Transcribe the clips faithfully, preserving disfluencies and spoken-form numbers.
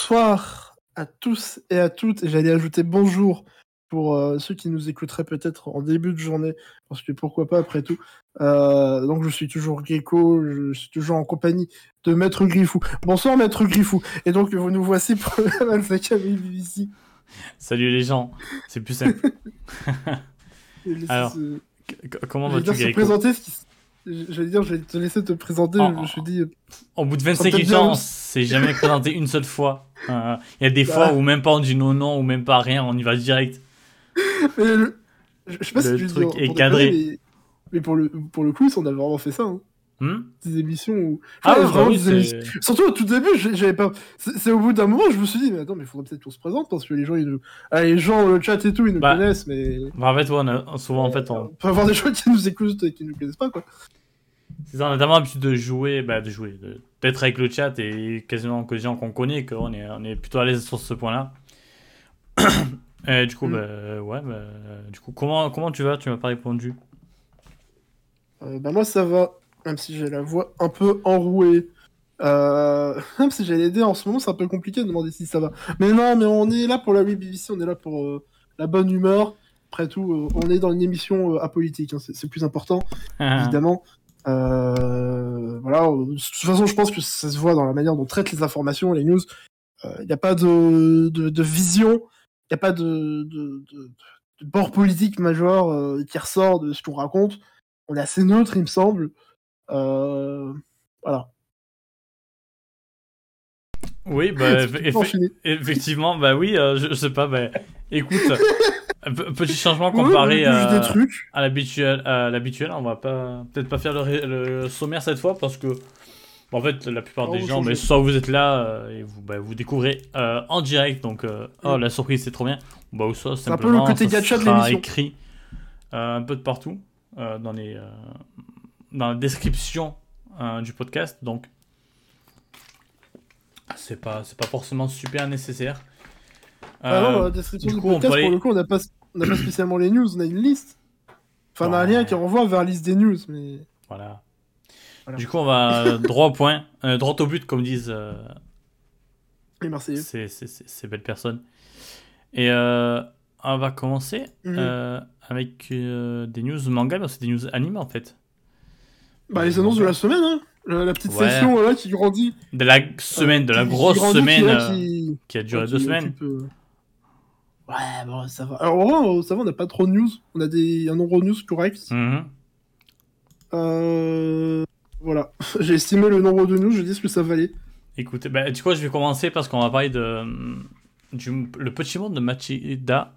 Bonsoir à tous et à toutes, et j'allais ajouter bonjour pour euh, ceux qui nous écouteraient peut-être en début de journée, parce que pourquoi pas après tout. Euh, donc je suis toujours Gecko, je suis toujours en compagnie de Maître Griffou. Bonsoir Maître Griffou, et donc vous nous voici pour le Alpha Camille B B C. Salut les gens, c'est plus simple. Alors, se... c- comment J'allais vas-tu, dire se Gaëko? présenter, ce qui... J'allais dire, je vais te laisser te présenter, en, je me suis en- dit, Au bout de ça serait vingt-cinq peut-être émissions, bien... on s'est jamais présenté une seule fois. Euh, Il y a des fois Bah, où même pas on dit non, non, ou même pas rien, on y va direct. mais le- je je sais pas si Le tu le dis truc en- est pour déconner, cadré. mais, mais pour, le, pour le quiz, on a vraiment fait ça, hein. Hmm. Des émissions où... Ah Enfin, ouais, bah vraiment oui, des émissions... c'est... Surtout au tout début, j'ai- j'avais pas... C'est c'est au bout d'un moment, je me suis dit, mais attends, mais il faudrait peut-être qu'on se présente, parce que les gens, ils nous... Ah, les gens, le chat et tout, ils nous Bah, connaissent, mais... bah, en fait, ouais, on a- souvent, en fait, On on... peut avoir des gens qui nous écoutent et qui nous connaissent pas, quoi. c'est ça, on a tellement l'habitude de jouer, bah, de jouer, de- d'être avec le chat et quasiment que les gens qu'on connaît, qu'on est, on est plutôt à l'aise sur ce point-là. Et du coup, Mm. bah, ouais, bah, du coup, comment, comment tu vas? Tu m'as pas répondu. Euh, bah moi, ça va, même si j'ai la voix un peu enrouée. Euh... Même si j'ai l'aider en ce moment, c'est un peu compliqué de demander si ça va. Mais non, mais on est là pour la B B C, on est là pour euh, la bonne humeur. Après tout, euh, on est dans une émission euh, apolitique, hein, c'est c'est le plus important, évidemment. Euh, Voilà, euh, de toute façon, je pense que ça se voit dans la manière dont on traite les informations, les news. Il n'y a pas de, de, de vision, il n'y a pas de, de, de, de bord politique majeur euh, qui ressort de ce qu'on raconte. On est assez neutre, il me semble. Euh, Voilà. Oui, bah, Tu eff- peux eff- enchaîner. effectivement, bah oui, euh, je, je sais pas, bah, écoute, un pe- petit changement Ouais, bah, comparé juste des à, trucs. à l'habituel, à l'habituel, on va pas, peut-être pas faire le, ré- le sommaire cette fois parce que, bah, en fait, la plupart Alors, des vous gens, mais changez. soit vous êtes là euh, et vous, bah, vous découvrez euh, en direct, donc, euh, oh, Mm. la surprise, c'est trop bien, bah, ou soit C'est un peu le simplement, côté ça gacha de sera l'émission. écrit euh, un peu de partout euh, dans les, euh, dans la description euh, du podcast, donc. C'est pas, c'est pas forcément super nécessaire. Ah non, dans Euh, la description du du coup, on peut podcast, pour le aller. coup, on n'a pas, on n'a pas spécialement les news, on a une liste. Enfin, on a un lien qui Ouais, renvoie vers la liste des news, mais voilà. voilà. Du coup, on va droit au point, euh, droit au but, comme disent euh, Les Marseillais. ces, ces, ces- ces belles personnes. Et euh, on va commencer Mhm. euh, avec euh, des news manga, mais c'est des news anime en fait. Bah, Euh, les annonces de manga. la semaine, hein. La, la petite Ouais, section, là, qui grandit. de la Euh, semaine, de la qui, qui grosse grandit, qui est semaine là, euh, qui... qui a ouais, duré deux qui semaines. occupe... euh, Ouais, bon, ça va. Alors, vraiment, ça va, on n'a pas trop de news. On a des... un nombre de news correct. Mhm. Euh... Voilà. J'ai estimé le nombre de news, je dis ce que ça valait. Écoutez, bah, du coup, je vais commencer parce qu'on va parler de du, le petit monde de Machida.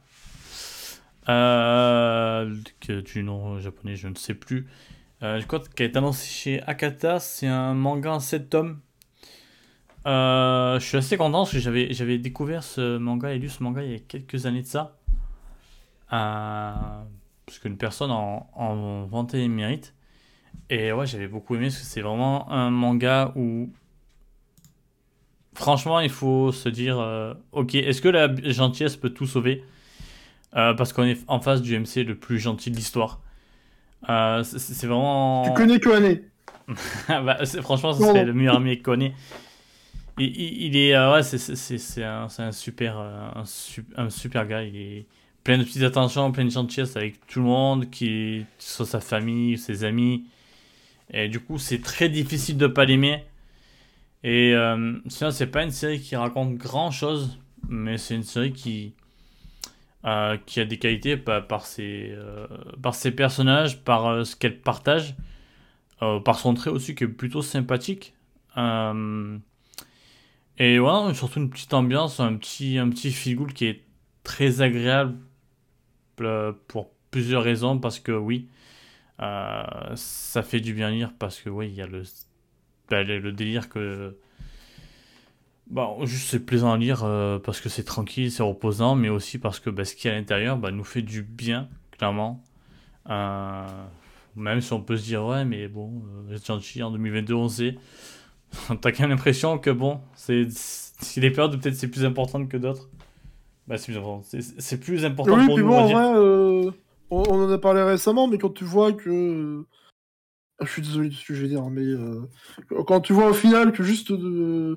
Euh, que, du nom japonais, je ne sais plus. Euh, je crois qui a été annoncé chez Akata. C'est un manga en sept tomes. Euh, je suis assez content parce que j'avais, j'avais découvert ce manga et lu ce manga il y a quelques années de ça. Euh, parce qu'une personne en, en vantait les mérites. Et ouais, j'avais beaucoup aimé parce que c'est vraiment un manga où, franchement, il faut se dire euh, ok, est-ce que la gentillesse peut tout sauver? Euh, parce qu'on est en face du M C le plus gentil de l'histoire. Euh, c'est c'est Tu vraiment. connais Kohané. Bah, c'est- franchement, ce Non, serait non. le meilleur ami que connaît. Il, il, il est, euh, ouais, c'est c'est- c'est- c'est un, c'est un super, euh, un, su- un super gars. Il est plein de petites attentions, plein de gentillesse avec tout le monde, qui soit sa famille, ses amis. Et du coup, c'est très difficile de pas l'aimer. Et euh, sinon, c'est pas une série qui raconte grand chose, mais c'est une série qui, euh, qui a des qualités par, par, ses, euh, par ses personnages, par euh, ce qu'elle partage, euh, par son trait aussi qui est plutôt sympathique. Euh, et voilà, surtout une petite ambiance, un petit, un petit feel good qui est très agréable euh, pour plusieurs raisons. Parce que oui, euh, ça fait du bien lire. Parce que oui, il y a le, bah, le, le délire que. Bah, juste c'est plaisant à lire euh, parce que c'est tranquille, c'est reposant, mais aussi parce que bah, ce qu'il y a à l'intérieur bah, nous fait du bien, clairement. Euh, Même si on peut se dire, ouais, mais bon, euh, être gentil en deux mille vingt-deux, on sait. T'as quand même l'impression que bon, c'est c'est des périodes où peut-être c'est plus importante que d'autres. Bah, c'est plus important. C'est c'est plus important Oui, pour puis nous, bon, on va en dire. vrai, euh, on, on en a parlé récemment, mais quand tu vois que... euh, Je suis désolé de ce que je vais dire, mais euh, quand tu vois au final que juste de,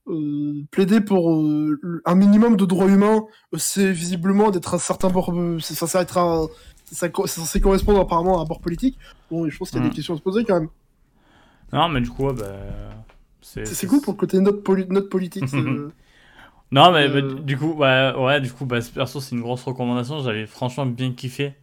euh, plaider pour euh, un minimum de droits humains, euh, c'est visiblement d'être un certain bord, euh, c'est censé être un, c'est ça- c'est censé correspondre apparemment à un bord politique. Bon, et je pense qu'il y a des Hmm. questions à se poser quand même. Non, mais du coup, ouais, bah, c'est. C'est c'est cool pour c'est- le côté note, poli- note politique. c'est, euh, Non, mais, mais bah, euh, du coup, ouais, ouais, du coup, bah, perso, c'est une grosse recommandation. J'avais franchement bien kiffé.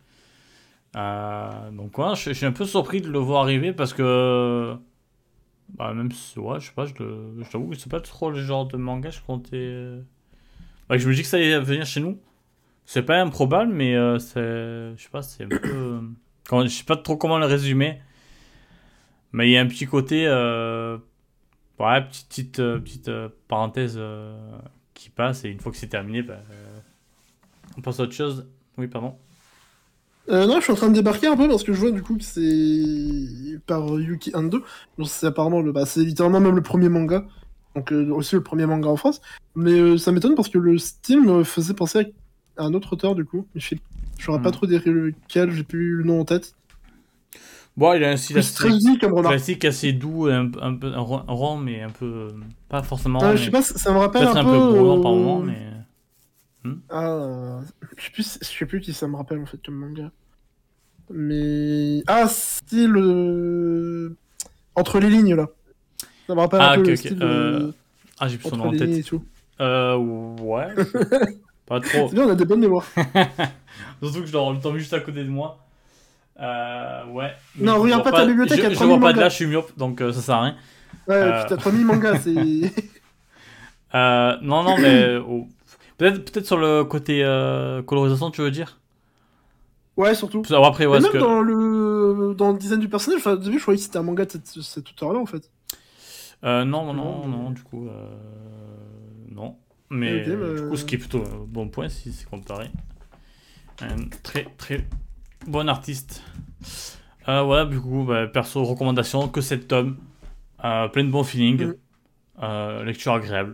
Euh, donc, ouais, je, je suis un peu surpris de le voir arriver parce que. Bah, même si, ouais, je sais pas, je, le- je t'avoue que c'est pas trop le genre de manga que je comptais. euh, Ouais, je me dis que ça allait venir chez nous. C'est pas improbable, mais euh, c'est. Je sais pas, c'est un peu. euh, comment- Je sais pas trop comment le résumer. Mais il y a un petit côté. euh, Ouais, petite, petite, euh, petite euh, parenthèse euh, qui passe, et une fois que c'est terminé, bah, euh, on passe à autre chose. Oui, pardon. euh, non, je suis en train de débarquer un peu parce que je vois du coup que c'est par euh, Yuki Ando. Donc c'est apparemment le, bah, c'est littéralement même le premier manga. Donc euh, aussi le premier manga en France. Mais euh, ça m'étonne parce que le style me faisait penser à un autre auteur du coup. Je sais, je saurais pas Hmm. trop dire lequel, j'ai plus le nom en tête. Bon, il a un style Plus très assez unique comme remarque. classique, assez doux, et un, un peu un rond, un rond, mais un peu. euh, Pas forcément, Euh, je sais mais pas, ça ça me rappelle peut-être un un peu. peu brûlant par moment, euh, mais. Hmm. Ah, euh, je sais plus, je sais plus qui ça me rappelle en fait comme manga. Mais ah, style euh, entre les lignes là. Ça me rappelle un Ah, peu ok, le ok. style Euh... euh, Ah, j'ai plus son nom entre en les lignes et tête. tout. Euh, ouais, c'est pas C'est trop. bien, on a des bonnes mémoires. Surtout que je le tombe juste à côté de moi. Euh, ouais, mais Non, je le regarde vois pas ta pas, bibliothèque, je, il y a je le trois mille vois pas de là, mangas. je suis myope, donc euh, ça sert à rien. Ouais, et puis Euh, t'as trois mille mangas, c'est. euh, non, non, mais oh, peut-être peut-être sur le côté euh, colorisation, tu veux dire? Ouais, surtout. Alors après, Mais ouais, ce même que. dans le dans le design du personnage, enfin, au début, je croyais que c'était un manga de cet, cet auteur-là en fait. Euh, Tout non, plus loin, non, mais. non, du coup, euh, non. Mais Mais ok, euh, du coup, ce bah... qui est plutôt un bon point si c'est comparé. Un très très bon artiste. Euh, voilà, du coup, bah, perso, recommandation, que sept tomes. Euh, plein de bons feelings. hmm. Euh, lecture agréable.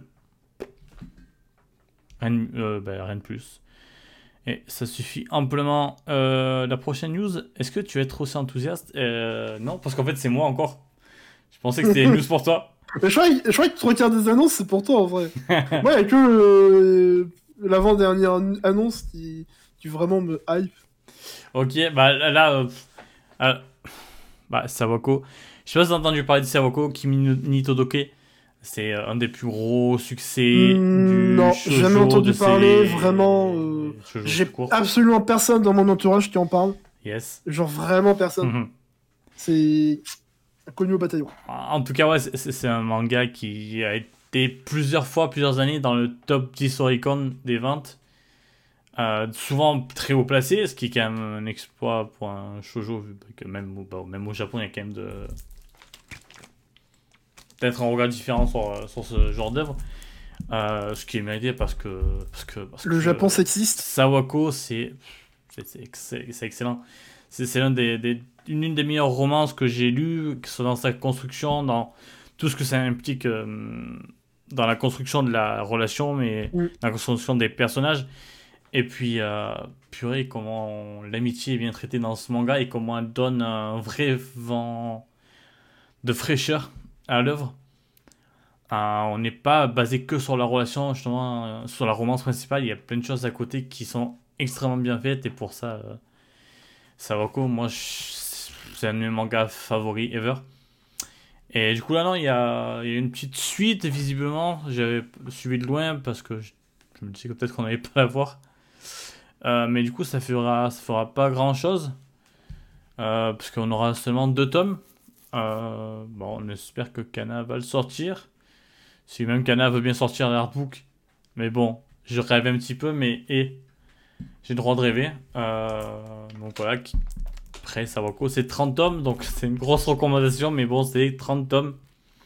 Rien, euh, bah, rien de plus. Et ça suffit amplement. Euh, la prochaine news, est-ce que tu vas être aussi enthousiaste? Euh, Non, parce qu'en fait, c'est moi encore. Je pensais que c'était une news pour toi. Mais je croyais, je croyais que trois quarts des annonces, c'est pour toi en vrai. Moi, il y a que euh, l'avant-dernière annonce qui, qui vraiment me hype. Ok, bah là, là, euh, pff, euh, bah, Sawako. Je sais pas si t'as entendu parler de Sawako, Kimi no ni Todoke. C'est euh, un des plus gros succès Hmm, du non, j'ai jamais shoujo, de entendu parler, vraiment. ces euh, shoujo tout j'ai court. absolument personne dans mon entourage qui en parle. Yes. Genre vraiment personne. C'est connu au bataillon. En tout cas, ouais, c'est c'est un manga qui a été plusieurs fois, plusieurs années dans le top dix Oricon des ventes. Euh, souvent très haut placé, ce qui est quand même un exploit pour un shoujo, vu que même, au- bah, même au Japon, il y a quand même de... peut-être un regard différent sur, euh, sur ce genre d'œuvre. Euh, ce qui est mérité parce que, parce que, parce Le que Japon sexiste. Sawako, c'est c'est c'est ex- c'est excellent. C'est c'est l'un des, des, une, une des meilleures romances que j'ai lues, que ce soit dans sa construction, dans tout ce que ça implique euh, dans la construction de la relation, mais Hmm. dans la construction des personnages. Et puis, euh, purée, comment l'amitié est bien traitée dans ce manga et comment elle donne un vrai vent de fraîcheur à l'œuvre. Euh, on n'est pas basé que sur la relation, justement, euh, sur la romance principale. Il y a plein de choses à côté qui sont extrêmement bien faites. Et pour ça, euh, Sawako, moi, je- c'est un de mes mangas favoris ever. Et du coup, là, non, il y a, il y a une petite suite, visiblement. J'avais suivi de loin parce que je, je me disais que peut-être qu'on n'allait pas la voir. Euh, mais du coup, ça fera, ça fera pas grand-chose. Euh, parce qu'on aura seulement deux tomes. Euh, bon, on espère que Kana va le sortir. Si même Kana veut bien sortir l'artbook. Mais bon, je rêve un petit peu, mais et j'ai le droit de rêver. Euh, donc voilà. Après, Sawako, c'est trente tomes, donc c'est une grosse recommandation, mais bon, c'est trente tomes.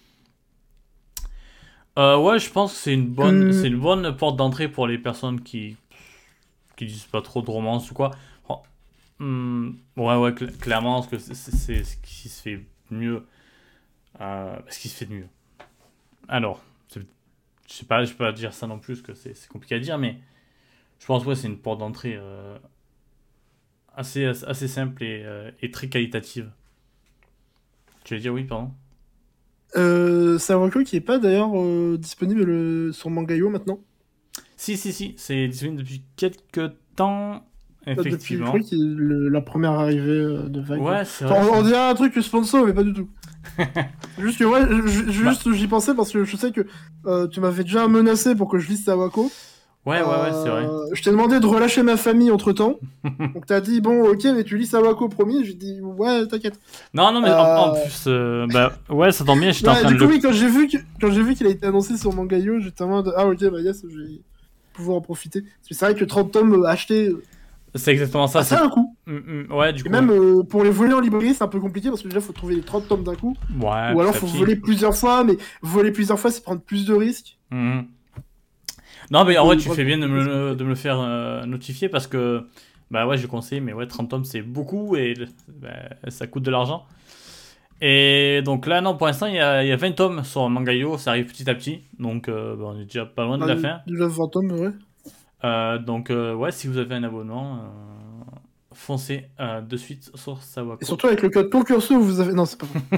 Euh, ouais, je pense que c'est une bonne, c'est Hmm. une bonne porte d'entrée pour les personnes qui, qui disent pas trop de romance ou quoi. Oh, hmm, ouais, ouais, cl- clairement, parce que c'est c'est- c'est ce qui se fait mieux. Euh, ce qui se fait de mieux. Alors, c'est- je sais pas, je peux pas dire ça non plus, parce que c'est c'est compliqué à dire, mais je pense ouais, c'est une porte d'entrée euh, assez, assez simple et, euh, et très qualitative. Tu veux dire oui, pardon? Euh, Sawako qui est pas d'ailleurs euh, disponible euh, sur Mangayo maintenant. Si, si, si, c'est disponible depuis quelques temps, Euh, Depuis, je effectivement. crois qu'il est le- la première arrivée euh, de Vague. Ouais, c'est Enfin, vrai. on, on ça. dirait un truc sponsor, mais pas du tout. Juste que ouais, je- je- Bah, juste j'y pensais parce que je sais que euh, tu m'avais déjà menacé pour que je lise Sawako. ouais, ouais, ouais, c'est vrai. Euh, je t'ai demandé de relâcher ma famille entre temps. Donc t'as dit bon ok mais tu lis Sawako promis. J'ai dit ouais t'inquiète. Non, non, mais en, en Euh... plus, euh, bah, ouais, ça tombe bien, j'étais en Ouais, train du de coup le. oui quand j'ai vu que quand j'ai vu qu'il a été annoncé sur Mangayo, j'étais en mode ah ok bah yes je vais pouvoir en profiter. Parce que c'est vrai que trente tomes euh, achetés, euh, C'est exactement ça, bah, ça c'est. a un coût. Mm, mm, ouais, du Et coup, même ouais. euh, pour les voler en librairie c'est un peu compliqué parce que déjà faut trouver les trente tomes d'un coup. Ouais, Ou alors petit à faut petit. voler plusieurs fois, mais voler plusieurs fois c'est prendre plus de risques. Mhm. Non, mais Donc en vrai, euh, tu bref, fais bien de me, c'est le- compliqué. de me le faire euh, notifier parce que, bah ouais, je conseille, mais ouais, trente tomes, c'est beaucoup et bah, ça coûte de l'argent. Et donc là, non, pour l'instant, il y a, il y a vingt tomes sur Mangayo, ça arrive petit à petit. Donc, euh, bah, on est déjà pas loin de Bah, la fin. déjà vingt tomes, ouais. Euh, donc, euh, ouais, si vous avez un abonnement, euh, foncez euh, de suite sur Et Sawako. surtout avec le code Concurso, vous avez. Non, c'est pas vrai.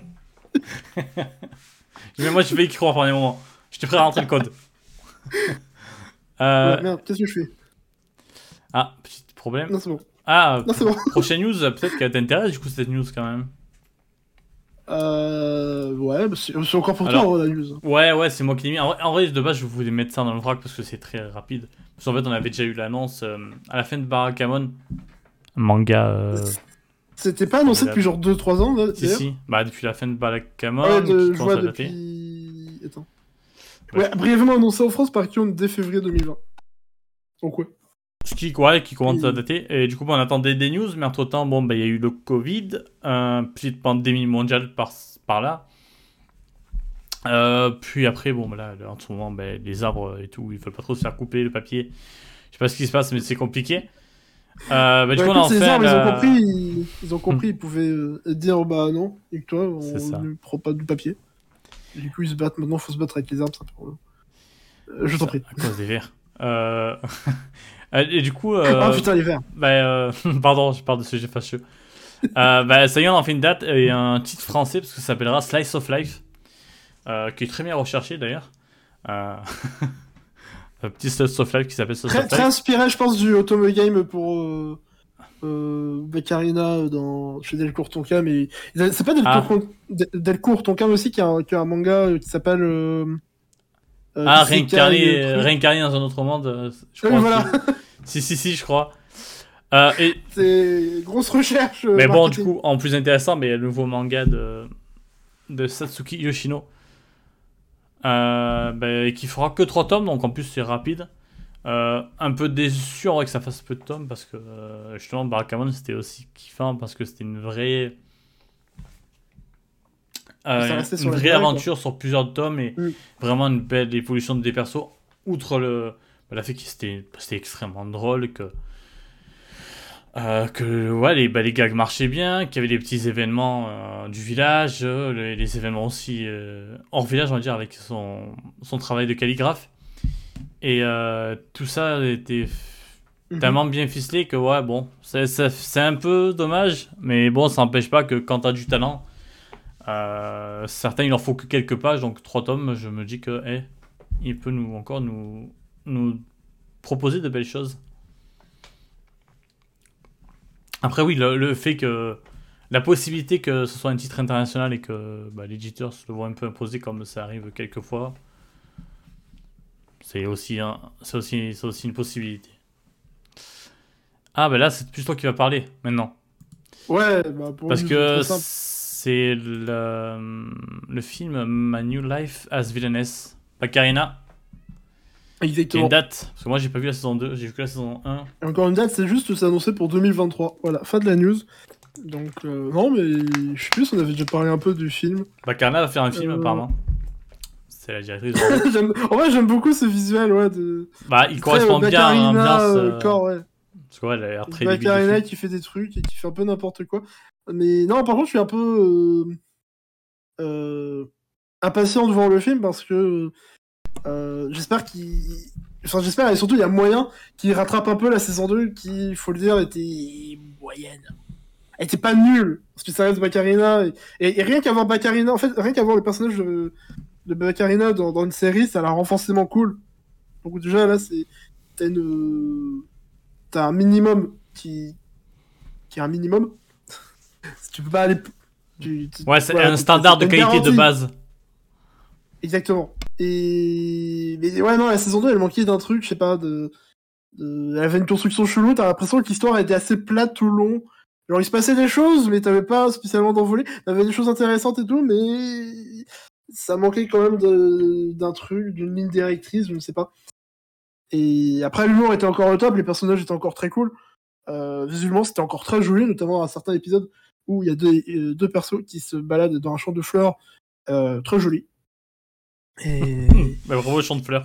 Mais moi, je vais y croire pendant les moments. Je te ferai rentrer le code. Ouais, Euh, merde, qu'est-ce que je fais? Ah, petit problème. Non, c'est bon. Ah, Non, c'est bon. prochaine news, euh, peut-être qu'elle t'intéresse, du coup, cette news quand même. Euh. Ouais, bah, c'est c'est encore pour toi, Alors, hein, la news. ouais, ouais, c'est moi qui l'ai mis. En vrai, en vrai, de base, je voulais mettre ça dans le vrac parce que c'est très rapide. Parce qu'en fait, on avait déjà eu l'annonce euh, à la fin de Barakamon. Manga euh, C'était pas annoncé depuis formidable. genre deux trois ans, là, Si, d'ailleurs. si. Bah, depuis la fin de Ah ouais, Barakamon, qui de... je commence vois à dater. depuis. Attends. Ouais. Ouais, brièvement annoncé en France par Kion dès février deux mille vingt. Donc ouais. Ce qui, ouais, qui commence à Et- dater. Et du coup, bah, on attendait des news, mais entre temps, bon, bah, il y a eu le Covid, une petite pandémie mondiale par, par là. Euh, puis après, bon, bah, là, là, en ce moment, bah, les arbres et tout, ils veulent pas trop se faire couper le papier. Je sais pas ce qui se passe, mais c'est compliqué. Euh, bah, du Bah coup, on a écoute, ces enfin arbres, ils ont la... compris, ils, ils ont compris, ils pouvaient euh, dire bah non, et que toi, C'est on ça. ne prend pas du papier. Et du coup, ils se battent, maintenant, faut se battre avec les arbres, ça pour eux. Euh, je t'en Ça, prie. à cause des vers. Euh... et du coup, Ah euh... putain, les verts. bah, euh... pardon, je parle de sujet fâcheux. Euh, bah, ça y est, on en fait une date et un titre français parce que ça s'appellera Slice of Life, euh, qui est très bien recherché d'ailleurs. Euh... un petit Slice of Life qui s'appelle Slice Très, of très Life. inspiré, je pense, du Otome Game pour euh, euh, Beccarina dans, chez Delcourt Tonkam. Mais c'est pas Ah, Delcourt, Delcourt Tonkam aussi qui a, un- qui a un manga euh, qui s'appelle euh, euh, ah Isekai euh, réincarné, truc. réincarné dans un autre monde, euh, je Oui, crois voilà, aussi. Si, si, si, je crois. Euh, et... c'est grosse recherche euh, Mais bon, du marketing. coup, en plus intéressant, mais le nouveau manga de, de Satsuki Yoshino. Euh, bah, qui fera que trois tomes, donc en plus c'est rapide. Euh, un peu déçu en vrai que ça fasse peu de tomes parce que euh, justement Barakamon c'était aussi kiffant parce que c'était une vraie Ça euh, restait sur une la vraie durée, quoi. aventure sur plusieurs tomes et Mm. vraiment une belle évolution des persos outre le bah, le fait que c'était c'était extrêmement drôle que euh, que ouais les, bah, les gags marchaient bien, qu'il y avait des petits événements euh, du village, euh, les, les événements aussi euh, hors village on va dire avec son, son travail de calligraphe et euh, tout ça était Mhm. tellement bien ficelé que ouais bon c'est, c'est, c'est un peu dommage mais bon ça n'empêche pas que quand t'as du talent euh, certains il leur faut que quelques pages donc trois tomes je me dis que hey, il peut nous encore nous, nous proposer de belles choses. Après oui le, le fait que la possibilité que ce soit un titre international et que bah, l'éditeur se le voit un peu imposé comme ça arrive quelquefois c'est aussi, un, c'est aussi, c'est aussi une possibilité. Ah bah là c'est plus toi qui vas parler maintenant. Ouais, bah pour Parce une raison que très simple. c'est le, le film My New Life as Villainess. Bacarina. Il y a Exactement. une date. Parce que moi j'ai pas vu la saison deux, j'ai vu que la saison un. Et encore une date, c'est juste, c'est annoncé pour deux mille vingt-trois. Voilà, fin de la news. Donc, euh, non, mais je sais plus, on avait déjà parlé un peu du film. Bacarina va faire un film Euh, apparemment. C'est la directrice. de- J'aime- En vrai, j'aime beaucoup ce visuel, ouais. De... Bah il Très, correspond euh, bien à Baccarina, l'ambiance. euh, euh, corps, ouais. Parce que ouais, elle a l'air très débile de Baccarina film. qui fait des trucs et qui fait un peu n'importe quoi. Mais non, par contre, je suis un peu euh, euh, impatient de voir le film parce que euh, j'espère qu'il. Enfin, j'espère, et surtout, il y a moyen qu'il rattrape un peu la saison deux qui, il faut le dire, était moyenne. elle était pas nulle, parce que ça reste Baccarina, et, et, et rien qu'avoir Baccarina, en fait, rien qu'avoir le personnage de, de Baccarina dans, dans une série, ça la rend forcément cool. Donc déjà, là, c'est... T'as une... T'as un minimum qui... qui est un minimum. Tu peux pas aller... Tu, tu, Ouais, c'est voilà, un standard de qualité garantie. De base. Exactement. Et... Mais ouais, non, la saison deux, elle manquait d'un truc, je sais pas, de... de... Elle avait une construction chelou, t'as l'impression que l'histoire était assez plate tout le long. Genre, il se passait des choses, mais t'avais pas spécialement d'envolée. T'avais des choses intéressantes et tout, mais... Ça manquait quand même de... d'un truc, d'une ligne directrice, je ne sais pas. Et après, l'humour était encore au top, les personnages étaient encore très cool. Euh, visuellement, c'était encore très joli, notamment dans un certain épisode où il y a deux, euh, deux persos qui se baladent dans un champ de fleurs euh, très joli. Et... bah, bravo, champ de fleurs.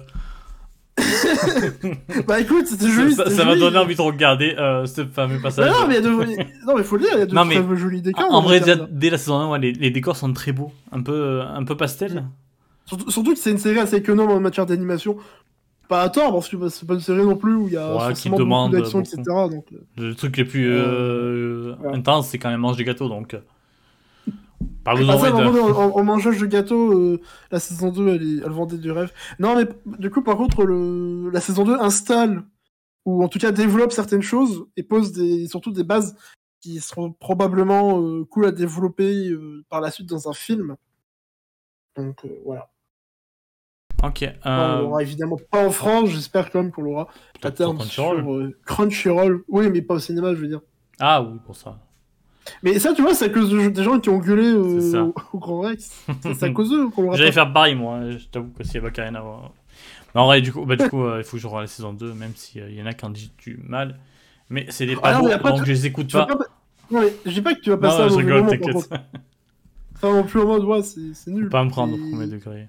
Bah écoute, c'était joli. Ça, ça m'a donné envie de regarder euh, ce fameux passage. Bah non, mais il y a de... non, mais faut le dire, il y a de non, très mais... jolis décors. En, en vrai, déjà, dès la saison un, ouais, les, les décors sont très beaux, un peu, un peu pastel. Surtout, surtout que c'est une série assez économe en matière d'animation. Pas à tort, parce que bah, c'est pas une série non plus où il y a ouais, forcément beaucoup d'action, et cetera. Donc... Le truc le plus euh, ouais. intense, c'est quand même mange des gâteaux, donc... Pas besoin ah, ça, de... en, en mangeage de gâteaux, euh, la saison deux, elle, est, elle vendait du rêve. Non, mais du coup, par contre, le, la saison deux installe, ou en tout cas développe certaines choses, et pose des, surtout des bases qui seront probablement euh, cool à développer euh, par la suite dans un film. Donc, euh, voilà. Ok. Euh... On l'aura évidemment pas en France, j'espère quand même qu'on l'aura à terme sur euh, Crunchyroll. Oui, mais pas au cinéma, je veux dire. Ah oui, pour ça. Mais ça, tu vois, c'est à cause de, des gens qui ont gueulé euh, au, au Grand Rex. C'est à cause d'eux qu'on l'aura. J'allais faire pareil, moi. Je t'avoue que s'il y a Baccarina. Mais en vrai, du coup, bah, du coup euh, il faut que je revoie la saison deux, même s'il euh, y en a qui en disent du mal. Mais c'est des pas beaux, ah, donc tu... je les écoute pas. pas... Non, mais je dis pas que tu vas passer un mauvais moment, par contre. Enfin, non plus en mode, ouais, c'est nul. Faut pas me prendre au premier degré.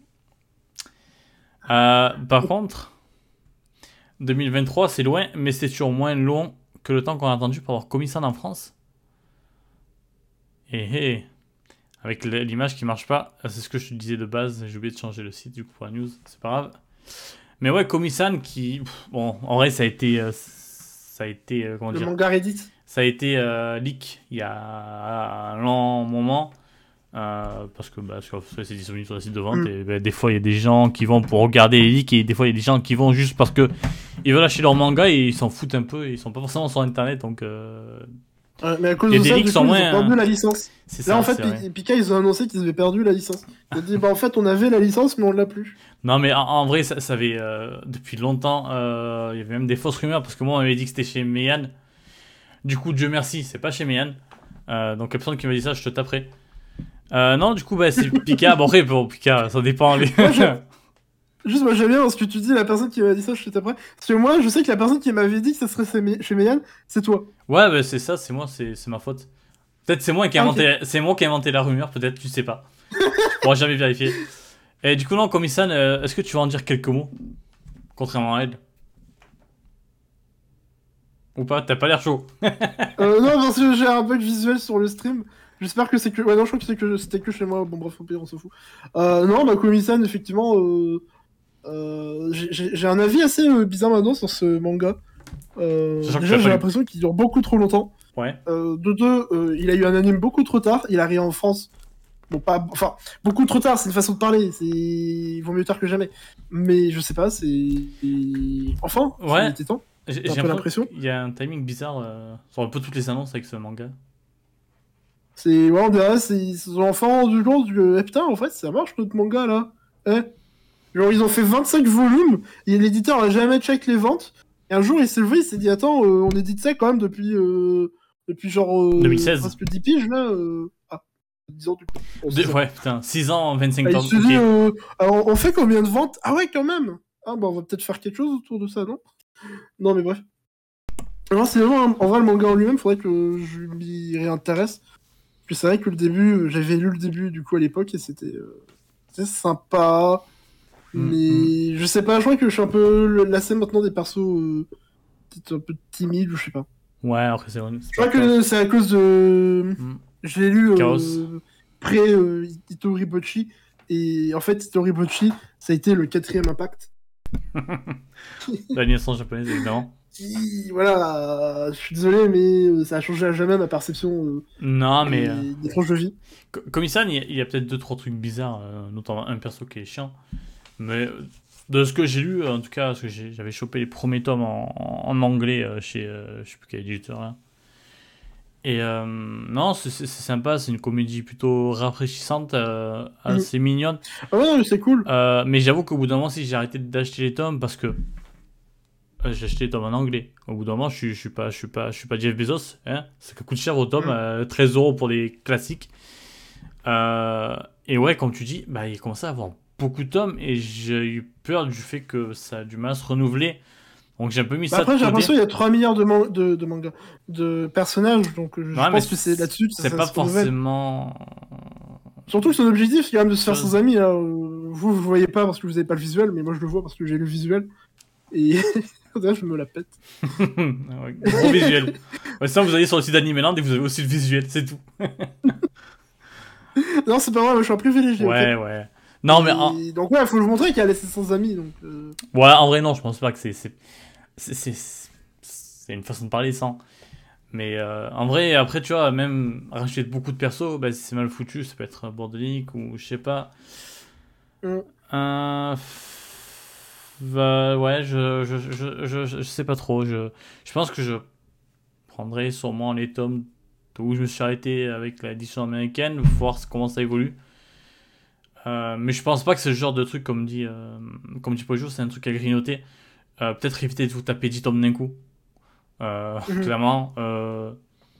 Euh, par contre, deux mille vingt-trois, c'est loin, mais c'est toujours moins long que le temps qu'on a attendu pour avoir commis ça en France. Et hey, avec l'image qui marche pas, c'est ce que je te disais de base, j'ai oublié de changer le site du coup pour la news, c'est pas grave. Mais ouais, Komi-san qui, pff, bon, en vrai ça a été, euh, ça a été, euh, comment le dire, manga Reddit. Ça a été euh, leak il y a un long moment. Euh, parce que bah, c'est disponible sur le site de vente mm. et bah, des fois il y a des gens qui vont pour regarder les leaks et des fois il y a des gens qui vont juste parce que ils veulent acheter leur manga et ils s'en foutent un peu et ils sont pas forcément sur internet donc euh... ouais, mais à cause de ça du coup, moins, ils ont perdu la licence là ça, en fait P- Pika ils ont annoncé qu'ils avaient perdu la licence ils ont dit bah en fait on avait la licence mais on l'a plus. Non mais en, en vrai ça, ça avait euh, depuis longtemps euh, il y avait même des fausses rumeurs parce que moi on m'avait dit que c'était chez Meian, du coup Dieu merci c'est pas chez Meian, euh, donc la personne qui m'a dit ça je te taperai. Euh, non, du coup, bah, c'est Pika. Bon, après, pour Pika, ça dépend. Les... moi, je... Juste, moi, j'aime bien ce que tu dis, la personne qui m'a dit ça, je suis après. Parce que moi, je sais que la personne qui m'avait dit que ça serait chez Meian, c'est toi. Ouais, bah, c'est ça, c'est moi, c'est ma faute. Peut-être c'est moi qui ai ah, inventé, okay. c'est moi qui ai inventé la rumeur, peut-être, tu sais pas. On pourra jamais vérifier. Et du coup, non, Komi-san, euh, est-ce que tu vas en dire quelques mots? Contrairement à elle. Ou pas? T'as pas l'air chaud. euh, non, parce que j'ai un bug visuel sur le stream. J'espère que c'est que... Ouais, non, je crois que c'était que, c'était que chez moi. Bon, bref, on s'en fout. Euh, non, bah, Komi-san, effectivement, euh, euh, j'ai un avis assez euh, bizarre maintenant sur ce manga. Euh, déjà, j'ai l'impression qu'il dure beaucoup trop longtemps. Ouais. Euh, de deux, euh, il a eu un anime beaucoup trop tard. Il arrive en France. Bon, pas... Enfin, beaucoup trop tard, c'est une façon de parler. Il vaut mieux tard que jamais. Mais je sais pas, c'est... Enfin, ouais. Il était temps. J'ai l'impression qu'il y a un timing bizarre euh, sur un peu toutes les annonces avec ce manga. C'est, ouais, on dirait, ils se sont enfin rendu compte que, eh, putain, en fait, ça marche notre manga là. Eh. Genre, ils ont fait vingt-cinq volumes, et l'éditeur a jamais check les ventes. Et un jour, il s'est levé, il s'est dit, attends, euh, on édite ça quand même depuis, euh, depuis genre. Euh, deux mille seize. Presque dix piges là. Euh... Ah, dix ans du coup. Oh, De, ouais, putain, six ans, vingt-cinq ah, ans. Il s'est dit, euh, alors, on fait combien de ventes? Ah ouais, quand même. Ah, bah, on va peut-être faire quelque chose autour de ça, non? Non, mais bref. Alors, c'est vraiment, en vrai, le manga en lui-même, faudrait que je m'y réintéresse. Puis c'est vrai que le début, j'avais lu le début du coup à l'époque et c'était euh, sympa. Mmh, mais mmh. Je sais pas, je crois que je suis un peu lassé maintenant des persos euh, peut-être un peu timides ou je sais pas. Ouais, après c'est vrai. Je crois que c'est à cause de. Mmh. Je l'ai lu euh, pré euh, Itoribochi et en fait Itoribochi ça a été le quatrième impact. L'animation japonaise évidemment. qui, voilà, euh, je suis désolé, mais euh, ça a changé à jamais ma perception euh, Non, mais euh, des, des tranches de vie. Co- Komi-san, il y a, il y a peut-être deux trois trucs bizarres, euh, notamment un perso qui est chiant. Mais euh, de ce que j'ai lu, en tout cas, parce que j'ai- j'avais chopé les premiers tomes en, en anglais euh, chez euh, je sais plus quel éditeur là. Et euh, non, c'est c'est- c'est sympa, c'est une comédie plutôt rafraîchissante, euh, Mhm. assez mignonne. Ah ouais, non, mais c'est cool. Euh, mais j'avoue qu'au bout d'un moment, si j'ai arrêté d'acheter les tomes parce que euh, j'ai acheté les tomes en anglais. Au bout d'un moment, je suis, je suis pas, je suis pas, je suis pas Jeff Bezos, hein. Ça coûte cher au tome, Mhm. euh, treize euros pour les classiques. Euh, et ouais, comme tu dis, bah, il commençait à avoir beaucoup de tomes et j'ai eu peur du fait que ça a du mal à se renouveler. Donc j'ai un peu mis Bah ça de après, j'ai l'impression côté. qu'il y a trois milliards de, man- de, de mangas, de personnages, donc euh, je Ouais, mais pense que c'est c- là-dessus que ça, c'est ça pas se renouvelle. forcément Surtout que son objectif, c'est quand même de se faire ses chose. amis. Là. Euh, Vous, vous le voyez pas parce que vous avez pas le visuel, mais moi je le vois parce que j'ai le visuel. Et là, je me la pète. Ouais, gros visuel. Ouais, ça, vous allez sur le site d'Animeland et vous avez aussi le visuel, c'est tout. Non, c'est pas vrai, moi, je suis un privilégié, ok? Ouais, ouais. Non, mais en... Et donc, ouais, faut le montrer qu'il a laissé sans amis. Donc, euh, Ouais, en vrai, non, je pense pas que c'est. C'est c'est- c'est- c'est une façon de parler sans. Mais euh, en vrai, après, tu vois, même racheter beaucoup de persos, bah, si c'est mal foutu, ça peut être bordélique ou je sais pas. euh, Euh... Bah, ouais, je, je, je, je, je sais pas trop. Je, je pense que je prendrai sûrement les tomes où je me suis arrêté avec l'édition américaine, voir comment ça évolue. Euh, mais je pense pas que c'est le genre de truc, comme dit, euh, comme dit Pojo, c'est un truc à grignoter. Euh, Peut-être éviter de vous taper dix tomes d'un coup. Euh, mhm. clairement. Euh,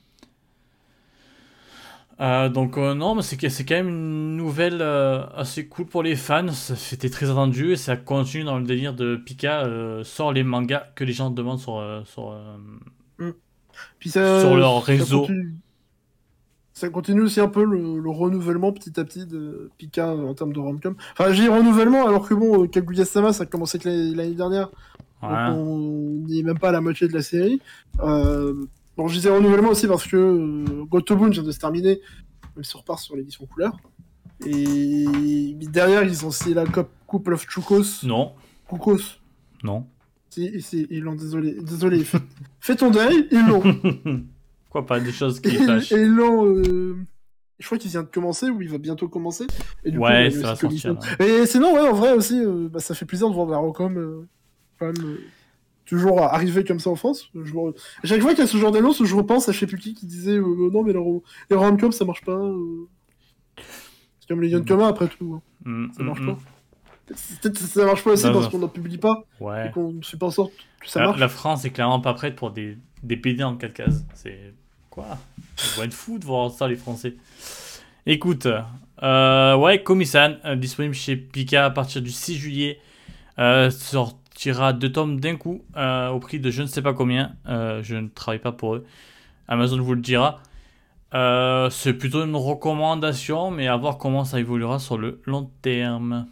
euh, donc euh, non, mais c'est que- c'est quand même une nouvelle euh, assez cool pour les fans. Ça- C'était très attendu et ça continue dans le délire de Pika euh, sort les mangas que les gens demandent sur, euh, sur, euh, Mhm. Puis sur ça, leur ça réseau. continue. Ça continue aussi un peu le, le renouvellement petit à petit de Pika euh, en termes de rom-com. Enfin, j'ai dit renouvellement alors que bon, euh, Kaguya-sama, ça a commencé que l'année l'année dernière. Donc Ouais. on n'y est même pas à la moitié de la série. Euh, bon, je disais renouvellement aussi parce que euh, Gotobun vient de se terminer, même si on repart sur l'édition couleur. Et derrière, ils ont aussi la Cop- Couple of Chukos. Non, Chukos. non. Si, si, ils l'ont, désolé. Désolé, fais, fais ton deuil, ils l'ont. Quoi, pas des choses Et, qui et fâchent. ils l'ont. euh, Je crois qu'il vient de commencer ou il va bientôt commencer. Et du coup, bah, Ouais, il y a ça va aussi sortir Commission. là. Et sinon, ouais, en vrai aussi, euh, bah, ça fait plaisir de voir la Rocom euh, quand même euh, toujours arriver comme ça en France. Je me- Chaque fois qu'il y a ce genre d'annonce, je repense à je sais plus qui qui disait euh, non, mais la ro- les rom-com ça marche pas. euh. C'est comme les Yonkoma après tout. Hein. Hum, Ça hum, marche hum. pas. Peut-être que ça marche pas aussi Dans parce un- qu'on n'en publie pas et Ouais. qu'on ne fait pas en sorte que ça La, la marche. France est clairement pas prête pour des, des B D en quatre cases. C'est. Quoi? Ils vont être fous de voir ça, les Français. Écoute, euh, ouais, Komi-san, euh, disponible chez Pika à partir du six juillet. Euh, sortira deux tomes d'un coup, euh, au prix de je ne sais pas combien. Euh, je ne travaille pas pour eux. Amazon vous le dira. Euh, c'est plutôt une recommandation, mais à voir comment ça évoluera sur le long terme.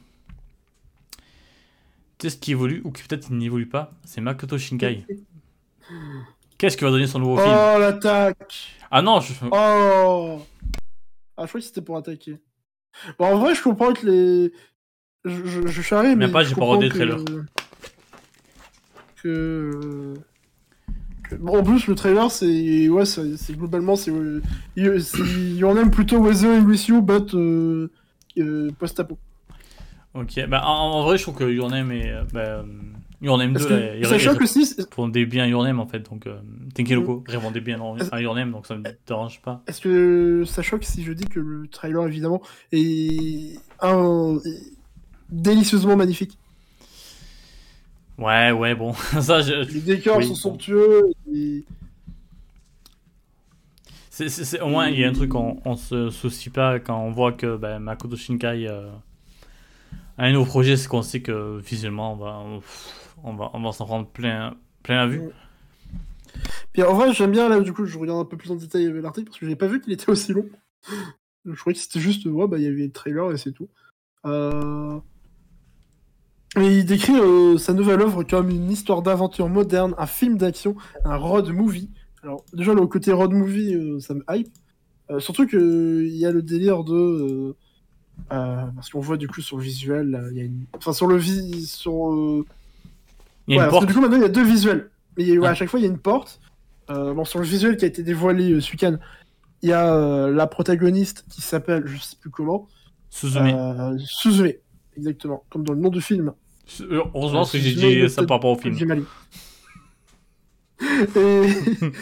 Tu sais ce qui évolue ou qui peut-être n'évolue pas, c'est Makoto Shinkai. Qu'est-ce qui va donner son nouveau film? Oh, l'attaque! Ah non, je... Oh! Ah, je crois que c'était pour attaquer. Bon, en vrai, je comprends que les. Je, je, je charrie, même mais pas, je j'ai pas comprends regardé le trailer. que. que... que- Bon, en plus, le trailer, c'est. Ouais, c'est c'est- globalement, c'est. euh, il c'est- il en aime plutôt Weather With You, but. Euh, euh, post-apo. Ok, bah en, en vrai, je trouve que Your Name est. euh, Bah, euh, Your Name Parce deux, que là, il, ça il choque aussi. c'est- répondait bien à Your Name en fait, donc. Euh, Mm. Tenkeloko répondait bien à Your Name, donc ça me dérange pas. Est-ce que ça choque si je dis que le trailer, évidemment, est, un... est délicieusement magnifique? Ouais, ouais, bon, ça, je. Les décors Oui, sont bon. somptueux et. C'est, c'est- c'est- au moins, il y a un truc, et- on, on se soucie pas quand on voit que bah, Makoto Shinkai euh, a un nouveau projet, c'est qu'on sait que visuellement, on va, on, on va, on va s'en prendre plein, plein la vue. Mm. Puis en vrai, j'aime bien, là, du coup, je regarde un peu plus en détail euh, l'article parce que j'avais pas vu qu'il était aussi long. Je croyais que c'était juste, ouais, bah, il y avait le trailer et c'est tout. Euh... Et il décrit euh, sa nouvelle œuvre comme une histoire d'aventure moderne, un film d'action, un road movie. Alors, déjà, le côté road movie, euh, ça me hype. Euh, surtout qu'il y a le délire de. euh, euh, parce qu'on voit du coup sur le visuel, là, il y a une. Enfin, sur le vi... sur. euh, Il y a Ouais, une parce que du porte. coup, maintenant, il y a deux visuels. Mais ouais, Ah. à chaque fois, il y a une porte. Euh, bon, sur le visuel qui a été dévoilé euh, ce week-end, il y a euh, la protagoniste qui s'appelle, je sais plus comment, Suzume. euh, Suzume, exactement, comme dans le nom du film. Su- euh, Heureusement Euh, que j'ai Suzume dit no ça par rapport au film. Tojimari. Et...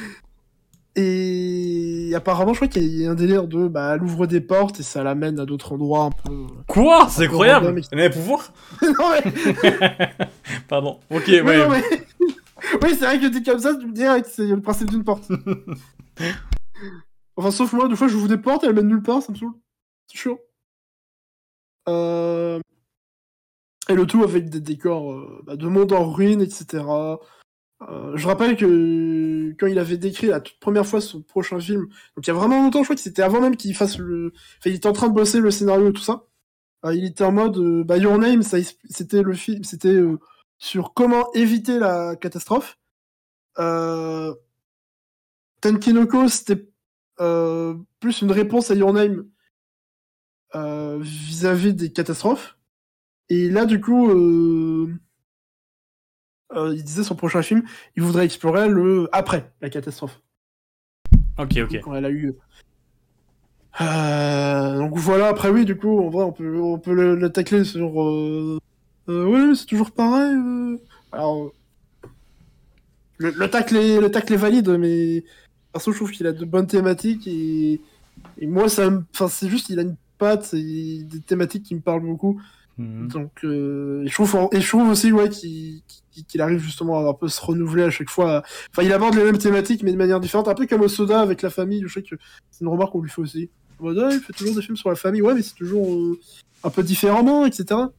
et apparemment, je crois qu'il y a un délire de, bah, elle ouvre des portes et ça l'amène à d'autres endroits un peu. Quoi? un C'est peu incroyable! random, et Elle a des pouvoirs? non mais, Pardon. Ok, oui, ouais. non, mais... oui, c'est vrai que dit comme ça, tu me dirais que c'est le principe d'une porte. Enfin, sauf moi, des fois, j'ouvre des portes, elles mènent nulle part, ça me saoule. C'est chiant. Euh... Et le tout avec des décors euh, bah, de monde en ruine, et cetera. Euh, je rappelle que quand il avait décrit la toute première fois son prochain film, donc il y a vraiment longtemps, je crois que c'était avant même qu'il fasse le... Enfin, il était en train de bosser le scénario et tout ça. Euh, il était en mode, euh, bah, Your Name, ça, c'était le film, c'était euh, sur comment éviter la catastrophe. Euh... Tenkinoko, c'était euh, plus une réponse à Your Name euh, vis-à-vis des catastrophes. Et là, du coup, euh, euh, il disait son prochain film, il voudrait explorer le après la catastrophe. Ok, ok. Quand elle a eu. Euh, donc voilà, après oui, du coup, en vrai, on peut, on peut le, le tacler sur. Euh, euh, oui, c'est toujours pareil. Euh... Alors, le, le tacle est, le tacle est valide, mais perso, je trouve qu'il a de bonnes thématiques et, et moi, ça, me- enfin, c'est juste, il a une patte et des thématiques qui me parlent beaucoup. Mhm. Donc, euh, et je trouve, et je trouve aussi, ouais, qu'il, qu'il qu'il arrive justement à un peu se renouveler à chaque fois. Enfin, il aborde les mêmes thématiques, mais de manière différente. Un peu comme Osoda avec la famille, je sais que c'est une remarque qu'on lui fait aussi. En mode, ah, il fait toujours des films sur la famille, ouais, mais c'est toujours euh, un peu différemment, et cetera.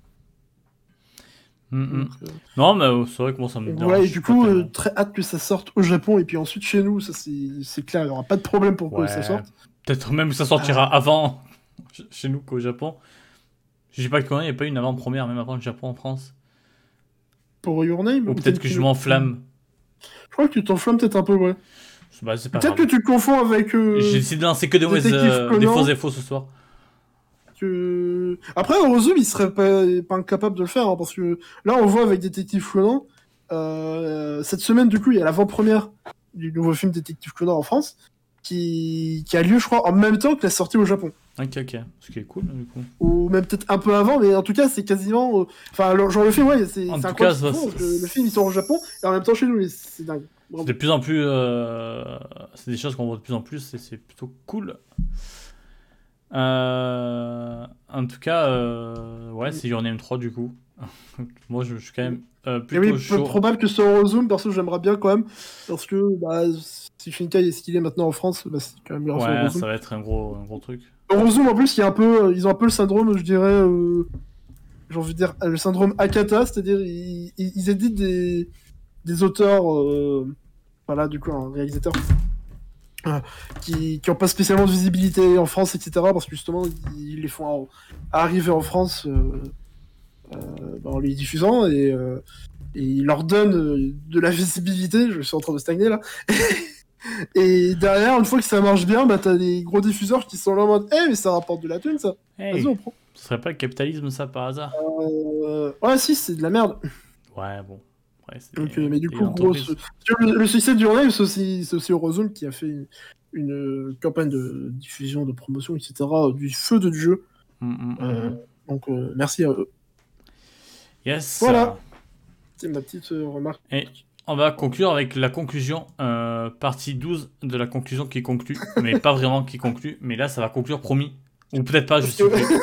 Mhm. Donc, euh, Non, mais euh, c'est vrai que moi ça me donc dérange voilà, et du pas coup, euh, tellement. très hâte que ça sorte au Japon, et puis ensuite chez nous, ça c'est, c'est clair, il n'y aura pas de problème pour que ça Ouais. sorte. Peut-être même que ça sortira avant ch- chez nous qu'au Japon. Je dis pas que il n'y a pas une avant-première, même avant le Japon en France. Pour Your Name, Ou ou peut-être que je Tenkino. m'enflamme. Je crois que tu t'enflammes peut-être un peu, ouais. Bah, c'est pas Peut-être que grave. tu confonds avec J'ai euh, décidé de lancer que des, mauvaises, Détective euh, des Conan. fausses infos ce soir. Que... Après, Eurozone, il serait pas, pas incapable de le faire, hein, parce que là, on voit avec Détective Conan, euh, cette semaine, du coup, il y a l'avant-première du nouveau film Détective Conan en France, qui, qui a lieu, je crois, en même temps que la sortie au Japon. Ok, ok. Ce qui est cool, du coup. Ou même peut-être un peu avant, mais en tout cas, c'est quasiment... euh, Enfin, le- genre le film, ouais, c'est En c'est tout incroyable cas, ce qu'ils ça- font, ça- parce que le film, il sort au Japon, et en même temps chez nous, et c'est dingue. C'est Bravo. de plus en plus. euh, C'est des choses qu'on voit de plus en plus et c'est plutôt cool. Euh, En tout cas, euh, ouais, c'est Your Name trois du coup. Moi, je, je suis quand même euh, Et oui, plutôt peu chaud. probable que ce soit Eurozone, perso, j'aimerais bien quand même, parce que bah, si Shinkai est ce qu'il est maintenant en France, bah, c'est quand même grâce à Ouais, Eurozone. ça va être un gros, un gros truc. Eurozone, en plus, il y a un peu, ils ont un peu le syndrome, je dirais, euh, j'ai envie de dire, le syndrome Akata, c'est-à-dire ils, ils, ils éditent des, des auteurs, euh, voilà, du coup, un réalisateur, euh, qui qui ont pas spécialement de visibilité en France, et cetera, parce que justement, ils, ils les font en- arriver en France euh, euh, en les diffusant, et, euh, et ils leur donnent euh, de la visibilité, je suis en train de stagner là, et derrière, une fois que ça marche bien, bah t'as des gros diffuseurs qui sont là en mode « Eh, mais ça rapporte de la thune, ça. Vas-y, Hey, on prend. ce serait pas le capitalisme ça par hasard? Euh... Ouais, si, c'est de la merde. » Ouais, bon. Ouais, c'est Donc, des, euh, mais du des coup, grosse... entreprises. Le, le succès du Live, c'est aussi, c'est aussi Eurozone qui a fait une, une euh, campagne de diffusion, de promotion, et cetera, du feu de Dieu. Mm, mm, Euh, mm. donc, euh, merci à eux. Yes. Voilà. C'est ma petite euh, remarque. Et on va conclure avec la conclusion, euh, partie douze de la conclusion qui conclut, mais pas vraiment qui conclut, mais là ça va conclure promis. Ou peut-être pas, je Parce sais que- plus.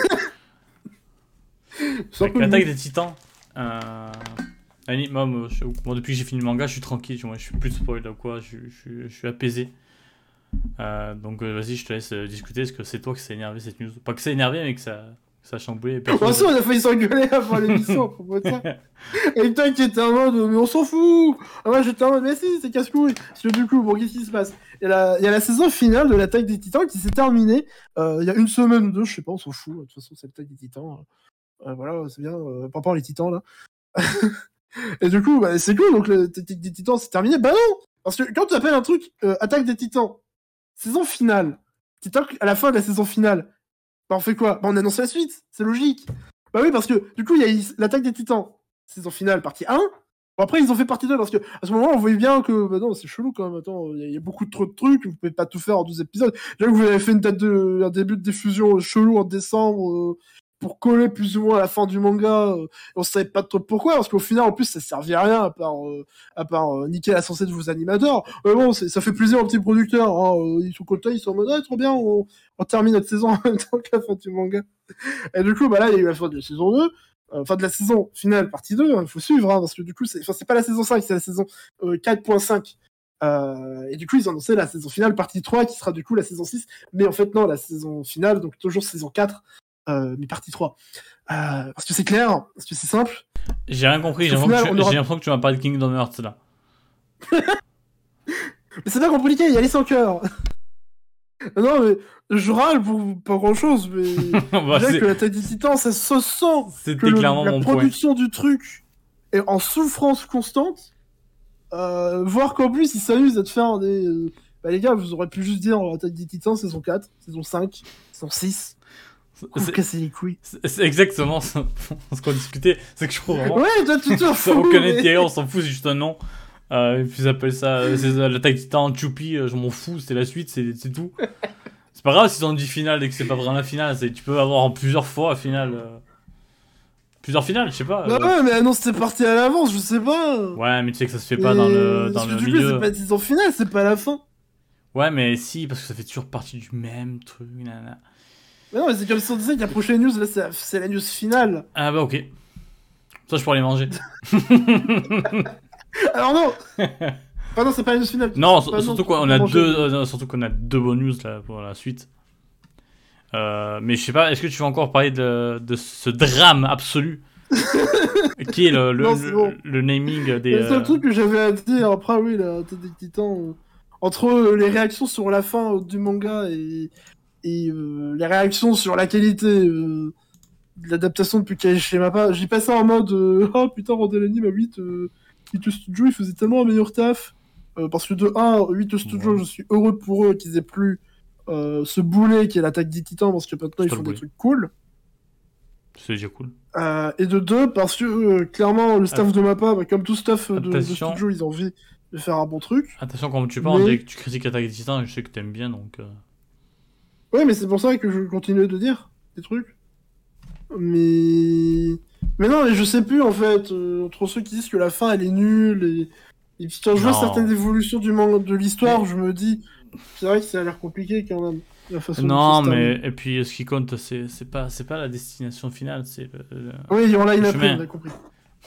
C'est un Avec peu l'attaque mou. des titans. Euh... Annie, moi, moi, je- moi, depuis que j'ai fini le manga, je suis tranquille, tu vois, je suis plus de spoil ou quoi, je, je- je suis apaisé. Euh, donc euh, vas-y, je te laisse euh, discuter, parce que c'est toi qui s'est énervé cette news. Pas que c'est énervé, mais que ça, que ça a chamboulé. Bon, Personne... ça, on a failli s'engueuler avant l'émission à propos de ça. Et toi qui était en mode, mais on s'en fout. Ah, moi j'étais en mode, mais si, c'est casse-couille. Parce que du coup, bon, qu'est-ce qui se passe? Il y, a la... il y a la saison finale de l'attaque des Titans qui s'est terminée euh, il y a une semaine ou deux, je sais pas, on s'en fout. De toute façon, c'est l'attaque des Titans. Euh, voilà, c'est bien. Euh, pas les Titans là. Et du coup, bah, c'est cool. Donc l'attaque des Titans c'est terminé. Bah non, parce que quand tu appelles un truc euh, attaque des Titans, saison finale, Titan à la fin de la saison finale, bah on fait quoi? Bah on annonce la suite. C'est logique. Bah oui, parce que du coup, il y a l'attaque des Titans, saison finale, partie un. Bon, après, ils ont fait partie d'eux parce que à ce moment, on voyait bien que bah non, c'est chelou quand même. Attends, il y, y, a beaucoup trop de trucs, vous pouvez pas tout faire en douze épisodes. Déjà que vous avez fait une date de, un début de diffusion chelou en décembre euh, pour coller plus ou moins à la fin du manga. Euh, on savait pas trop pourquoi, parce qu'au final, en plus, ça servait à rien à part, euh, à part euh, niquer la censée de vos animateurs. Mais bon, ça fait plaisir aux petits producteurs. Hein. Ils sont contents, ils sont en mode ah, trop bien, on, on termine notre saison en même temps que la fin du manga. Et du coup, bah là, il y a eu la fin de la saison deux. Enfin, euh, de la saison finale, partie deux, il hein, faut suivre, hein, parce que du coup, c'est, enfin, c'est pas la saison cinq, c'est la saison euh, quatre point cinq. Euh, et du coup, ils ont annoncé la saison finale, partie trois, qui sera du coup la saison six. Mais en fait, non, la saison finale, donc toujours saison quatre, euh, mais partie trois. Euh, parce que c'est clair, parce que c'est simple. J'ai rien compris, j'ai l'impression, tu... aura... l'impression que tu m'as parlé de Kingdom Hearts là. Mais c'est pas compliqué, il y a les sans cœur. Non, mais je râle pour pas grand chose, mais. bah, déjà que l'attaque des titans, ça se sent. C'était que clairement le, mon la production point. Du truc est en souffrance constante. Euh, voir qu'en plus, ils s'amusent à te faire des. Euh... Bah, les gars, vous aurez pu juste dire l'attaque des titans, saison quatre, saison cinq, saison six. Vous cassez les couilles. C'est exactement ce qu'on discutait. C'est que je trouve vraiment. Ouais, toi, tu te fous. Ça n'a aucun intérêt, mais... on s'en fout, c'est juste un nom. Euh, et puis ils appellent ça euh, c'est l'attaque titan Choupi, euh, je m'en fous, c'est la suite, c'est, c'est tout. C'est pas grave s'ils ont dit finale et que c'est pas vraiment la finale, c'est, tu peux avoir en plusieurs fois la finale. Euh... Plusieurs finales, je sais pas. Bah euh... ouais, mais annonce tes parties à l'avance, je sais pas. Ouais, mais tu sais que ça se fait pas et... dans le, dans parce le que du milieu. coup, c'est pas la saison finale, c'est pas la fin. Ouais, mais si, parce que ça fait toujours partie du même truc. Nanana. Mais non, mais c'est comme si on disait que la prochaine news, là, c'est, c'est la news finale. Ah bah ok. Ça, je pourrais les manger. Alors non. Ah non, c'est pas la news finale. Non, s- surtout, quoi, on a deux, euh, surtout qu'on a deux bonnes news là, pour la suite. Euh, mais je sais pas, est-ce que tu vas encore parler de, de ce drame absolu qui est le, le, non, c'est le, bon. le naming des... Le seul euh... truc que j'avais à dire, après oui, la tête des titans, euh, entre euh, les réactions sur la fin euh, du manga et, et euh, les réactions sur la qualité euh, de l'adaptation depuis Keiichi Mappa, j'ai passé en mode euh, oh putain, rendez l'anime à huit, euh, huit Studio, il faisait tellement un meilleur taf. Euh, parce que de un, huit Studio, ouais. Je suis heureux pour eux qu'ils aient plus euh, ce boulet qui est l'attaque des titans, parce que maintenant ils font des trucs cool. C'est déjà cool. Euh, et de deux, parce que euh, clairement, le staff Att- de Mappa, bah, comme tout staff de, de studio, ils ont envie de faire un bon truc. Attention, quand tu parles, mais... dès que tu critiques l'attaque des titans, je sais que t'aimes bien, donc... Euh... Ouais, mais c'est pour ça que je continue de dire des trucs. Mais... Mais non, je sais plus, en fait, euh, entre ceux qui disent que la fin, elle est nulle, et, et puis quand je vois certaines évolutions du manga, de l'histoire, mais... je me dis, c'est vrai que ça a l'air compliqué, quand même. La façon non, mais et puis ce qui compte, c'est, c'est, pas, c'est pas la destination finale, c'est le, le... Oui, on l'a inappris, on a compris.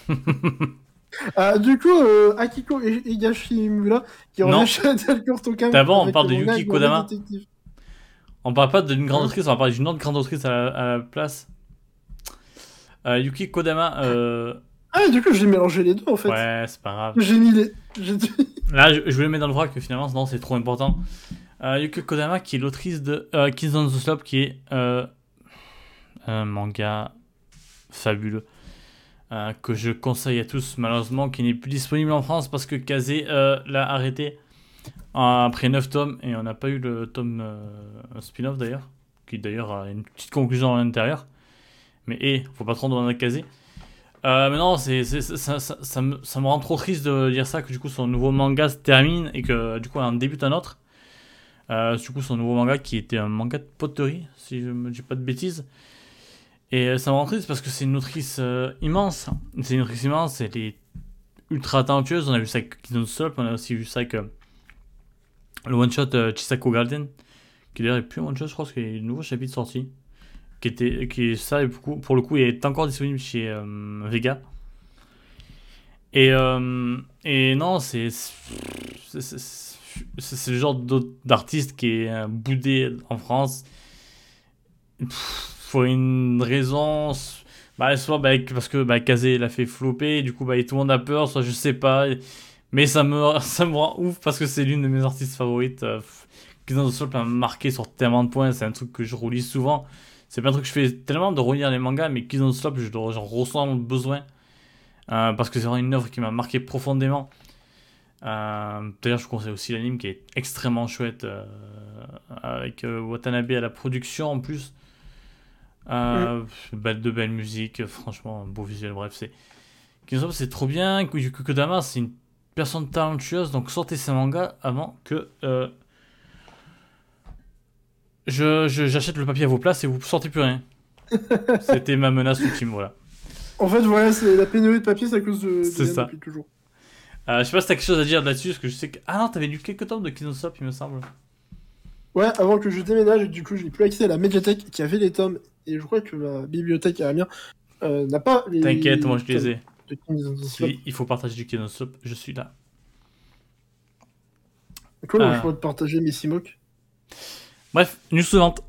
euh, du coup, euh, Akiko et Higashimura, qui revient chez Delcourt Tokan. D'abord, on parle de Yuki Kodama. On parle pas d'une grande autrice, on va parler d'une autre grande autrice à la, à la place. Euh, Yuki Kodama. Euh... Ah, du coup, j'ai mélangé les deux en fait. Ouais, c'est pas grave. J'ai mis les. J'ai... Là, je, je voulais mettre dans le vrac que finalement, non, c'est trop important. Euh, Yuki Kodama, qui est l'autrice de euh, Kids on the Slope, qui est euh, un manga fabuleux euh, que je conseille à tous, malheureusement, qui n'est plus disponible en France parce que Kazé euh, l'a arrêté après neuf tomes et on n'a pas eu le tome euh, spin-off d'ailleurs, qui d'ailleurs a une petite conclusion à l'intérieur. Mais hé, hey, faut pas trop demander à Kazé. Euh, mais non, c'est, c'est, ça, ça, ça, ça, me, ça me rend trop triste de dire ça, que du coup son nouveau manga se termine et que du coup on en débute un autre. Euh, du coup son nouveau manga qui était un manga de poterie, si je me dis pas de bêtises. Et euh, ça me rend triste parce que c'est une autrice euh, immense. C'est une autrice immense, elle est ultra talentueuse. On a vu ça avec Kids on the Slope, on a aussi vu ça avec euh, le one-shot euh, Chisako Garden, qui d'ailleurs est plus un one-shot, je crois, parce qu'il y a un nouveau chapitre sorti. Qui était, qui est ça, et pour, coup, pour le coup, il est encore disponible chez euh, Vega. Et, euh, et non, c'est c'est, c'est, c'est c'est le genre d'artiste qui est euh, boudé en France. Pour une raison, bah, soit bah, parce que bah, Kazé l'a fait flopper, du coup bah, tout le monde a peur, soit je sais pas. Mais ça me, ça me rend ouf parce que c'est l'une de mes artistes favorites. Euh, qui dans le sol m'a marqué sur tellement de points, c'est un truc que je relis souvent. C'est pas un truc que je fais tellement de relire les mangas, mais Kids on the Slope, j'en ressens le besoin. Euh, parce que c'est vraiment une œuvre qui m'a marqué profondément. Euh, d'ailleurs, je vous conseille aussi l'anime qui est extrêmement chouette. Euh, avec euh, Watanabe à la production en plus. Euh, mm. De belle musique, franchement, un beau visuel. Bref, c'est Kinosop, c'est trop bien. Yukiko Kodama, c'est une personne talentueuse, donc sortez ses mangas avant que euh, je, je- j'achète le papier à vos places et vous sortez plus rien. C'était ma menace ultime, voilà. En fait, voilà, c'est la pénurie de papier, c'est à cause de, de C'est Yann ça. depuis toujours. Euh, je sais pas si t'as quelque chose à dire là-dessus, parce que je sais que... Ah non, t'avais lu quelques tomes de Kinosop, il me semble. Ouais, avant que je déménage, et du coup, je n'ai plus accès à la médiathèque qui avait les tomes, et je crois que la bibliothèque à Amiens euh, n'a pas les T'inquiète, moi je les tomes ai. de Kinosop. Si il faut partager du Kinosop, je suis là. Cool, Euh. je pourrais te partager mes Simoc. Bref, news suivante.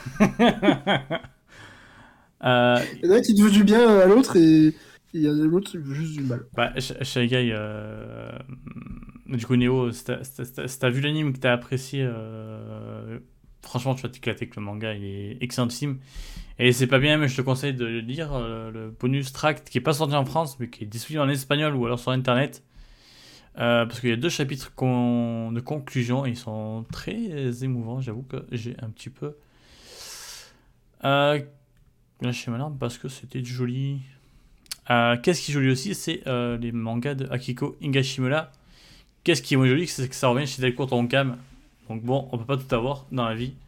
euh, Il y en a qui te veut du bien à l'autre, et il y a l'autre qui veut juste du mal. bah, Sh- Shy Guy, euh, du coup, Néo, si t'as si t'as- si t'as vu l'anime que t'as apprécié, euh, franchement, tu vas t'éclater avec le manga, il est excellentissime. Et c'est pas bien, mais je te conseille de lire euh, le bonus tract qui est pas sorti en France, mais qui est disponible en espagnol ou alors sur internet. Euh, parce qu'il y a deux chapitres con- de conclusion et ils sont très émouvants. J'avoue que j'ai un petit peu euh, lâché ma larme parce que c'était joli. Euh, Qu'est-ce qui est joli aussi, c'est euh, les mangas de Akiko Higashimura. Qu'est-ce qui est joli, c'est que ça revient chez Delcourt Tonkam. Donc bon, on peut pas tout avoir dans la vie.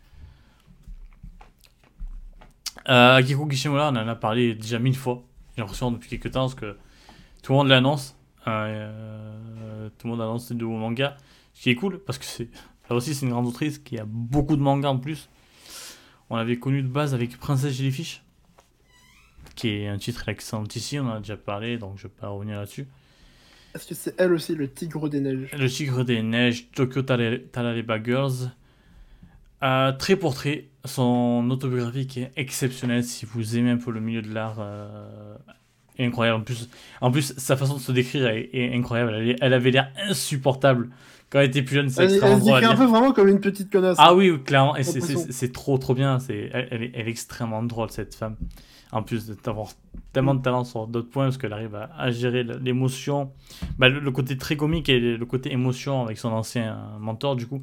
Euh, Akiko Higashimura, on en a parlé déjà mille fois. J'ai l'impression depuis quelques temps parce que tout le monde l'annonce. Euh, tout le monde annonce des nouveaux mangas. Ce qui est cool parce que c'est là aussi c'est une grande autrice qui a beaucoup de mangas en plus. On l'avait connu de base avec Princesse Jellyfish, qui est un titre excellent ici, on en a déjà parlé, donc je vais pas revenir là-dessus. Est-ce que c'est elle aussi le tigre des neiges? Le Tigre des Neiges, Tokyo Talaleba Girls. Euh, trait pour trait, son autobiographie qui est exceptionnelle si vous aimez un peu le milieu de l'art. Euh, est incroyable. En plus, en plus, sa façon de se décrire est, est incroyable. Elle, est- elle avait l'air insupportable quand elle était plus jeune. C'est Elle, extrêmement elle se drôle à décrit un lire. peu vraiment comme une petite connasse. Ah oui, clairement. Et J'ai c'est- c'est l'impression. c'est trop, trop bien. C'est, elle, elle est, elle est extrêmement drôle, cette femme. En plus d'avoir tellement de talent sur d'autres points, parce qu'elle arrive à, à gérer l'émotion. Bah, le, le côté très comique et le côté émotion avec son ancien mentor, du coup.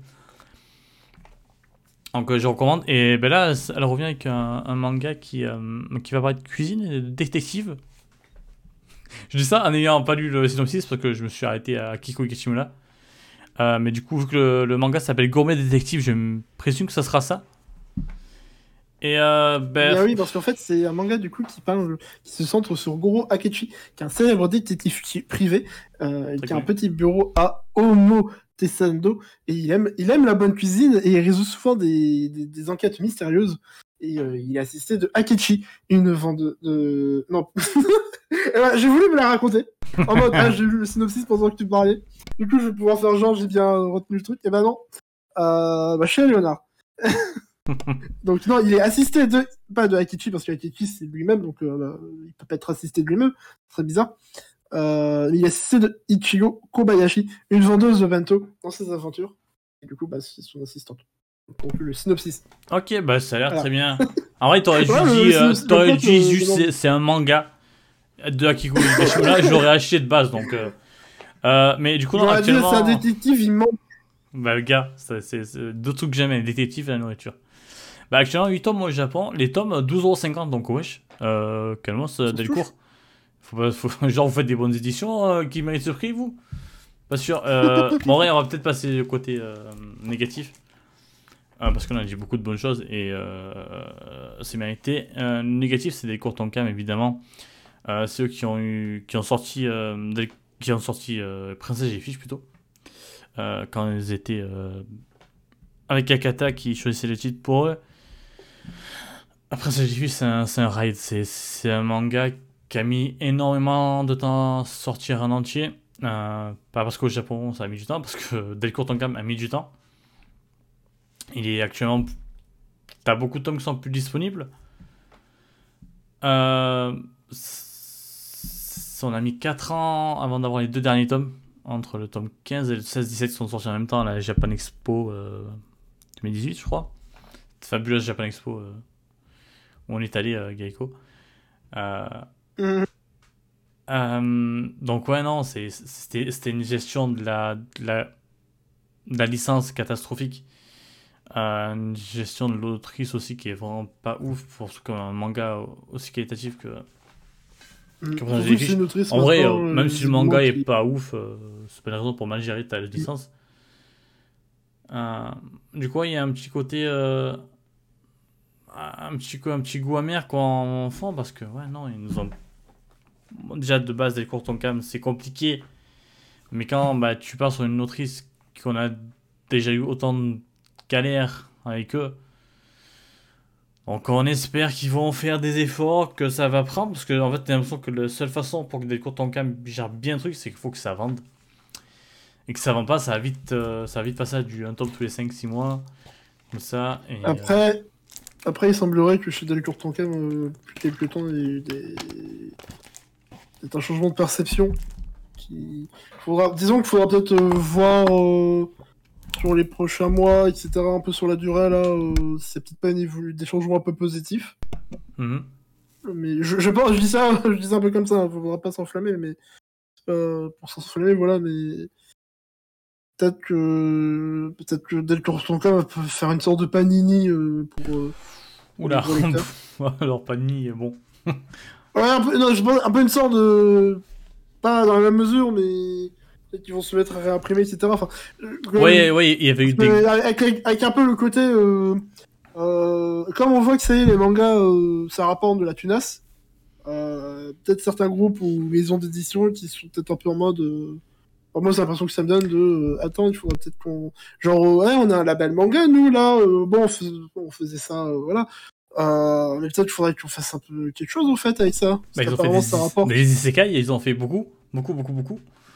Donc euh, je recommande. Et ben là, elle revient avec un, un manga qui, euh, qui va parler de cuisine et de détective. Je dis ça en n'ayant pas lu le synopsis parce que je me suis arrêté à Kiko Ikechimura. Euh, mais du coup, vu que le, le manga s'appelle Gourmet Détective, je me présume que ça sera ça. Et euh, ben. Bien oui, parce qu'en fait, c'est un manga du coup qui parle, qui se centre sur Goro Akechi, qui est un célèbre détective qui- privé, euh, Très qui a un cool. petit bureau à Omotesando, et il aime, il aime la bonne cuisine et il résout souvent des, des, des enquêtes mystérieuses. Et euh, il est assisté de Akechi, une vendeuse de... Non. Et voilà, j'ai voulu me la raconter. En mode, ah, j'ai lu le synopsis pendant que tu parlais. Du coup, je vais pouvoir faire genre, j'ai bien retenu le truc. Et ben non. Euh, bah, chez Léonard. Donc non, il est assisté de... Pas de Akechi, parce que Akechi, c'est lui-même, donc euh, bah, il peut pas être assisté de lui-même. C'est très bizarre. Euh, il est assisté de Ichigo Kobayashi, une vendeuse de bento dans ses aventures. Et du coup, bah, c'est son assistante. Donc le synopsis. Ok, bah ça a l'air Voilà. très bien. En vrai, t'aurais Ouais, juste le- dit, le euh, synopsis- t'aurais le plot, dit euh, juste demande- c'est- c'est un manga de Akiko Ikechimura, je l'aurais acheté de base. Donc, euh, euh, mais du coup, Il non, aurait dit, c'est un actuellement. détective, il ment. Bah, le gars, ça, c'est c'est deux trucs que j'aime, les détectives et la nourriture. Bah, actuellement, huit tomes au Japon, les tomes douze euros cinquante, donc wesh. Euh, calmos, Ça se Delcourt. Faut pas, faut, genre, vous faites des bonnes éditions euh, qui méritent ce prix, vous? Pas sûr. Euh, bon, en vrai, on va peut-être passer au côté euh, négatif. Euh, parce qu'on a dit beaucoup de bonnes choses et euh, c'est mérité. Euh, négatif, c'est des cours Tonkam, évidemment. Euh, c'est eux qui ont, eu, qui ont sorti, euh, des- qui ont sorti euh, Princesse Jellyfish plutôt. Euh, quand ils étaient euh, avec Akata qui choisissait les titres pour eux. Princesse Jellyfish, c'est un, c'est un ride. C'est, c'est un manga qui a mis énormément de temps à sortir en entier. Euh, pas parce qu'au Japon ça a mis du temps, parce que Delcourt Tonkam a mis du temps. Il est actuellement. T'as beaucoup de tomes qui sont plus disponibles. Euh, c- on a mis quatre ans avant d'avoir les deux derniers tomes. Entre le tome quinze et le seize dix-sept qui sont sortis en même temps à la Japan Expo euh, deux mille dix-huit, je crois. Fabuleuse Japan Expo euh, où on est allé, euh, Gaiko. Euh, Mhm. euh, donc, ouais, non, c'est- c'était c'était une gestion de la, de la, de la licence catastrophique. Euh, une gestion de l'autrice aussi qui est vraiment pas ouf pour ce- comme un manga aussi qualitatif que Mm. Qui représente Surtout que c'est Jellyfish. une autrice En vrai, maintenant, euh, euh, même si le manga visiblement, est qui... pas ouf, euh, c'est pas une raison pour mal gérer ta Mm. licence. Euh, du coup, il y a un petit côté. euh, un, petit, un petit goût amer quoi, en enfant, parce que, ouais, non, ils nous ont. Bon, déjà, de base, des cours Tonkam, c'est compliqué. Mais quand bah, tu pars sur une autrice qu'on a déjà eu autant de galères avec eux, donc on espère qu'ils vont faire des efforts, que ça va prendre, parce que en fait, t'as l'impression que la seule façon pour que Delcourt Tonkam gère bien le truc, c'est qu'il faut que ça vende. Et que ça vend pas, ça va vite, euh, ça va vite passer à du un tome tous les cinq six mois, comme ça. Et, euh, Après, après, il semblerait que chez Delcourt Tonkam, euh, depuis quelques temps, il y a eu des... peut-être un changement de perception. Qui... Faudra... Disons qu'il faudra peut-être euh, voir euh, sur les prochains mois, et cetera, un peu sur la durée, là, euh, si c'est peut-être pas une évolu- des changements un peu positifs. mhm. Mais je, je pense, je dis ça, je dis ça un peu comme ça, hein, faudra pas s'enflammer, mais c'est pas pour s'enflammer, voilà, mais peut-être que peut-être que Delcourt Tonkam peut faire une sorte de panini euh, pour, euh, pour les Oula, gros lecteurs. alors pas de nid, bon. Ouais, un peu, non, je pense un peu une sorte de pas dans la même mesure, mais peut-être qu'ils vont se mettre à réimprimer, et cetera. Enfin, euh, Ouais, comme- ouais, il y avait eu mais des. avec, avec- avec un peu le côté, euh, euh, comme on voit que ça y est, les mangas, euh, ça rapporte de la tunasse. Euh, peut-être certains groupes ou maisons d'édition qui sont peut-être un peu en mode. Euh, enfin, moi, c'est l'impression que ça me donne de. Euh, attends, il faudrait peut-être qu'on. Genre, euh, ouais, on a un label manga, nous, là. euh, bon, on, fais- bon, on faisait ça, euh, voilà. Euh, mais peut-être qu'il faudrait qu'on fasse un peu quelque chose, au fait, avec ça. Parce Bah, ils ont fait qu'apparemment, des, ça is- rapporte. des isekai, ils ont fait beaucoup, beaucoup, beaucoup, beaucoup.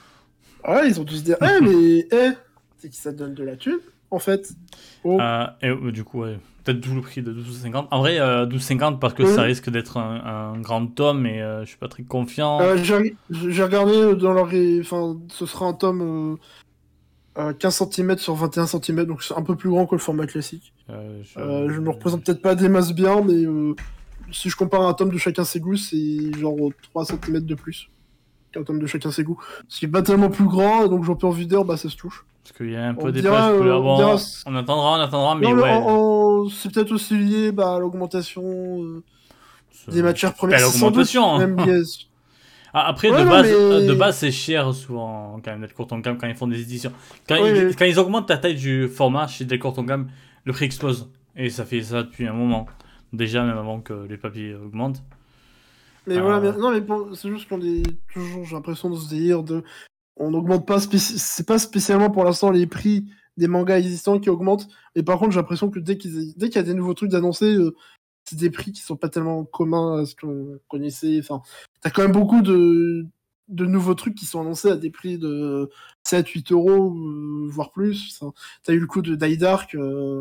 Ouais, ils ont tous dit, eh, mais, eh, c'est que ça donne de la thune, en fait. Oh. Euh, et euh, du coup, ouais, peut-être d'où le prix de douze cinquante. En vrai, euh, douze cinquante parce que ça Euh, risque d'être un, un grand tome et euh, je suis pas très confiant. euh, j'ai j'ai regardé dans leur. ré- Enfin, ce sera un tome euh, euh, quinze centimètres sur vingt et un centimètres, donc c'est un peu plus grand que le format classique. Euh, je... Euh, je me représente peut-être pas des masses bien, mais euh, si je compare un tome de chacun ses goûts, c'est genre trois centimètres de plus qu'un tome de chacun ses goûts. Ce qui est pas tellement plus grand, et donc j'en peux en videur, bah ça se touche. Parce qu'il y a un On peu me des dira, pages euh, couleur. on me dira Bon, on attendra, on attendra, mais non, le- ouais. en- en- c'est peut-être aussi lié bah, à l'augmentation euh, C'est des matières c'est pas premières. C'est sans doute l'augmentation. même Hein. lié. Ah, après, de Ouais, non, base, euh, de mais. base c'est cher souvent quand même Delcourt Tonkam quand ils font des éditions. Quand, Oui, ils, oui. quand ils augmentent la taille du format chez Delcourt Tonkam, le prix explose. Et ça fait ça depuis un moment. Déjà, même avant que les papiers augmentent. Mais voilà, Euh, mais, non, mais pour- c'est juste qu'on est toujours, j'ai l'impression de se dire de. On n'augmente pas, spéci- c'est pas spécialement pour l'instant les prix des mangas existants qui augmentent, mais par contre j'ai l'impression que dès qu'ils, dès qu'il y a des nouveaux trucs d'annoncer, euh, c'est des prix qui sont pas tellement communs à ce qu'on connaissait. Enfin, t'as quand même beaucoup de, de nouveaux trucs qui sont annoncés à des prix de sept huit euros, euh, voire plus. Enfin, t'as eu le coup de Die Dark, euh,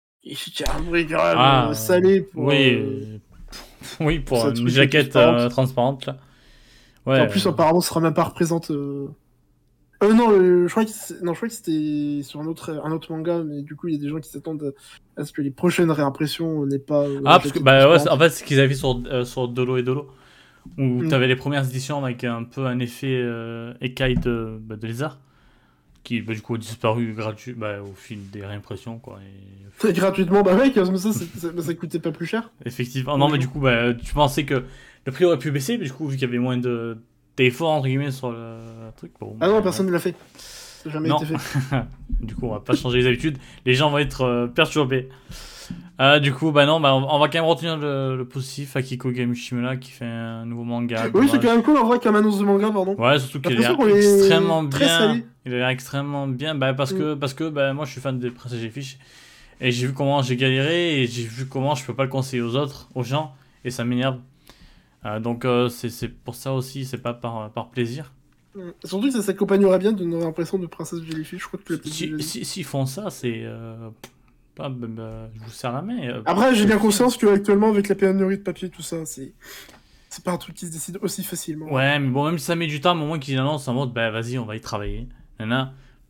qui a un bruit grave ah, euh, euh, salé pour, oui. euh, euh, oui, pour pour sa une truc jaquette euh, transparente. transparente là. Ouais. Qui en plus euh, apparemment sera même pas représente. Euh, Euh, non, euh, je crois que c'est- non, je crois que c'était sur un autre, un autre manga, mais du coup, il y a des gens qui s'attendent à, à ce que les prochaines réimpressions n'aient pas euh, la Ah, parce que, jaquette bah ouais, c'est- transparente. en fait, ce qu'ils avaient fait sur, euh, sur Dolo et Dolo, où Mm. t'avais les premières éditions avec un peu un effet euh, écaille de, bah, de lézard, qui bah, du coup a disparu gratuit bah, au fil des réimpressions, quoi. Et... Et gratuitement, bah mec, comme ça, c'est- ça, ça coûtait pas plus cher. Effectivement, Tous non, les mais du jours. coup, bah, tu pensais que le prix aurait pu baisser, mais du coup, vu qu'il y avait moins de d'efforts, entre guillemets, sur le truc, bon, Ah non, bah, personne ouais. ne l'a fait. Ça n'a jamais Non, été fait. du coup, on va pas changer les habitudes, les gens vont être euh, perturbés. Euh, du coup, bah non, bah, on, on va quand même retenir le, le positif, Akiko Gamishimura qui fait un nouveau manga, Oui, c'est quand dommage. même cool en vrai comme annonce de manga, pardon. Ouais, surtout J'ai qu'il a l'impression l'air qu'on extrêmement est très bien. salé. Il a l'air extrêmement bien, bah parce Mm. que, parce que bah, moi je suis fan de Princesse Jellyfish. Et j'ai vu comment j'ai galéré, et j'ai vu comment je peux pas le conseiller aux autres, aux gens, et ça m'énerve. Euh, donc euh, c'est c'est pour ça aussi, c'est pas par, par plaisir. Mm. Surtout que ça s'accompagnerait bien d'une réimpression de Princesse Jellyfish, je crois que tu l'as peut-être Si, déjà dit. si, s'ils font ça, c'est... Euh, pas, bah, bah, je vous serre la main. euh, Après, j'ai pas de bien soucis, hein. conscience qu'actuellement, avec la pénurie de papier et tout ça, c'est c'est pas un truc qui se décide aussi facilement. Ouais, mais bon, même si ça met du temps, au moins qu'ils annoncent en mode, bah vas-y, on va y travailler. Nana.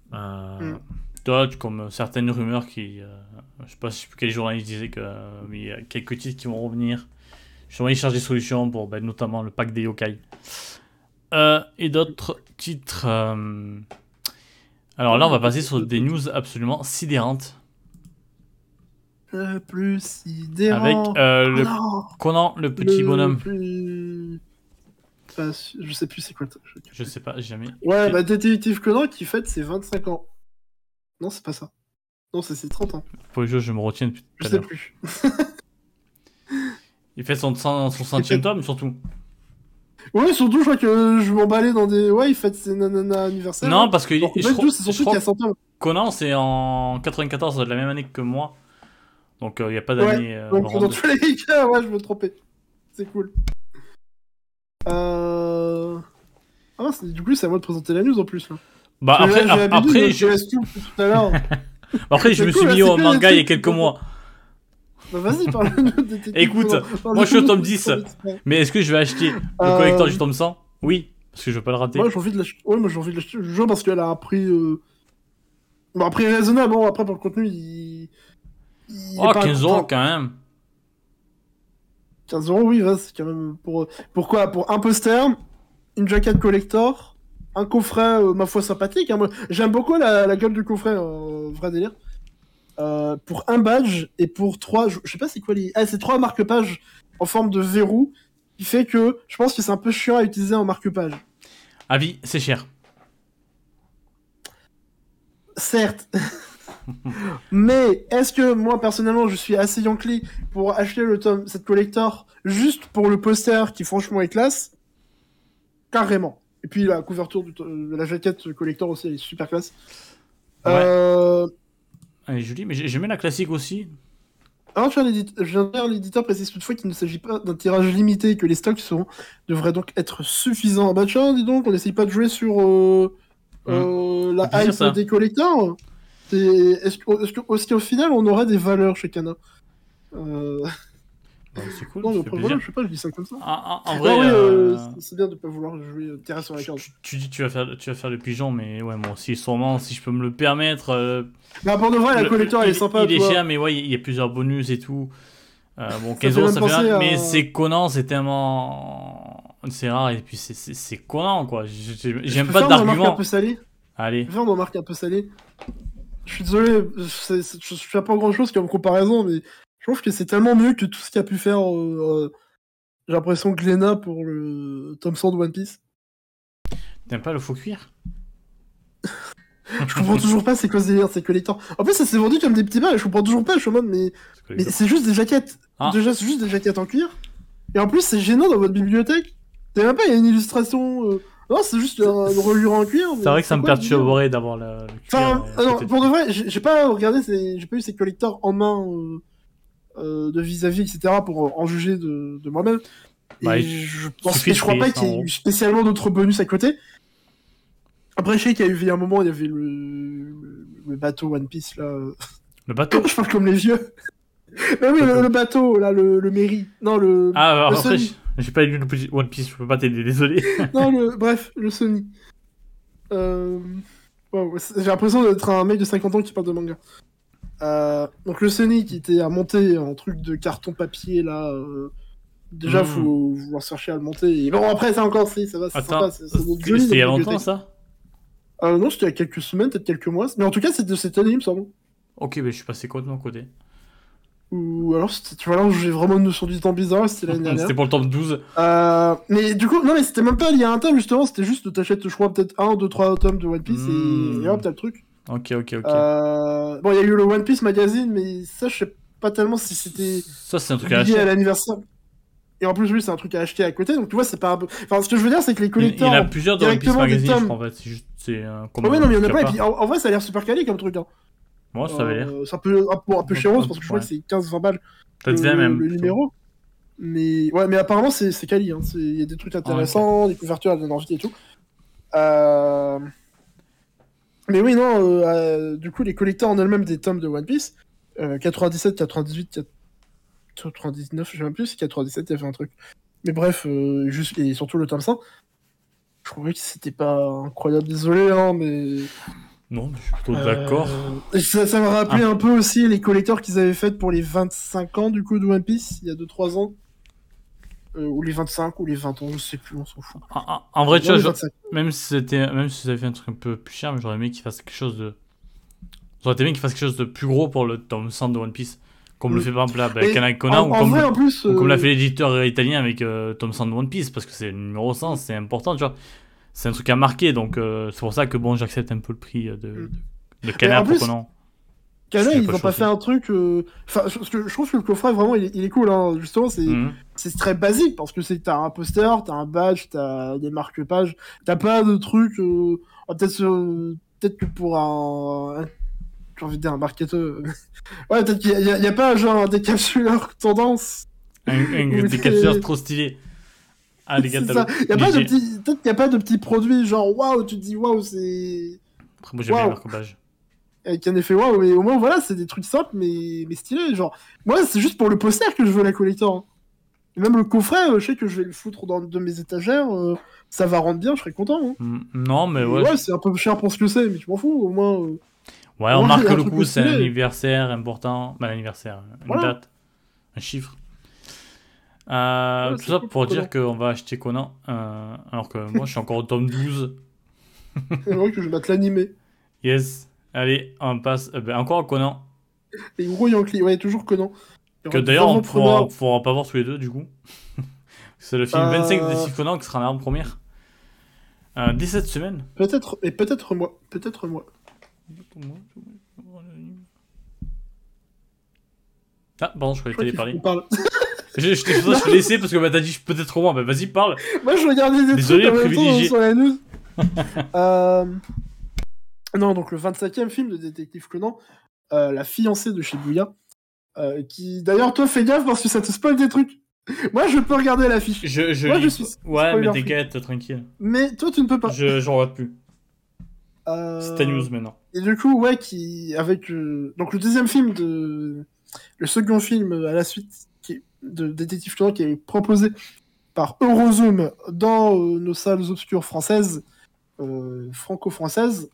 Euh, Mm. D'autres, comme certaines rumeurs qui. Euh, je sais pas si quel journaliste disait que euh, il y a quelques titres qui vont revenir. Justement, ils cherchent des solutions pour bah, notamment le pack des yokai. Euh, et d'autres titres. euh, Alors là, on va passer sur des news absolument sidérantes. Le plus Avec sidérant. euh, Oh le non, Conan, le petit le bonhomme. plus... pas sûr. Je sais plus c'est quoi le truc. Je sais pas, j'ai jamais. Ouais, bah Détective Conan qui fête ses vingt-cinq ans. Non, c'est pas ça. Non, c'est ses trente ans. Pour les jeux, je me retiens depuis Je tout à sais l'heure. plus. Il fait son, son, son centième tome, surtout. Ouais, surtout, je crois que je m'emballais dans des. Ouais, il fête ses nanana anniversaires. Non, parce que Alors, je, pas du crois- tout, c'est je surtout crois qu'il y a cent ans. que Conan, c'est en quatre-vingt-quatorze, de la même année que moi. Donc, il n'y a pas Ouais, d'année euh, donc dans ronde. tous les cas, ouais, je me trompais. C'est cool. Euh. Ah, c'est- du coup, c'est à moi de présenter la news en plus. Là. Bah, Parce que après, là, j'ai ap- l'habitude, après, je je, laisse tout depuis tout à l'heure. après, je C'est me cool, suis là, mis c'est au que manga des il y a trucs quelques qui- mois. Bah, vas-y, parle-nous de Détective Écoute, Conan. moi, je suis au tome Parle-nous dix. de Conan. Mais est-ce que je vais acheter le Euh, collector du tome cent? Oui, parce que je veux pas le rater. Moi, j'ai envie de l'acheter. Ouais, moi, j'ai envie de l'acheter. Je jure parce qu'elle a un prix. Euh... Bon, un prix raisonnable. Bon, après, pour le contenu, il. il est Oh, pas quinze euros enfin, quand même. quinze euros, oui, ouais, c'est quand même. Pour... Pourquoi Pour un poster, une jaquette collector, un coffret, euh, ma foi, sympathique. Hein. Moi, j'aime beaucoup la, la gueule du coffret, euh, vrai délire. Euh, pour un badge et pour trois. Je, je sais pas c'est quoi les. Ah, c'est trois marque-pages en forme de verrou. Qui fait que je pense que c'est un peu chiant à utiliser en marque-page. Avis, c'est cher. Certes. Mais est-ce que moi personnellement je suis assez yankee pour acheter le tome cette collector juste pour le poster qui franchement est classe? Carrément. Et puis la couverture du to- de la jaquette collector aussi elle est super classe. Ouais. Euh... Elle est jolie, mais j'ai- j'aimais la classique aussi. Alors, je viens d'édite- je viens de lire, l'éditeur précise toutefois qu'il ne s'agit pas d'un tirage limité et que les stocks seront, devraient donc être suffisants. Bah tiens, dis donc, on n'essaye pas de jouer sur euh, euh, C'est la plaisir, hype ça. des collecteurs. C'est- Est-ce que- est-ce que- est-ce qu'au final on aurait des valeurs chez Kana euh... Bah, c'est cool, Non, mais ça fait après, plaisir. voilà, je sais pas, je dis ça comme ça. En, en- en Non, vrai, oui, euh, euh, c'est- c'est bien de pas vouloir jouer euh, tirer sur la corde. tu, tu dis tu vas faire tu vas faire le pigeon, mais ouais, moi aussi, sûrement, si je peux me le permettre. euh, Bah, pour de vrai, la le- collector elle il, est sympa. il tu est vois. cher, mais ouais, il y a plusieurs bonus et tout. Euh, bon, Ça quinze fait euros, même ça fait penser rien, à- mais c'est Conan, c'est tellement. C'est rare, et puis c'est- c'est c'est Conan, quoi. J'ai- j'ai- Je J'aime peux pas faire une remarque un d'argument. peu salée. Allez. Je peux faire une remarque un peu salée. Je suis désolé, c'est- c'est- je je fais pas grand chose comme comparaison, mais je trouve que c'est tellement mieux que tout ce qu'a pu faire. euh, euh, J'ai l'impression Glénat pour le tome cent de One Piece. T'aimes pas le faux cuir? Je comprends toujours pas c'est quoi ce délire, ces collecteurs. En plus, ça s'est vendu comme des petits balles, je comprends toujours pas, je suis en mode, mais, mais c'est juste des jaquettes. Ah. Déjà, c'est juste des jaquettes en cuir. Et en plus, c'est gênant dans votre bibliothèque. T'as même pas, il y a une illustration. euh, Non, c'est juste un- une reliure en cuir. mais C'est vrai que ça me quoi, ce délire perturberait d'avoir le, le cuir. Enfin, euh, ah non, côté. pour de vrai, j'ai j'ai pas regardé, ces- j'ai pas eu ces collecteurs en main euh, euh, de vis-à-vis, et cetera pour en juger de, de moi-même. Et Bah, il je pense suffit que de je crois pas payer qu'il y cent ait euros. eu spécialement d'autres bonus à côté. Après, je sais qu'il y a eu il y a un moment, il y avait le, le bateau One Piece là. euh. Le bateau. Je parle comme les vieux. Mais oui, le, le bateau là, le, le Mary. Non, le. Ah, alors, le après, Sony. j'ai pas lu le petit One Piece, je peux pas t'aider, désolé. Non, le... bref, le Sony. Euh... wow, c'est- j'ai l'impression d'être un mec de cinquante ans qui parle de manga. Euh, donc le Sony qui était à monter en truc de carton papier là. euh, Déjà, Mm. faut vouloir chercher à le monter. Et bon, après, ça encore, si, ça va, c'est Attends, sympa. C'est c'est c'était joli. c'était il y a notre longtemps bibliothèque. ça? Euh, non, c'était il y a quelques semaines, peut-être quelques mois. Mais en tout cas, c'était de cette année, il me semble. Ok, mais je suis passé complètement à côté. Ou alors, c'était- tu vois, là, j'ai vraiment une notion du temps bizarre, c'était l'année dernière. C'était pour le tome douze. Euh, mais du coup, non, mais c'était même pas lié à un tome, justement, c'était juste, t'achètes, je crois, peut-être un, deux, trois tomes de One Piece Mm. et... et hop, t'as le truc. Ok, ok, ok. Euh... Bon, il y a eu le One Piece Magazine, mais ça, je sais pas tellement si c'était Ça, c'est un truc à lié à acheter. l'anniversaire. Et en plus, oui, c'est un truc à acheter à côté, donc tu vois, c'est pas un peu. Enfin, ce que je veux dire, c'est que les Il, il collecteurs. y en a plusieurs dans One Piece directement des Magazine, je tomes. crois, en fait. C'est juste. C'est un. Oh, ouais, non, mais il y en a pas, et puis en, en vrai, ça a l'air super quali comme truc. Hein. Moi, ça avait l'air. Euh, c'est un peu, un, bon, un peu Ouais, chéros, ouais. parce que je crois que c'est quinze vingt balles Peut-être le, vingt même. le plutôt. numéro. Mais ouais, mais apparemment, c'est c'est quali. Hein. C'est- Il y a des trucs intéressants, des couvertures à l'énergie et tout. Euh... Mais oui, non, euh, euh, du coup, les collecteurs en eux-mêmes des tomes de One Piece, euh, quatre-vingt-dix-sept, quatre-vingt-dix-huit, quatre-vingt-dix-neuf, je sais même plus, si quatre-vingt-dix-sept, il y avait un truc. Mais bref, euh, juste, et surtout le tome cent, je trouvais que c'était pas incroyable, désolé, hein, mais... Non, mais je suis plutôt Euh, d'accord. et Ça, ça m'a rappelé Ah. un peu aussi les collecteurs qu'ils avaient fait pour les vingt-cinq ans, du coup, de One Piece, il y a deux trois ans. Euh, ou les vingt-cinq, ou les vingt ans, je sais plus, on s'en fout. En, en- en vrai, tu Non, vois, les je- vingt-cinq. même si c'était, même si ça avait fait un truc un peu plus cher, mais j'aurais aimé qu'il fasse quelque chose de. J'aurais aimé qu'il fasse quelque chose de plus gros pour le tome cent de One Piece. Comme Mm. le fait par exemple là, bah, Mais Kanai Conan, en, ou en comme, vrai, en plus, ou comme l'a euh, fait l'éditeur italien avec euh, Tom Sand One Piece, parce que c'est le numéro cent, c'est important, tu vois. C'est un truc à marquer, donc euh, c'est pour ça que bon, j'accepte un peu le prix de, mm. de, de mais en Canard pour plus, Conan. Je Canet, fais pas ils le ont choix pas fait aussi. un truc. euh, Enfin, je, je- je trouve que le coffret, vraiment, il est, il est cool. Hein. Justement, c'est Mhm. c'est très basique parce que c'est t'as un poster, t'as un badge, t'as des marque-pages. T'as pas de trucs. euh, oh, peut-être euh, peut-être que pour un. un- J'ai envie de dire un marketeur. Ouais, peut-être qu'il y, a il y a- il y a pas genre un décapsuleur tendance. Un, un Ou décapsuleur des- trop stylé. Ah, les C'est ça. catalogues Il y a pas de léger. petits. Peut-être qu'il y a pas de petits produits genre waouh, tu te dis waouh, c'est. Après, moi j'aime bien les Waouh! marque-pages. Avec un effet waouh, mais au moins voilà, c'est des trucs simples mais, mais stylés. Genre, moi, c'est juste pour le poster que je veux la collector. Hein. Et même le coffret, euh, je sais que je vais le foutre dans de mes étagères, euh, ça va rendre bien, je serais content. Hein. Mm, non, mais Et ouais. ouais, je- c'est un peu cher pour ce que c'est, mais je m'en fous, au moins, euh, Ouais, au on moins il y marque a un le truc coup, c'est un stylé. anniversaire important. Bah, l'anniversaire, une Voilà, date, un chiffre. Euh, ouais, tout c'est ça cool pour pour dire Conan. qu'on va acheter Conan, euh, alors que moi je suis encore au tome douze. C'est vrai que je vais mettre l'animé. Yes. Allez, on passe. euh, ben, encore Conan. Et Gros Yankee, ouais, toujours Conan. Il y Que aura des d'ailleurs on pourra, avant-premières. on pourra pas voir tous les deux du coup. C'est le film vingt-cinq de Euh, Détective Conan qui sera en avant-première. Euh, dès cette semaine. peut-être, et peut-être moi, peut-être moi. Ah, pardon, je Je croyais que crois t'allais qu'il faut qu'on parler. parle. Je, je t'ai je t'ai laissé parce que bah, t'as dit peut-être moi. Bah vas-y, parle. Moi, je regardais des Désolé, trucs en même temps privilégié. sur la news. euh... Non, donc le vingt-cinquième film de Détective Conan, euh, la fiancée de Shibuya, euh, qui d'ailleurs toi fais gaffe parce que ça te spoil des trucs. Moi je peux regarder l'affiche. Je, je Moi je lis. suis Ouais, mais spoiler free. t'inquiète, tranquille. Mais toi tu ne peux pas. Je, j'en regarde plus. C'est ta Euh, news maintenant. Et du coup ouais qui avec euh, donc le deuxième film de le second film à la suite qui est... de Détective Conan qui est proposé par Eurozoom dans euh, nos salles obscures françaises, euh, franco-françaises.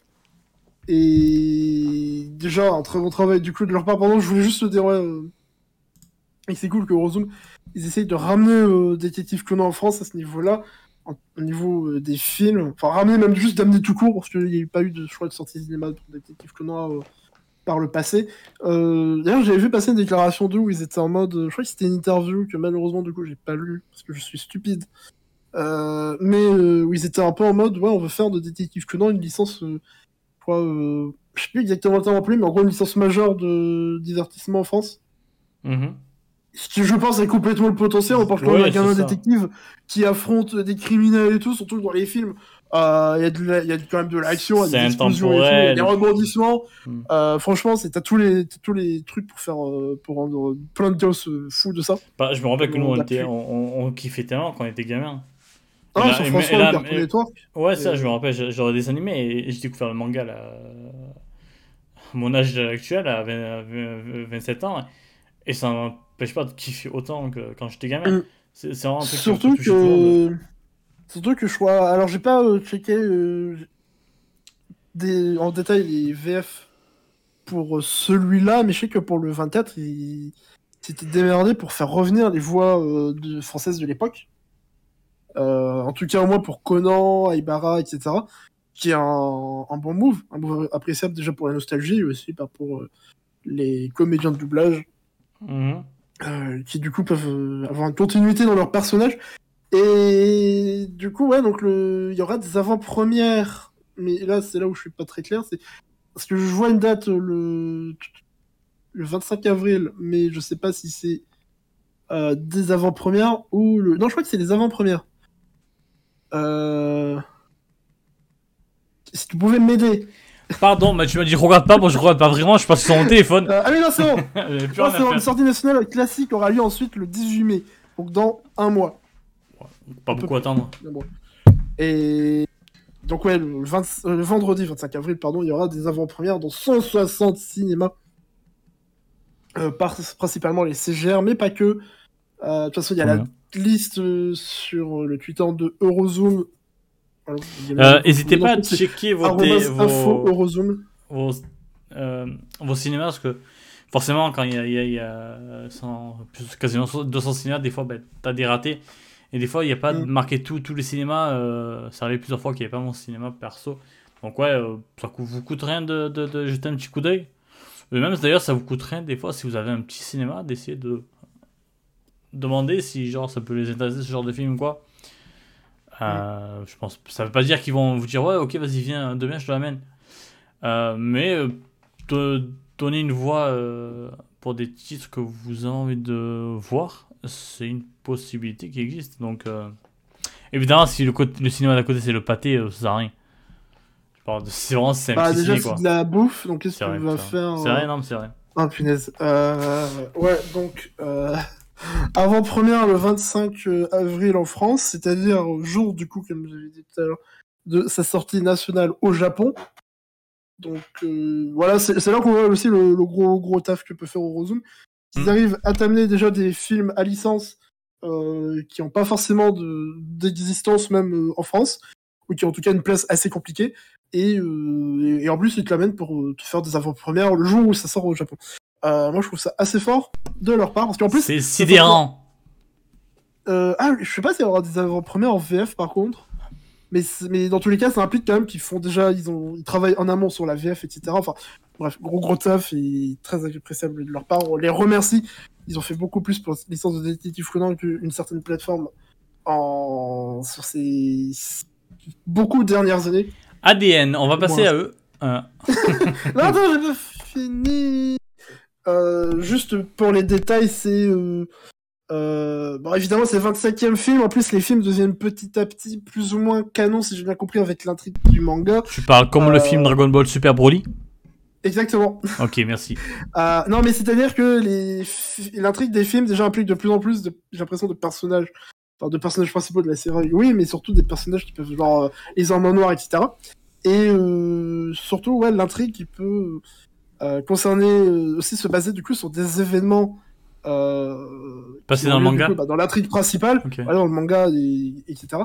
Et déjà, un très bon travail du coup de leur part. Pardon, je voulais juste le dire. Ouais, euh, et c'est cool que Eurozoom, ils essayent de ramener euh, Détective Conan en France à ce niveau-là, en- au niveau euh, des films. Enfin, ramener même juste d'amener tout court, parce qu'il n'y a eu pas eu de choix de sortie cinéma pour Détective Conan euh, par le passé. Euh, D'ailleurs, j'avais vu passer une déclaration d'eux où ils étaient en mode. Je crois que c'était une interview que malheureusement, du coup, j'ai pas lu, parce que je suis stupide. Euh, mais euh, où ils étaient un peu en mode, ouais, on veut faire de Détective Conan une licence. Euh, quoi, euh, je sais plus exactement le terme appelé, mais en gros une licence majeure de divertissement en France. Mhm. Ce qui, je pense, est complètement le potentiel. On parle quand même Ouais, d'un c'est gamin ça. détective qui affronte des criminels et tout, surtout que dans les films. euh, Il y a de la- il y a quand même de l'action, il y a C'est des explosions et tout, il y a des intemporel. rebondissements. Hmm. Euh, franchement, c'est- t'as tous les, t'as tous les trucs pour faire, euh, pour rendre plein de gosses euh, fous de ça. Bah, je me rappelle que nous, Tellement on, était, d'appui. on, on, on kiffait tellement quand on était gamin. Et Ah, là, sur et, France et trois, le là, Cartoon et- Network. ouais, Et, ça, je me euh, rappelle, j'ai- j'aurais des animés et, et j'ai découvert le manga là, euh, à mon âge actuel, à vingt vingt vingt-sept ans, et ça m'empêche pas de kiffer autant que quand j'étais gamin. hum. C'est c'est vraiment un truc qui peut Surtout toucher tout le monde. que. Surtout que je crois. Alors, j'ai pas euh, checké euh, des... en détail les V F pour euh, celui-là, mais je sais que pour le vingt-quatre, il s'était démerdé pour faire revenir les voix euh, de... françaises de l'époque. Euh, en tout cas, au moins pour Conan, Aibara, et cetera. Qui est un, un bon move, un move appréciable déjà pour la nostalgie, et aussi bah, pour euh, les comédiens de doublage, Mhm. euh, qui du coup peuvent euh, avoir une continuité dans leur personnage. Et du coup, ouais, donc le... il y aura des avant-premières, mais là, c'est là où je suis pas très clair, c'est parce que je vois une date euh, le, le vingt-cinq avril, mais je sais pas si c'est euh, des avant-premières ou le... Non, je crois que c'est des avant-premières. Euh... Si tu pouvais m'aider. Pardon, mais tu m'as dit regarde pas, moi je regarde pas vraiment, je passe sur mon téléphone. Euh, Ah oui, non, c'est bon. J'avais plus Non, rien c'est à bon. Une faire. sortie nationale classique aura lieu ensuite le dix-huit mai, donc dans un mois. Pas Un peu beaucoup plus. attendre. Un mois. Et donc ouais, le, vingt euh, le vendredi vingt-cinq avril, pardon, il y aura des avant-premières dans cent soixante cinémas, euh, par, principalement les C G R, mais pas que. Euh, de toute façon, il y a la Ouais. liste euh, sur le Twitter de Eurozoom. Alors, Euh, N'hésitez pas à checker vos, té- arrobas info vos, Eurozoom. vos, euh, vos cinémas, parce que forcément, quand il y a, il y a, il y a cent, plus, quasiment deux cents cinémas, des fois, ben, t'as des ratés. Et des fois, il n'y a pas de Mm. marqué tout, tous les cinémas. Euh, ça arrive plusieurs fois qu'il n'y avait pas mon cinéma perso. Donc, ouais, euh, ça vous coûte rien de, de, de jeter un petit coup d'œil. Et même d'ailleurs, ça vous coûterait des fois, si vous avez un petit cinéma, d'essayer de demander si genre ça peut les intéresser ce genre de film ou quoi. Euh, je pense, ça veut pas dire qu'ils vont vous dire ouais, ok, vas-y, viens, demain je te l'amène. Euh, mais euh, te donner une voix euh, pour des titres que vous avez envie de voir, c'est une possibilité qui existe. Donc, euh, évidemment, si le, côté, le cinéma d'à côté c'est le pâté, euh, ça sert à rien. Je parle de, c'est vraiment c'est un Bah, petit déjà, ciné c'est quoi. de la bouffe, donc qu'est-ce C'est que vrai, tu vas c'est vrai. faire C'est euh, vrai, non, mais c'est vrai. Ah, punaise. Euh, ouais, donc, euh, avant-première le vingt-cinq avril en France, c'est-à-dire au jour, du coup, comme j'avais dit tout à l'heure, de sa sortie nationale au Japon. Donc, euh, voilà, c'est c'est là qu'on voit aussi le, le gros, gros taf que peut faire Eurozone. Ils Mm. arrivent à t'amener déjà des films à licence euh, qui n'ont pas forcément de- d'existence même euh, en France, ou qui ont en tout cas une place assez compliquée. Et, euh, et, et en plus, ils te l'amènent pour euh, te faire des avant-premières le jour où ça sort au Japon. Euh, moi, je trouve ça assez fort de leur part, parce qu'en plus... C'est ça sort- sidérant. Euh, ah, je sais pas s'il y aura des avant-premières en V F par contre. Mais, c'est- mais dans tous les cas, ça implique quand même qu'ils font déjà, ils, ont, ils travaillent en amont sur la V F, et cetera. Enfin, bref, gros gros taf et très appréciable de leur part. On les remercie. Ils ont fait beaucoup plus pour la licence de Détective Conan qu'une certaine plateforme en... sur ces beaucoup dernières années. A D N, on va passer Moi. à eux. Euh, Non, attends, j'ai pas fini. Euh, juste pour les détails, c'est... Euh, euh, bon, évidemment, c'est le vingt-cinquième film. En plus, les films deviennent petit à petit plus ou moins canon, si j'ai bien compris, avec l'intrigue du manga. tu parles comme Euh, le film Dragon Ball Super Broly. Exactement. Ok, merci. Euh, non, mais c'est-à-dire que les fi- l'intrigue des films déjà implique de plus en plus, de... j'ai l'impression, de personnages, enfin, de personnages principaux de la série, oui, mais surtout des personnages qui peuvent, genre, euh, les hommes en noir, et cetera. Et euh, surtout, ouais, l'intrigue qui peut euh, concerner, euh, aussi se baser, du coup, sur des événements euh, Passer qui dans ont le lieu, manga du coup, bah, dans l'intrigue principale, Ok. voilà, dans le manga, et, etc.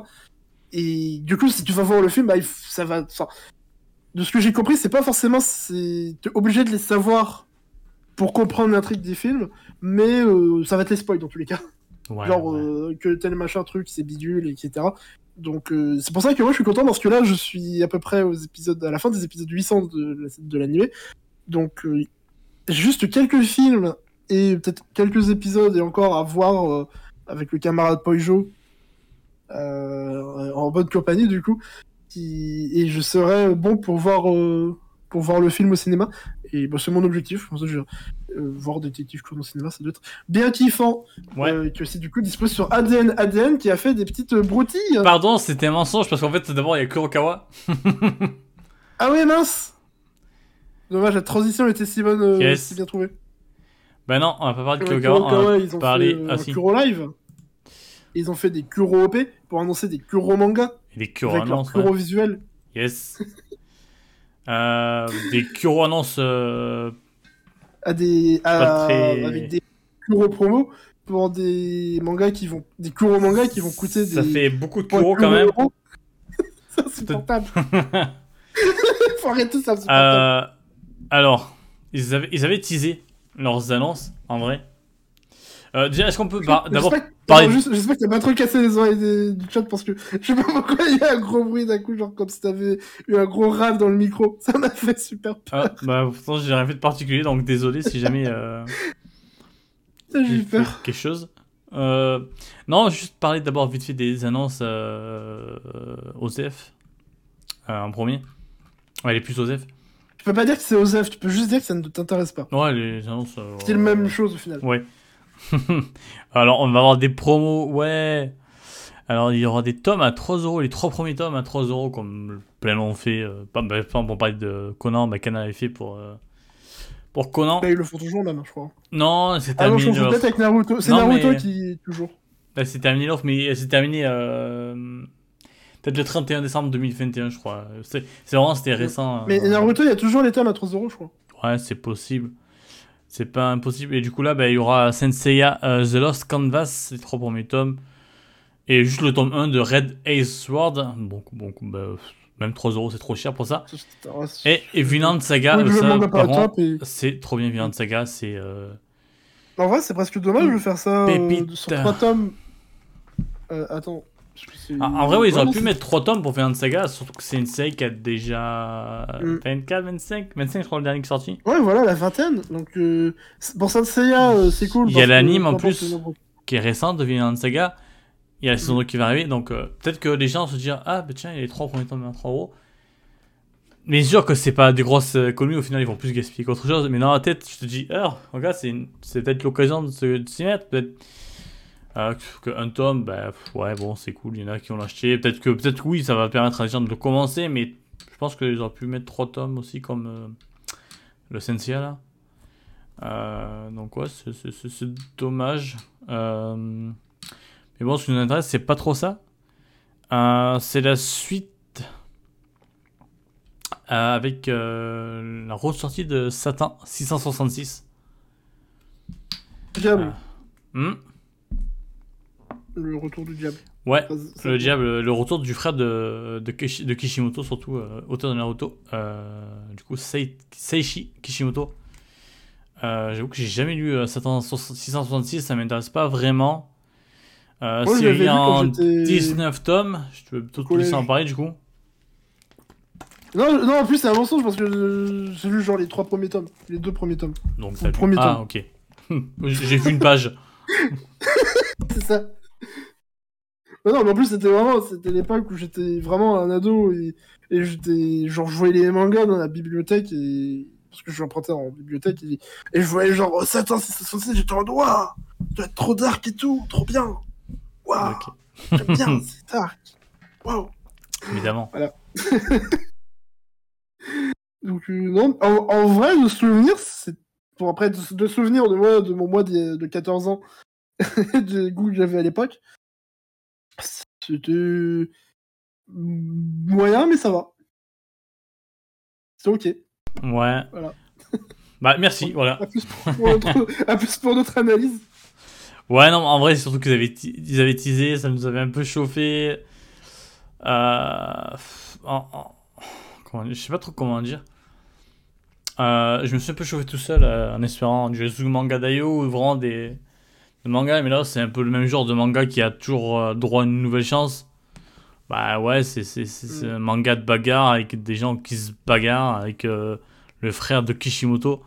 Et du coup, si tu vas voir le film, bah, il f- ça va... enfin, de ce que j'ai compris, c'est pas forcément... c'est... T'es obligé de les savoir pour comprendre l'intrigue des films, mais euh, ça va te les spoil dans tous les cas. Ouais, Genre ouais. euh, que tel machin truc, c'est bidule, et cetera. Donc euh, c'est pour ça que moi je suis content parce que là je suis à peu près aux épisodes, à la fin des épisodes huit cents de, la- de l'animé. Donc euh, juste quelques films et peut-être quelques épisodes et encore à voir euh, avec le camarade Poijo euh, en bonne compagnie du coup. Qui... Et je serais bon pour voir, euh, pour voir le film au cinéma. Et bah, c'est mon objectif. Comme ça, je... euh, voir Détective Conan au cinéma, ça doit être bien kiffant. Ouais. Euh, qui aussi du coup dispose sur A D N. A D N qui a fait des petites euh, broutilles. Pardon, c'était un mensonge parce qu'en fait, d'abord, il y a Kurokawa. Ah ouais, mince. Dommage, la transition était si bonne, euh, Yes. si bien trouvée. Bah non, on va pas parler de Ouais, Kurokawa, on Kurokawa, va ils ont parler... fait euh, Ah un si, Kuro Live. Ils ont fait des Kuro O P pour annoncer des Kuro manga et des Kuro avec leur annonces, Kuro ouais. visuel. Yes. euh, des Kuro annonces... euh, À des, à- Pas très- avec des Kuro promo pour des mangas qui vont, des Kuro mangas qui vont coûter Ça des fait beaucoup de points Kuro quand même. euros. C'est insupportable. Faut arrêter ça, c'est Euh, alors, ils avaient, ils avaient teasé leurs annonces, en vrai. Euh, déjà, est-ce qu'on peut par- d'abord J'espère que- parler... Attends, juste- j'espère que t'as pas trop cassé les oreilles des- du chat parce que je sais pas pourquoi il y a un gros bruit d'un coup, genre comme si t'avais eu un gros râle dans le micro. Ça m'a fait super peur. Ah, bah, pourtant, j'ai rien fait de particulier, donc désolé si jamais euh, J'ai j'ai eu fait peur. quelque chose. Euh, non, juste parler d'abord vite fait des annonces euh, O S E F euh, en premier. Ouais, les plus O S E F. Tu peux pas dire que c'est Osef, tu peux juste dire que ça ne t'intéresse pas. Ouais, les annonces. euh, C'est la même chose au final. Ouais. Alors, on va avoir des promos, ouais. Alors, il y aura des tomes à trois euros, les trois premiers tomes à trois euros, comme plein l'ont fait. Euh, pas, bah, pas pour parler de Conan, bah, Kana avait fait pour, euh, pour Conan. Bah, ils le font toujours même, je crois. Non, c'est Ah non, terminé. je confonds l'offre. peut-être avec Naruto. C'est Non, Naruto mais- qui toujours. Bah, c'est terminé l'offre, mais c'est terminé euh, peut-être le trente et un décembre deux mille vingt et un, je crois. C'est c'est vraiment, c'était récent. Mais euh, Naruto, il y a toujours les tomes à trois euros, je crois. Ouais, c'est possible. C'est pas impossible. Et du coup, là, bah, il y aura Senseiya euh, The Lost Canvas, les trois premiers tomes. Et juste le tome un de Red Ace Sword. Bon, bon bah, même trois euros, c'est trop cher pour ça. Ça, c'est- ouais, c'est- Et, et Vinland Saga, Oui, le ça, manga par pas top contre, et- c'est trop bien. Vinland Saga, c'est. euh, En vrai, c'est presque dommage de faire ça euh, Pépite. sur trois tomes. Euh, attends. Parce que c'est... Ah, en vrai, oui, ils Ouais, auraient non, pu c'est- mettre trois tomes pour faire une saga, surtout que c'est une série qui a déjà Mm. vingt-quatre, vingt-cinq, vingt-cinq, je crois, le dernier qui est sorti. Ouais, voilà, la vingtaine. Donc, euh, c'est- pour Saint Seiya, euh, c'est cool Il y a parce que l'anime en peu importe le plus, nombre. qui est récent, de Vinland Saga. Il y a la saison Mm. deux qui va arriver, donc euh, peut-être que les gens se disent ah, bah tiens, il y a les trois premiers tomes à trois euros. Mais sûr que c'est pas des grosses euh, économies, au final, ils vont plus gaspiller qu'autre chose. Mais dans la tête, je te dis, ah, regarde, c'est une- c'est peut-être l'occasion de se- de s'y mettre. Peut-être euh, qu'un tome, bah, pff, ouais, bon, c'est cool, il y en a qui ont acheté. Peut-être que, peut-être que oui, ça va permettre à les gens de le commencer, mais je pense qu'ils auraient pu mettre trois tomes aussi, comme euh, le Sensia là. Euh, donc, ouais, c'est- c'est c'est- c'est dommage. Euh, mais bon, ce qui nous intéresse, c'est pas trop ça. Euh, c'est la suite euh, avec euh, la ressortie de Satan six cent soixante-six. Diable, Euh, hmm, le retour du diable. ouais, Ça- ça- le diable, le retour du frère de, de, Kishi- de Kishimoto, surtout euh, auteur de Naruto. Euh, du coup, Sei- Seishi Kishimoto. Euh, J'avoue que j'ai jamais lu euh, Satan six cent soixante-six, ça m'intéresse pas vraiment. Euh, Moi, je l'avais série lu quand en j'étais dix-neuf tomes, je peux au peut-être plus en collège. parler du coup. Non, non, en plus, c'est un mensonge parce que euh, j'ai lu genre les trois premiers tomes. Les deux premiers tomes. Donc, Le t'as lu. premier Ah, tome. ok. J'ai vu une page. C'est ça. Mais non, mais en plus, c'était vraiment, c'était l'époque où j'étais vraiment un ado et, et j'étais, genre, je voyais les mangas dans la bibliothèque et, parce que je l'empruntais en bibliothèque et, et je voyais genre, oh, Satan six cent soixante-six, j'étais en mode, waouh, ça doit être trop dark et tout, trop bien. Waouh, Ok, j'aime bien, c'est dark. Waouh. évidemment. Voilà. Donc, euh, non, en, en vrai, de souvenir, c'est, pour après, de, de souvenir de moi, de mon mois de, de quatorze ans, de goût que j'avais à l'époque, c'était moyen, mais ça va. C'est ok. Ouais. Voilà. Bah, merci, voilà. À plus pour notre, à plus pour notre analyse. Ouais, non, en vrai, c'est surtout qu'ils avaient, ti- ils avaient teasé, ça nous avait un peu chauffé. Euh... en- en- comment dire, je sais pas trop comment dire. Euh, je me suis un peu chauffé tout seul euh, en espérant du Suzuki Manga Daio ou vraiment des, des mangas, mais là, c'est un peu le même genre de manga qui a toujours euh, droit à une nouvelle chance. Bah ouais, c'est c'est- c'est- c'est un manga de bagarre avec des gens qui se bagarrent avec euh, le frère de Kishimoto.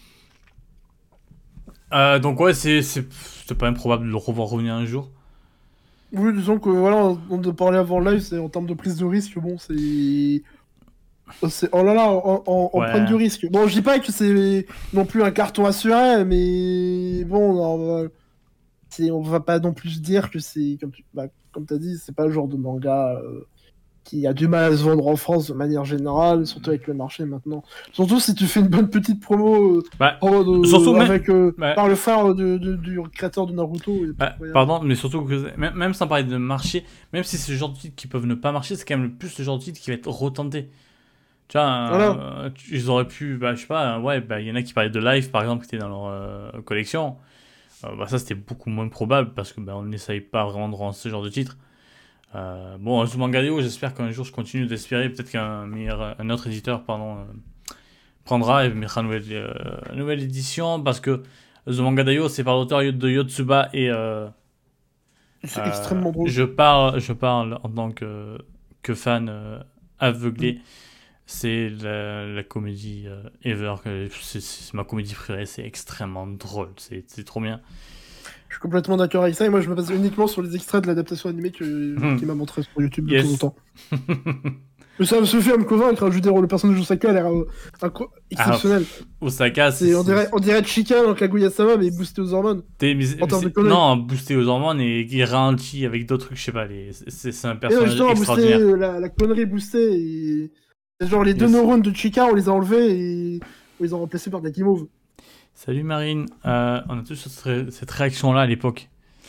Euh, donc ouais, c'est c'est c'est pas improbable de le revoir revenir un jour. Oui, disons que voilà, on on en parlait avant le live, c'est en termes de prise de risque, bon, c'est. c'est- Oh là là, on, on, on prend du Ouais. risque. Bon, je dis pas que c'est non plus un carton assuré, mais bon, on va, c'est- on va pas non plus dire que c'est, comme tu bah, comme t'as dit, c'est pas le genre de manga euh, qui a du mal à se vendre en France de manière générale, surtout avec le marché maintenant. Surtout si tu fais une bonne petite promo euh, Bah, en mode, euh, surtout même. avec, euh, Bah, par le frère de, de- du créateur de Naruto. et bah, puis, ouais. pardon, mais surtout que même, même sans parler de marché, même si c'est le genre de titre qui peuvent ne pas marcher, c'est quand même le plus le genre de titre qui va être retenté. Tu vois, Voilà. euh, tu- ils auraient pu, bah, je sais pas, euh, ouais, bah, il y en a qui parlaient de Life par exemple qui était dans leur euh, collection. Euh, bah, ça c'était beaucoup moins probable parce que bah, on n'essaye pas vraiment de rendre ce genre de titre. Euh, bon, un Mangadio, j'espère qu'un jour je continue d'espérer, peut-être qu'un meilleur, un autre éditeur, pardon, euh, prendra et mettra une nouvelle, euh, une nouvelle édition parce que The Manga Daio c'est par l'auteur de Yotsuba et euh, C'est euh, extrêmement drôle. je parle je parle en tant que, que fan euh, aveuglé. Mm. C'est la, la comédie euh, ever, que- c'est c'est ma comédie préférée, c'est extrêmement drôle, c'est c'est trop bien. Je suis complètement d'accord avec ça, et moi je me base uniquement sur les extraits de l'adaptation animée que, Hmm. qu'il m'a montré sur YouTube de Yes. temps en temps. Mais ça me suffit à me convaincre, hein, je veux dire, le personnage d'Osaka a l'air euh, incro- exceptionnel. Osaka, C'est, on, dirait, on dirait Chika dans Kaguya-sama, mais boosté aux hormones. t'es- mais c'est- en termes de c'est- conneries. non, boosté aux hormones et qui ralentit avec d'autres trucs, je sais pas, les- c'est c'est un Et non, personnage justement, boosté, extraordinaire. euh, la, la connerie boostée, et... c'est genre les deux Yes. neurones de Chika, on les a enlevés et on les a remplacés par des guimauves. Salut Marine. Euh, on a tous cette, cette réaction-là à l'époque.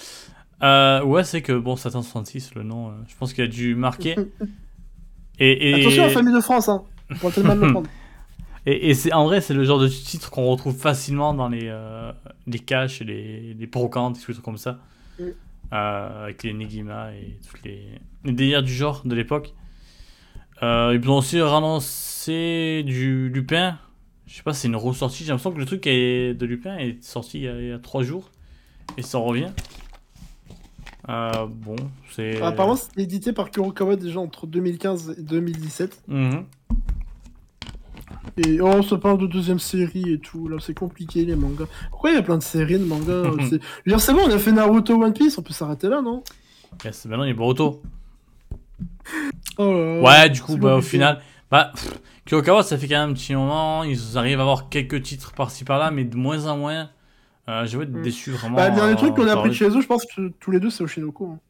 Euh, ouais, c'est que bon, Satan soixante-six, le nom, euh, je pense qu'il a dû marquer. Et, et, Attention à la famille de France, hein. On pourrait tellement le prendre. et, et c'est en vrai, c'est le genre de titre qu'on retrouve facilement dans les, euh, les caches, les, les brocantes, des trucs comme ça. Mm. Euh, avec les Negima et tous les, les délires du genre de l'époque. Euh, ils ont aussi relancé du Lupin. Je sais pas, c'est une ressortie. J'ai l'impression que le truc est de Lupin est sorti il y a, il y a trois jours. Et ça revient. Euh, bon, c'est... Apparemment, c'était édité par Kurokawa déjà entre deux mille quinze et deux mille dix-sept. Mmh. Et oh, ça parle de deuxième série et tout. Là, c'est compliqué les mangas. Pourquoi il y a plein de séries de mangas? c'est... Je veux dire, c'est bon, on a fait Naruto, One Piece, on peut s'arrêter là, non? Yes, maintenant il y a Boruto. Oh là là, Ouais, du coup, c'est bah, au compliqué. final, bah, pff, Kurokawa, ça fait quand même un petit moment. Ils arrivent à avoir quelques titres par-ci par-là, mais de moins en moins. Euh, je vais être Mm. déçu vraiment. Bah, le dernier truc qu'on a euh, appris de chez eux, je pense que tous les deux, c'est Oshinoko. Hein.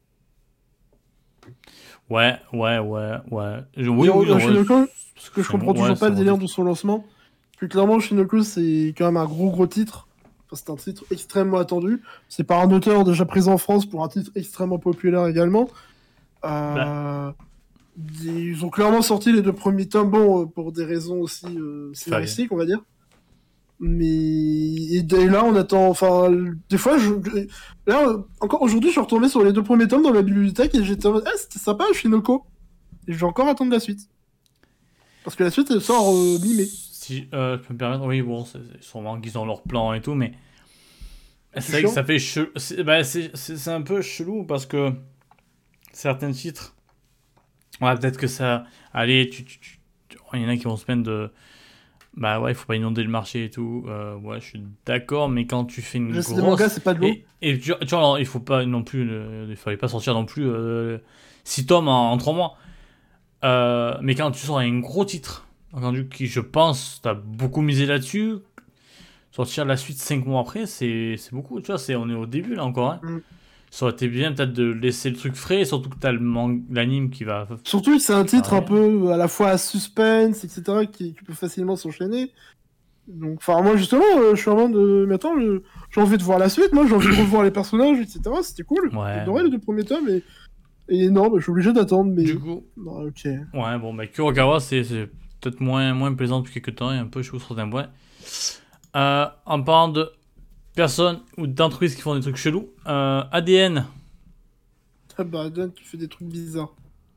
Ouais, ouais, ouais, ouais. Je- Et Oui, oui, en vrai, Oshinoko, parce que je c'est comprends un- ouais, toujours c'est pas un le bon délire titre. de son lancement. Puis clairement, Oshinoko, c'est quand même un gros gros titre. Enfin, c'est un titre extrêmement attendu. C'est par un auteur déjà présent en France pour un titre extrêmement populaire également. Bah, Euh, Ils ont clairement sorti les deux premiers tomes, bon, euh, pour des raisons aussi euh, fallait. scénaristiques, on va dire. Mais et, et là, on attend. Enfin, des fois, je... là, euh, encore aujourd'hui, je suis retombé sur les deux premiers tomes dans la bibliothèque et j'étais en mode, ah, c'était sympa, Oshinoko. Et je vais encore attendre la suite. Parce que la suite, elle sort euh, mi-mai. Si euh, je peux me permettre, oui, bon, c'est c'est sûrement qu'ils ont leur plan et tout, mais c'est C'est vrai que chiant. ça fait chelou. C'est bah, c'est- c'est- c'est un peu chelou parce que certains titres, ouais, peut-être que ça. Allez, tu, tu- tu- tu- il y en a qui vont se plaindre de. Bah ouais, il faut pas inonder le marché et tout. Euh, ouais, je suis d'accord, mais quand tu fais une Je sais, des mangas, grosse. c'est pas de l'eau. Et, et tu, tu vois, alors, il faut pas non plus. le- Il fallait pas sortir non plus euh, six tomes en, en trois mois. Euh, mais quand tu sors un gros titre, entendu qui, je pense, t'as beaucoup misé là-dessus, sortir la suite cinq mois après, c'est c'est beaucoup. Tu vois, c'est, on est au début là encore. Hein. Mm. Ça aurait été bien peut-être de laisser le truc frais, surtout que t'as le man- l'anime qui va. Surtout que c'est un titre un rien. peu à la fois à suspense, et cetera, qui, qui peut facilement s'enchaîner. Donc, enfin, moi, justement, euh, je suis en mode de. Mais attends, je- j'ai envie de voir la suite, moi, j'ai envie de revoir les personnages, et cetera. C'était cool. J'ai Ouais. adoré les deux premiers tomes, et, et non, bah, je suis obligé d'attendre, mais. Du coup, Bah, ok. ouais, bon, bah, Kurokawa, c'est c'est peut-être moins, moins plaisant depuis quelques temps et un peu chaud sur certains points. Euh, en parlant de personnes ou d'entreprises qui font des trucs chelous, euh, A D N. Ah bah, Dan qui fait des trucs bizarres.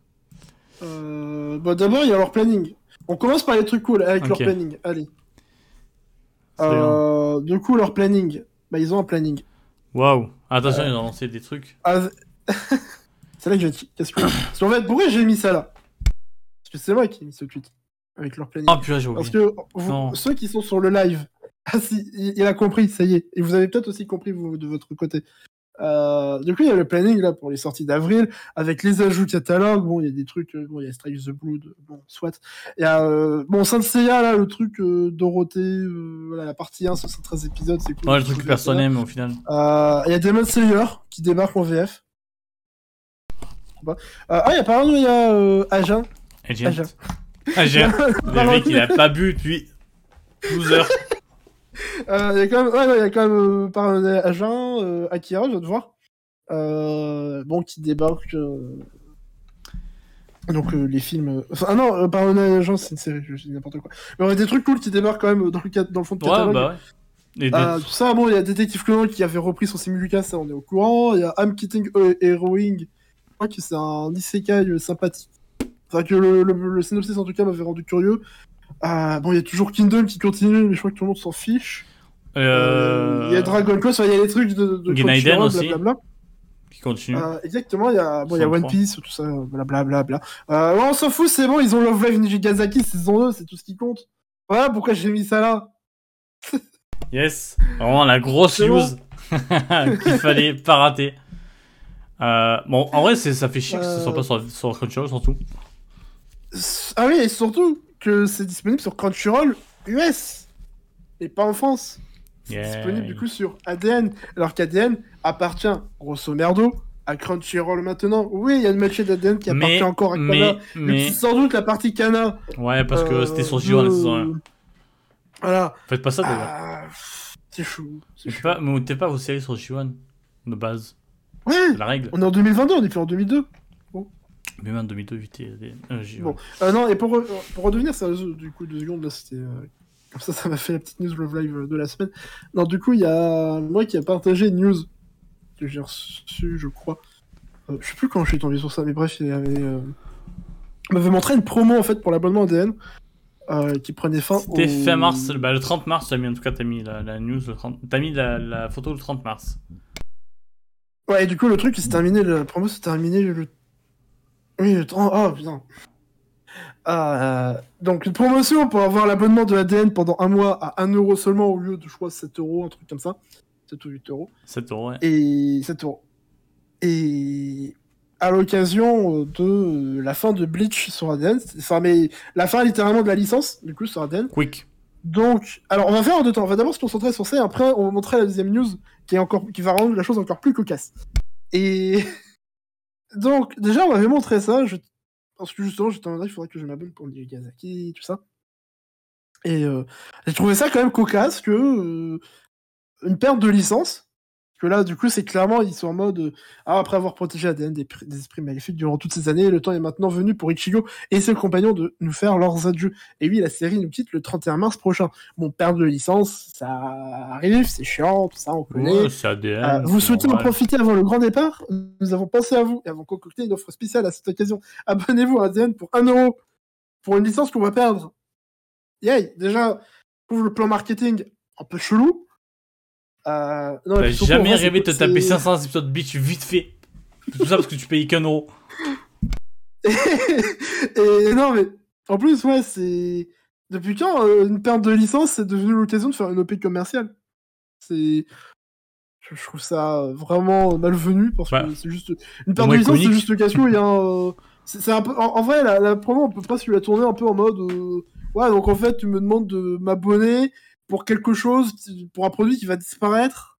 Euh... Bah, d'abord, il y a leur planning. On commence par les trucs cool avec leur Ok. planning. Allez. C'est bien. Euh... Du coup, leur planning. Bah, ils ont un planning. Waouh. Attention, Euh. ils ont lancé des trucs. Ah, c'est là que je vais te casser le cou. Parce qu'en fait, pourquoi j'ai mis ça là? Parce que c'est moi qui ai mis ce tweet. Avec leur planning. Oh putain, j'ai Parce oublié. que vous- Non. ceux qui sont sur le live. Ah si, il, il a compris, ça y est. Et vous avez peut-être aussi compris vous, de votre côté. Euh, du coup, il y a le planning là pour les sorties d'avril, avec les ajouts catalogues. Bon, il y a des trucs. euh, Bon, il y a Strike the Blood. Bon, soit. Il y a euh, bon Saint Seiya là, le truc euh, Dorothée. Euh, voilà, la partie un, soixante-treize épisodes, c'est cool. Ouais, le truc que personne aime au final. Euh, Il y a Demon Slayer qui débarque en V F. Euh, ah, il y a apparemment il y a euh, Agen. Agent. Agen. Agent. Le mec, il a pas bu depuis douze heures. Euh, Il y a quand même, ouais, ouais, il y a quand même euh, par un agent, euh, Akira, je viens de voir, euh, bon, qui débarque. Euh... Donc euh, les films. euh, Enfin, ah non, euh, par un agent, c'est une série, je dis n'importe quoi. Mais il y a des trucs cool qui débarquent quand même euh, dans le, cat- dans le fond de Ouais, catalogue. bah ouais. Et Euh, des- tout ça, bon, il y a Détective Conan qui avait repris son simulcast, ça on est au courant. Il y a I'm Kitting euh, Heroing, je crois que c'est un isekai euh, sympathique. Enfin, que le, le, le synopsis en tout cas m'avait rendu curieux. Euh, bon, il y a toujours Kingdom qui continue, mais je crois que tout le monde s'en fiche. Il Euh... y a Dragon Quest, il y a les trucs de, de Genaiden Crunchyroll, aussi. blablabla. Qui continue. Euh, exactement, il y a, bon, il y a One soixante-trois. Piece, tout ça, blablabla. Euh, ouais, on s'en fout, c'est bon, ils ont Love Live Nijigasaki saison deux, c'est tout ce qui compte. Voilà pourquoi j'ai mis ça là. Yes. Vraiment la grosse C'est news qu'il fallait pas rater. Euh, bon, en vrai, c'est- ça fait chier que ce soit Euh. pas sur, sur Crunchyroll, surtout. Ah oui, et surtout que c'est disponible sur Crunchyroll U S et pas en France. C'est Yeah. disponible du coup sur A D N, alors qu'A D N appartient, grosso merdo, à Crunchyroll maintenant. Oui, il y a une moitié d'A D N qui appartient Mais, encore à Kana. mais, Mais mais... sans doute la partie Kana. Ouais, parce que euh, c'était sur J O la saison un. de- Voilà. Faites pas ça, d'ailleurs. Ah, c'est chou. C'est Mettez chou. pas, mais mettez pas vos séries sur J un, de base. Ouais, C'est la règle. on est en deux mille vingt-deux, on est plus en deux mille deux. Mais même en deux mille deux, évitez des... euh, J un. Bon, euh, non, et pour, re- pour redevenir sérieux, du coup, deux secondes, là, c'était... euh, Comme ça, ça m'a fait la petite news Love Live de la semaine. Non, du coup, il y a moi qui a partagé une news que j'ai reçue, je crois. Euh, je sais plus quand je suis tombé sur ça, mais bref, il avait... Euh... il m'avait montré une promo, en fait, pour l'abonnement A D N, euh, qui prenait fin C'était au... fin mars, bah, le trente mars, t'as mis, en tout cas, t'as mis la, la news, le trente... t'as mis la, la photo le trente mars. Ouais, et du coup, le truc, c'est terminé, la promo s'est terminé le... Oui, le trente... Oh, putain. Euh, donc, une promotion pour avoir l'abonnement de A D N pendant un mois à un euro seulement au lieu de, je crois, sept euros, un truc comme ça. sept ou huit euros. sept euros, ouais. Et sept euros. Et à l'occasion de la fin de Bleach sur A D N, enfin, mais la fin littéralement de la licence, du coup, sur A D N. Quick. Donc, alors, on va faire en deux temps. On va d'abord se concentrer sur ça, et après, on va montrer la deuxième news qui, est encore... qui va rendre la chose encore plus cocasse. Et donc, déjà, on m'avait montré ça. Je... Parce que justement, j'étais en mode, il faudrait que je m'abonne pour Nigazaki, tout ça. Et euh, j'ai trouvé ça quand même cocasse que euh, une perte de licence. Que là, du coup, c'est clairement, ils sont en mode euh, ah, après avoir protégé A D N des, des esprits maléfiques durant toutes ces années, le temps est maintenant venu pour Ichigo et ses compagnons de nous faire leurs adieux. Et oui, la série nous quitte le trente et un mars prochain. Bon, perte de licence, ça arrive, c'est chiant, tout ça, on connaît. Ouais, c'est A D N. Euh, vous c'est souhaitez en normal. profiter avant le grand départ? Nous avons pensé à vous et avons concocté une offre spéciale à cette occasion. Abonnez-vous à A D N pour un euro pour une licence qu'on va perdre. Yay! Déjà, je trouve le plan marketing un peu chelou. Euh, non, T'as et puis surtout, jamais en vrai, rêvé de te c'est- taper c'est- cinq cents épisodes de Bleach vite fait. Tout ça parce que tu payes qu'un euro. et non, mais en plus, ouais, c'est. Depuis quand euh, une perte de licence, c'est devenu l'occasion de faire une O P commerciale? C'est. Je je trouve ça vraiment malvenu parce Bah, que c'est juste. Une perte moins de licence, c'est iconique. juste le casse-cou. Il y a un. euh, C'est c'est un peu. En, en vrai, la, la promo, on peut pas se la tourner un peu en mode. euh, Ouais, donc en fait, tu me demandes de m'abonner pour quelque chose, qui- pour un produit qui va disparaître.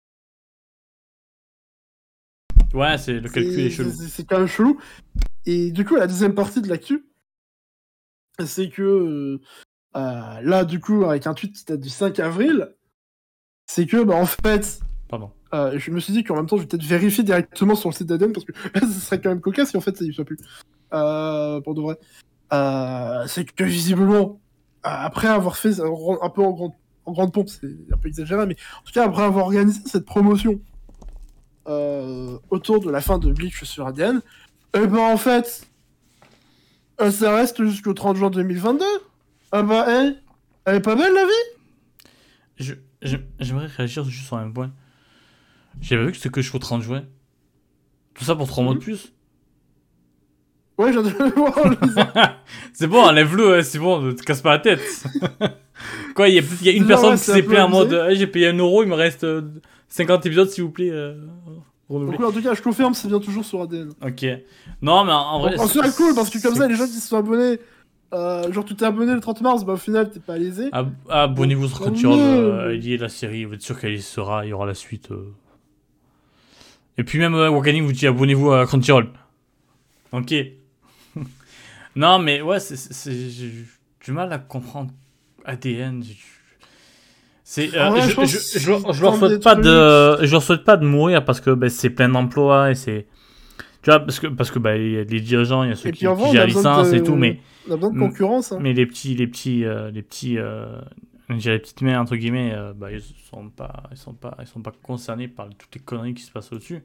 Ouais, c'est le calcul est C'est chelou. c'est- c'est quand même chelou. Et du coup, la deuxième partie de l'actu, c'est que euh, euh, là, du coup, avec un tweet qui date du cinq avril, c'est que, bah, en fait, Pardon. euh, je me suis dit qu'en même temps, je vais peut-être vérifier directement sur le site d'A D N parce que là, ce serait quand même cocasse si en fait ça y soit plus. Euh, pour de vrai. Euh, c'est que visiblement, euh, après avoir fait ça un peu en grande, en grande pompe, c'est un peu exagéré, mais en tout cas, après avoir organisé cette promotion euh, autour de la fin de Bleach sur A D N, eh ben en fait, euh, ça reste jusqu'au trente juin deux mille vingt-deux. Ah bah, hey, elle est pas belle la vie? Je, je- j'aimerais réagir juste sur un point. J'avais vu que c'était que jusqu'au trente juin. Tout ça pour trois mois de Mhm. plus. Ouais, j'ai de voir en le lisant. C'est bon, enlève-le, hein, c'est bon, ne te casse pas la tête. Quoi, il y, a plus- il y a une Non, personne ouais, qui c'est un s'est peu plaint en mode abusé. hey, j'ai payé un euro, il me reste euh, cinquante épisodes s'il vous plaît. Euh, renouvelez. Donc, ouais, en tout cas, je confirme, c'est bien toujours sur A D N. Ok. Non, mais en, en vrai. En c'est- c'est cool parce que comme c'est- ça, les gens qui se sont abonnés, euh, genre tu t'es abonné le trente mars, bah au final, t'es pas lésé. Ab- Abonnez-vous sur Oh, Crunchyroll, non. euh, il y a la série, vous êtes sûr qu'elle y sera, il y aura la suite. euh. Et puis même euh, Wakanim vous dit abonnez-vous à Crunchyroll. Ok. Non, mais ouais, c'est, c'est- c'est- j'ai du mal à comprendre A D N. j'ai- C'est, euh, En vrai, je, je pense je, je, qu'ils je leur tentent souhaite des pas trucs. de, je leur souhaite pas de mourir parce que ben, c'est plein d'emplois et c'est, tu vois, parce que parce que bah il y a des dirigeants, il y a ceux Et qui, puis en qui vrai, on gèrent a la besoin licence de, et tout, mais on a besoin de Mm. concurrence. Hein. mais les petits, les petits, euh, les petits, euh, je dirais les petites mères entre guillemets, euh, bah ils sont pas, ils sont pas, ils sont pas concernés par toutes les conneries qui se passent au-dessus.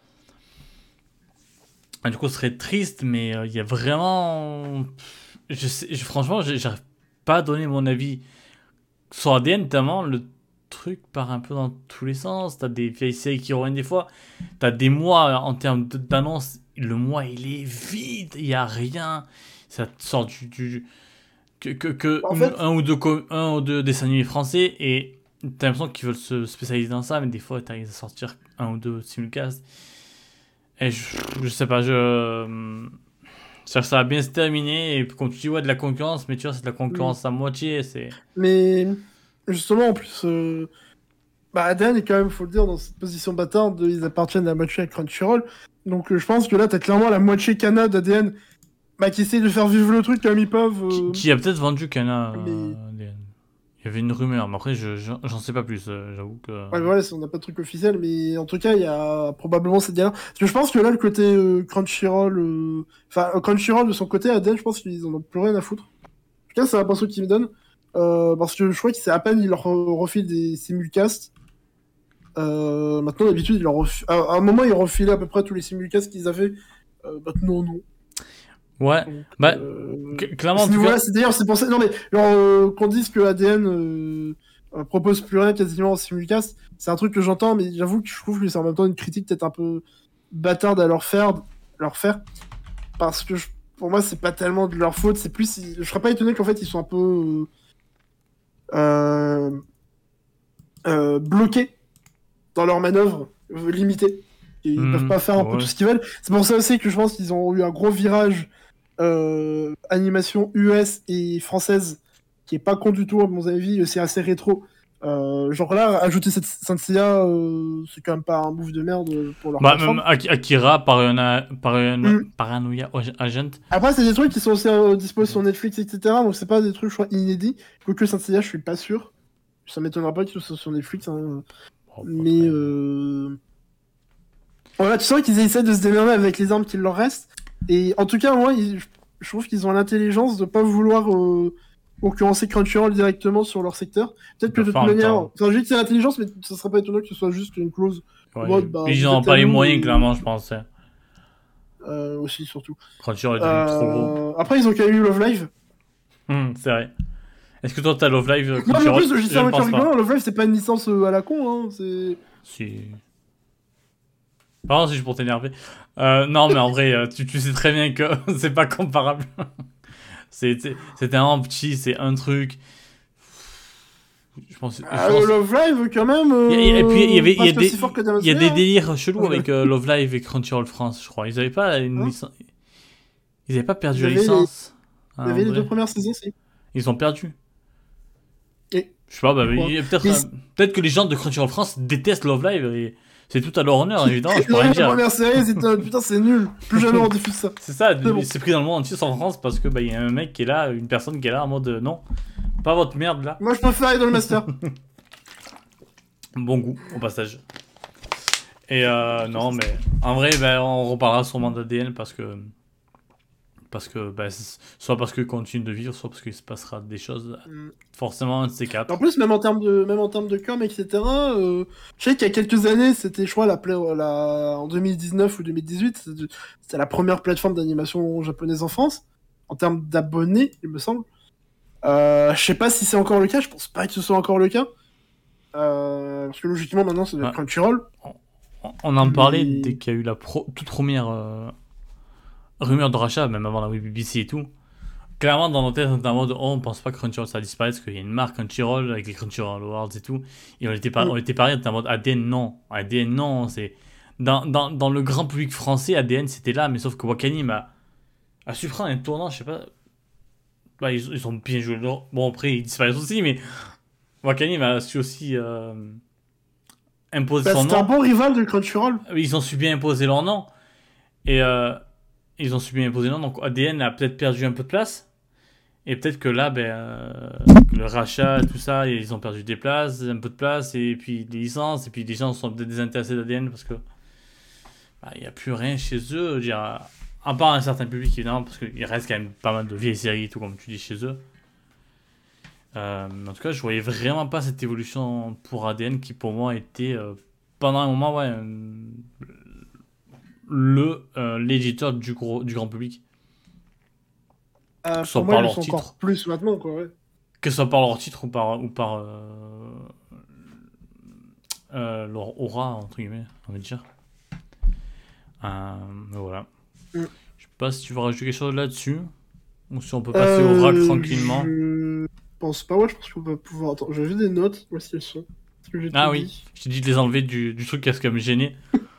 Ah, du coup, ce serait triste, mais euh, il y a vraiment, je sais, je- franchement, j'ai- j'arrive pas à donner mon avis sur A D N, notamment le truc part un peu dans tous les sens. T'as des vieilles séries qui reviennent des fois. T'as des mois en termes de- d'annonces. Le mois il est vide, il y a rien. Ça te sort du, du que, que, que En une- fait, un ou deux co- un ou deux dessins animés français et t'as l'impression qu'ils veulent se spécialiser dans ça, mais des fois t'arrives à sortir un ou deux simulcasts. Et je, je sais pas, je ça, ça va bien se terminer et puis comme tu dis ouais de la concurrence, mais tu vois c'est de la concurrence à moitié, c'est mais justement, en plus, euh, bah, A D N est quand même, faut le dire, dans cette position bâtarde, ils appartiennent à la moitié à Crunchyroll. Donc euh, je pense que là, t'as clairement la moitié Cana d'A D N bah, qui essaye de faire vivre le truc comme ils peuvent. Qui, euh, qui a peut-être vendu Kana mais euh, A D N. Il y avait une rumeur, mais après, je, je- j'en sais pas plus. euh, J'avoue que. ouais, voilà, on n'a pas de truc officiel, mais en tout cas, il y a probablement cette galère. Parce que je pense que là, le côté euh, Crunchyroll, euh, enfin, euh, Crunchyroll de son côté, A D N, je pense qu'ils en ont plus rien à foutre. En tout cas, c'est l'impression qu'ils me donnent. Euh, parce que je crois que c'est à peine ils leur re- refilent des simulcasts. Euh, maintenant, d'habitude, ils leur refi- à, à un moment, ils refilaient à peu près tous les simulcasts qu'ils avaient. Euh, maintenant, non. Ouais. Donc, Bah, euh, c- à clairement, en ce tout niveau-là, cas. c'est d'ailleurs, c'est pour ça. Non, mais genre, euh, qu'on dise que A D N euh, euh, propose plus rien quasiment en simulcast, c'est un truc que j'entends, mais j'avoue que je trouve que c'est en même temps une critique peut-être un peu, bâtarde à leur faire, leur faire parce que je, pour moi, c'est pas tellement de leur faute. C'est plus, je serais pas étonné qu'en fait, ils sont un peu euh, euh, bloqués dans leur manœuvre, euh, limitée. Ils Mmh, peuvent pas faire un ouais. peu tout ce qu'ils veulent. C'est pour ça aussi que je pense qu'ils ont eu un gros virage euh, animation U S et française qui est pas con du tout à mon avis. C'est assez rétro. Euh, genre là, ajouter cette Saint Seiya, euh, c'est quand même pas un move de merde pour leur Bah, plateforme. même Ak- Akira, Paranoia, Paranoia, Mm. Paranoia Agent. Après, c'est des trucs qui sont aussi euh, dispo sur Netflix, et cetera. Donc c'est pas des trucs, je crois, inédits. Quoique Saint Seiya, je suis pas sûr. Ça m'étonnera pas qu'ils soient sur Netflix. Hein. Oh, Mais après. euh... voilà, tu sens qu'ils essaient de se démerder avec les armes qu'il leur reste. Et en tout cas, moi, ils- je trouve qu'ils ont l'intelligence de pas vouloir euh, concurrencer Crunchyroll directement sur leur secteur. Peut-être que de toute Enfin, en même manière, temps. enfin, je dis que c'est l'intelligence, mais ça serait pas étonnant que ce soit juste une clause. Ouais. En mode, bah, Ils vous n'ont êtes pas à les nous, moyens, et- clairement, je pense. hein. euh, aussi, surtout. Crunchyroll est devenu trop gros. Euh... Après, ils ont quand même eu Love Live. Hum, c'est vrai. Est-ce que toi, t'as Love Live euh, Non, mais en Crunchyroll? plus, je dis Je un ne mec en pense pas. rigolant, Love Live, c'est pas une licence euh, à la con, hein. C'est. Si. Pardon, si je pour t'énerver. Euh, non, mais en vrai, euh, tu, tu sais très bien que c'est pas comparable. C'est c'est- c'était un petit, c'est un truc. Je pense. je Ah, pense- Love Live, quand même. Euh... Et, et puis, il y avait, il y a presque des, aussi fort que Demon il y a des Slayer, hein. délires chelous Ouais. avec euh, Love Live et Crunchyroll France, je crois. Ils avaient pas une Hein licence. Ils avaient pas perdu Ils la avaient les- licence. Il hein, y en avait les vrai. deux premières saisons, si. Ils ont perdu. Et... Je sais pas, bah, Pourquoi il y a peut-être Mais- euh, peut-être que les gens de Crunchyroll France détestent Love Live et c'est tout à leur honneur, évidemment, je peux Non, rien la dire. première série, c'était putain, c'est nul. Plus jamais on diffuse ça. C'est ça, bon. c'est pris dans le monde entier sans France parce que bah il y a un mec qui est là, une personne qui est là en mode euh, non, pas votre merde là. Moi, je préfère aller dans le master. Bon goût au passage. Et euh, non mais en vrai bah, on reparlera sûrement d'A D N parce que parce que bah, c'est- soit parce que continue de vivre, soit parce qu'il se passera des choses. Mm. Forcément un de ces quatre. En plus, même en termes de, même en termes de com, et cetera. Euh, je sais qu'il y a quelques années, c'était, je crois, la, pla- la... en deux mille dix-neuf ou deux mille dix-huit, c'était c'était la première plateforme d'animation japonaise en France, en termes d'abonnés, il me semble. Euh, je sais pas si c'est encore le cas, je pense pas que ce soit encore le cas. Euh, parce que logiquement, maintenant, c'est Ouais. Crunchyroll. On- On en parlait Mais- dès qu'il y a eu la pro- toute première euh, rumeur de rachat, même avant la B B C et tout. Clairement, dans nos têtes, on était en mode oh, on pense pas que Crunchyroll ça disparaît parce qu'il y a une marque Crunchyroll avec les Crunchyroll Awards et tout. Et on était, pas, Mm. on était pareil, on était en mode A D N non. A D N non, c'est. Dans, dans, dans le grand public français, A D N c'était là, mais sauf que Wakanim a, a su prendre un tournant, je sais pas. Bah, ils, ils ont bien joué le rôle. Bon, après, ils disparaissent aussi, mais Wakanim a su aussi euh, imposer Bah, son c'était un nom. bon rival de Crunchyroll. Ils ont su bien imposer leur nom. Et euh, ils ont su bien imposer leur nom. Donc A D N a peut-être perdu un peu de place. Et peut-être que là, ben, euh, le rachat, tout ça, ils ont perdu des places, un peu de place, et puis des licences, et puis les gens sont peut-être désintéressés d'A D N parce que bah, il n'y a plus rien chez eux. Je veux dire, à, à part un certain public, évidemment, parce qu'il reste quand même pas mal de vieilles séries et tout, comme tu dis, chez eux. Euh, en tout cas, je voyais vraiment pas cette évolution pour A D N qui, pour moi, était euh, pendant un moment, ouais, euh, le euh, l'éditeur du, gros, du grand public. Euh, Que ce soit pour moi, par ils le leur sont titre. encore plus maintenant, quoi, ouais. Que ce soit par leur titre ou par, ou par euh, euh, leur aura, entre guillemets, on va dire. Euh, mais voilà. Mm. Je sais pas si tu veux rajouter quelque chose là-dessus. Ou si on peut passer au rack Euh, tranquillement. Je pense pas, ouais, je pense qu'on va pouvoir. Attends, j'ai vu des notes, voici elles sont. Est-ce que j'ai Ah tout oui, dit je t'ai dit de les enlever du, du truc parce qu'elle me gênait.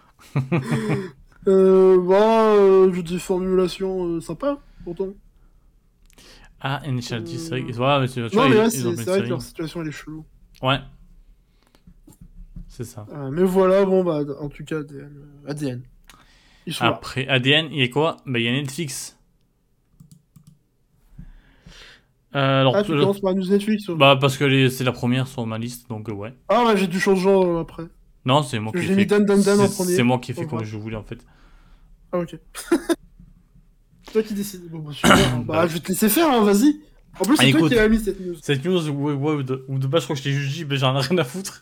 Euh, bah, euh, j'ai des formulations euh, sympas, pourtant. Ah, Initial D, Euh, c'est vrai. Voilà, mais tu, tu Non, vois, mais ils- ouais, ils c'est ont c'est fait une vrai que série. leur situation, elle est chelou. Ouais. C'est ça. Euh, mais voilà, bon, bah, en tout cas, A D N. euh, A D N. Ils sont là. Après, A D N, il y a quoi? Bah, il y a Netflix. Euh, alors, Ah, tu le- commences par la news Netflix, ouais. bah, parce que les- c'est la première sur ma liste, donc euh, ouais. Ah, ouais, j'ai dû changer euh, après. Non, c'est moi Parce qui que ai j'ai fait. mis Dan Dan Dan en c'est- premier. C'est moi qui ai fait Au comme revoir. je voulais en fait. Ah, ok. C'est toi qui décides. Bon, bah, super. hein. Bah, Bah. je vais te laisser faire, hein, vas-y. En plus, Ah, c'est toi écoute. qui as mis cette news. Cette news, ouais, ouais, ou de, ou de base, je crois que je t'ai juste dit, mais j'en ai rien à foutre.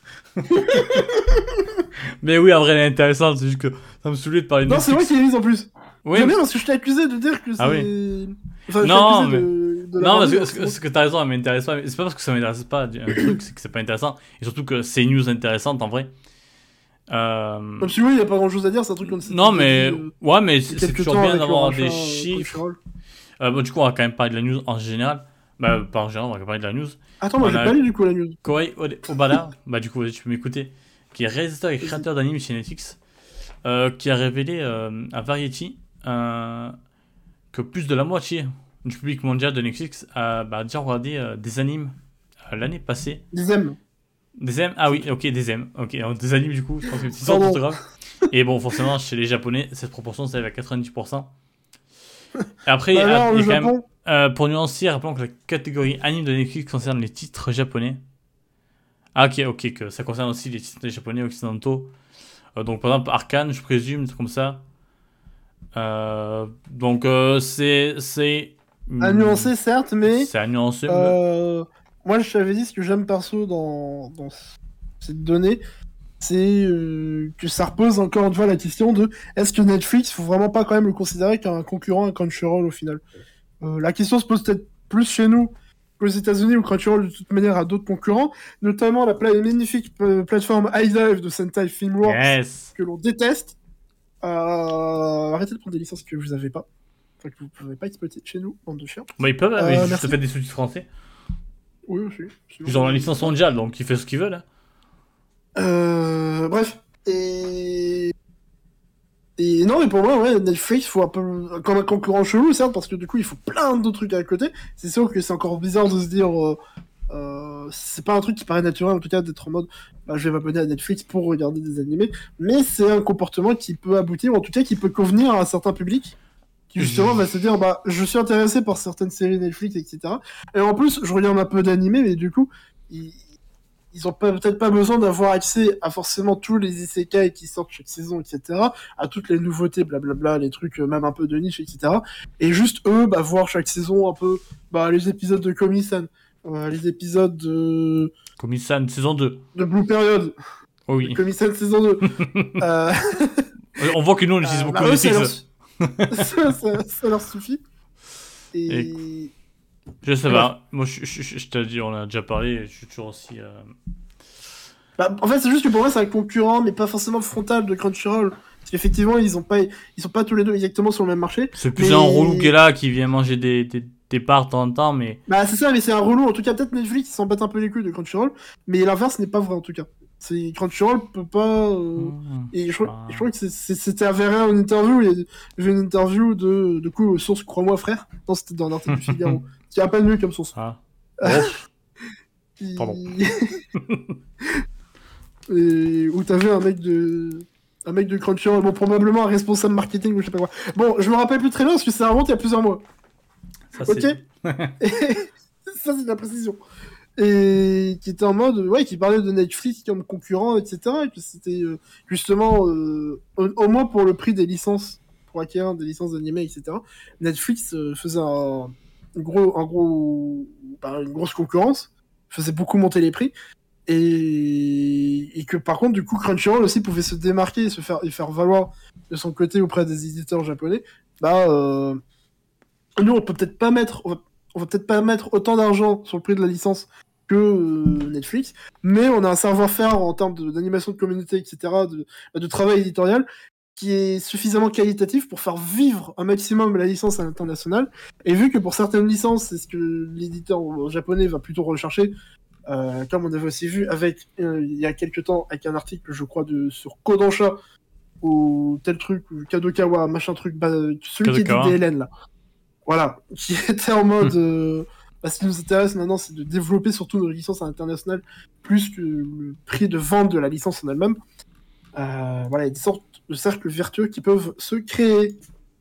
Mais oui, en vrai, elle est intéressante, c'est juste que ça me saoulait de parler de Non, c'est moi Netflix. qui l'ai mise en plus. Oui, J'aime mais- bien parce que je t'ai accusé de dire que c'est. Ah oui. Enfin, je t'ai Non, accusé mais- de, de Non, l'avoir parce mis, que, donc ce c'est que, bon. ce que t'as raison, elle m'intéresse pas. mais C'est pas parce que ça m'intéresse pas, un truc, c'est que c'est pas intéressant. Et surtout que c'est une news intéressante en vrai. Euh... Comme si oui, il n'y a pas grand chose à dire, c'est un truc qu'on s'est Non, dit, mais euh, ouais, mais il y c'est a c'est quelques toujours temps bien avec le d'avoir rachat, des euh, chiffres. Crunchyroll. Euh, bon, du coup, on va quand même parler de la news en général. Bah, pas en général, on va parler de la news. Attends, moi On j'ai a pas lu du coup la news. Kohei Ode- Obada, bah du coup, vas-y, tu peux m'écouter, qui est réalisateur et Vas-y. créateur d'anime chez Netflix, euh, qui a révélé euh, à Variety euh, que plus de la moitié du public mondial de Netflix a bah, déjà regardé euh, des animes euh, l'année passée. Des M. Des M Ah oui, ok, des M. Ok, alors, des animes du coup, je pense que c'est une sorte Pardon. d'orthographe. Et bon, forcément, chez les Japonais, cette proportion s'élève à quatre-vingt-dix pour cent. Et après, il y Bah a, alors, il y le a quand même, Japon. euh, pour nuancer, rappelons que la catégorie anime de Netflix concerne les titres japonais. Ah ok, ok, que ça concerne aussi les titres japonais occidentaux. Euh, donc par exemple Arcane, je présume, des trucs comme ça. Euh, donc euh, c'est c'est À hmm, nuancer, certes, mais c'est à nuancer. Mais... euh, moi je t'avais dit ce que j'aime perso dans, dans cette donnée, c'est euh, que ça repose encore une fois la question de est-ce que Netflix, faut vraiment pas quand même le considérer comme un concurrent à Crunchyroll au final. Euh, la question se pose peut-être plus chez nous qu'aux États-Unis où Crunchyroll de toute manière a d'autres concurrents, notamment la pla- magnifique euh, plateforme iLive de Sentai Filmworks Yes. que l'on déteste. Euh, arrêtez de prendre des licences que vous avez pas, enfin que vous pouvez pas exploiter chez nous, bande de chiens. Bah ils peuvent, hein, mais Euh, juste merci. fait des sous-titres français. Oui aussi. Sinon, Ils ont la euh, licence mondiale, donc ils font ce qu'ils veulent. Hein. Euh, bref. Et... Et non, mais pour moi, ouais, Netflix, faut un peu comme un concurrent chelou, certes, parce que du coup, il faut plein d'autres trucs à côté. C'est sûr que c'est encore bizarre de se dire, euh, euh, c'est pas un truc qui paraît naturel, en tout cas, d'être en mode, bah, je vais m'abonner à Netflix pour regarder des animés, mais c'est un comportement qui peut aboutir, ou en tout cas, qui peut convenir à un certain public, qui justement va se dire, bah, je suis intéressé par certaines séries Netflix, et cetera. Et en plus, je regarde un peu d'animés, mais du coup, il ils ont peut-être pas besoin d'avoir accès à forcément tous les isekai qui sortent chaque saison, et cetera, à toutes les nouveautés, blablabla, les trucs euh, même un peu de niche, et cetera. Et juste eux, bah, voir chaque saison un peu, bah, les épisodes de Komi-san, euh, les épisodes de, Komi-san, saison deux. de Blue Period, Oh de oui. Komi-san saison deux. euh... On voit que nous on utilise euh, beaucoup bah, eux, ça Netflix. leur, su- ça, ça- ça leur suffit. Et Et... je sais et bref. pas. Moi je, je, je, je t'ai dit, on a déjà parlé. Je suis toujours aussi. Euh... Bah, en fait, c'est juste que pour moi, c'est un concurrent, mais pas forcément frontal de Crunchyroll. Parce qu'effectivement, ils ont pas, ils sont pas tous les deux exactement sur le même marché. C'est plus un relou qui est Mais, là, qui vient manger des, des, des parts de temps en temps, mais. bah, c'est ça, mais c'est un relou. En tout cas, peut-être Netflix, ils s'en battent un peu les couilles de Crunchyroll. Mais l'inverse n'est pas vrai, en tout cas. C'est, Crunchyroll peut pas, euh, Mmh, et je, je sais crois- pas. je crois que c'est- c'est- c'était avéré en interview. Il y a- J'ai une interview de, de coup, source, crois-moi, frère. Non, c'était dans un article du Figaro. Qui a pas mieux comme source. Ah. Oh, pardon. Qui- et où t'avais un mec de un mec de Crunchyroll, bon probablement un responsable marketing ou je sais pas quoi. Bon, je me rappelle plus très bien parce que ça remonte il y a plusieurs mois. Ça, Ok. c'est. Et ça c'est de la précision. Et qui était en mode ouais, qui parlait de Netflix comme concurrent, et cetera. Et que c'était euh, justement euh, au, au moins pour le prix des licences pour acquérir des licences d'animé, et cetera. Netflix euh, faisait un, un gros, un gros, bah, une grosse concurrence, faisait beaucoup monter les prix. Et... et que par contre, du coup, Crunchyroll aussi pouvait se démarquer et se faire, et faire valoir de son côté auprès des éditeurs japonais. Bah, euh... nous, on peut peut-être pas mettre, on va, on va peut-être pas mettre autant d'argent sur le prix de la licence que euh, Netflix, mais on a un savoir-faire en termes de- d'animation de communauté, et cetera, de, de travail éditorial, qui est suffisamment qualitatif pour faire vivre un maximum la licence à l'international. Et vu que pour certaines licences, c'est ce que l'éditeur japonais va plutôt rechercher, euh, comme on avait aussi vu avec euh, il y a quelques temps avec un article je crois de sur Kodansha ou tel truc ou Kadokawa machin truc bah, celui qui est dit Kadokawa. D L N là voilà qui était en mode euh, bah, ce qui nous intéresse maintenant c'est de développer surtout nos licences à l'international plus que le prix de vente de la licence en elle-même. Euh, voilà il y a des sortes de cercles vertueux qui peuvent se créer.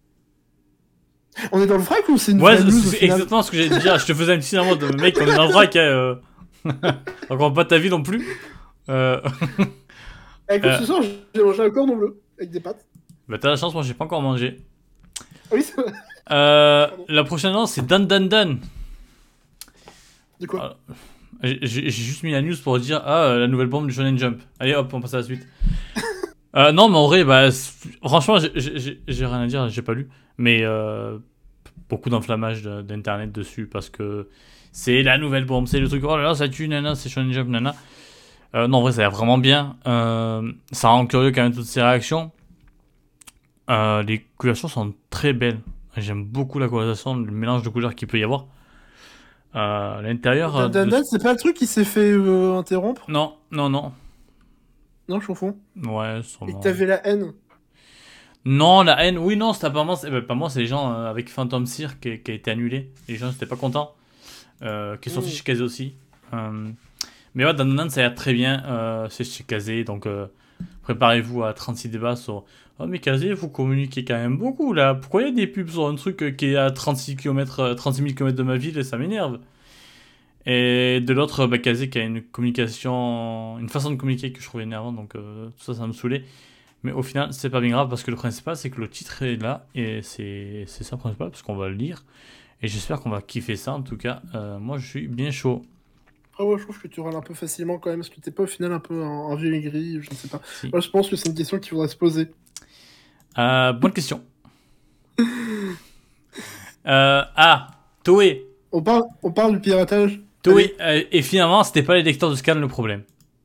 On est dans le vrac ou c'est une Ouais, vraie news au c'est final? exactement ce que j'allais te dire. Je te faisais un petit signal de mec, on est dans le vrac. Hein, euh... Encore pas ta vie non plus. Euh... Eh, écoute, euh... ce soir j'ai mangé un cordon bleu avec des pâtes. Bah, t'as la chance, moi j'ai pas encore mangé. Ah oui c'est vrai. Euh... La prochaine annonce, c'est Dan Dan Dan. De quoi? J'ai j'ai juste mis la news pour dire ah la nouvelle bombe du Shonen Jump. Allez hop on passe à la suite. euh, non mais en vrai bah franchement j'ai rien à dire, j'ai pas lu, mais euh, beaucoup d'enflammage d'internet dessus parce que c'est la nouvelle bombe, c'est le truc oh là là ça tue nana c'est Shonen Jump nana. Euh, non, en vrai, ça a l'air vraiment bien. Euh, ça rend curieux quand même toutes ces réactions. Euh, les colorations sont très belles. J'aime beaucoup la colorisation, le mélange de couleurs qu'il peut y avoir. Euh, l'intérieur euh, Dan Dan de... Dan, c'est pas le truc qui s'est fait euh, interrompre? Non, non, non. Non, je confonds. Ouais, Et que sûrement. t'avais la haine. Non, la haine, oui, non, c'est apparemment, c'est, bah, pas moi, c'est les gens euh, avec Phantom Cyr qui, qui a été annulé. Les gens n'étaient pas contents. Euh, qui est sorti Mm. chez Kazé aussi. Euh, mais ouais, Dan Dan, ça a l'air très bien. Euh, c'est chez Kazé, donc euh, préparez-vous à trente-six débats sur. Oh, mais Kazé, vous communiquez quand même beaucoup là. Pourquoi il y a des pubs sur un truc euh, qui est à trente-six kilomètres, trente-six mille kilomètres de ma ville et ça m'énerve. Et de l'autre, bah, Kazé qui a une communication, une façon de communiquer que je trouvais énervante, donc euh, tout ça, ça me saoulait. Mais au final, c'est pas bien grave parce que le principal, c'est que le titre est là et c'est c'est ça le principal parce qu'on va le lire. Et j'espère qu'on va kiffer ça en tout cas. Euh, moi, je suis bien chaud. Ah ouais, je trouve que tu râles un peu facilement quand même, parce que t'es pas au final un peu un, un vieux aigri, je ne sais pas. Si. Moi, je pense que c'est une question qu'il faudrait se poser. Euh, bonne question. Euh, ah, Toei. On parle, on parle du piratage. Toei. Euh, et finalement, c'était pas les lecteurs de scan le problème.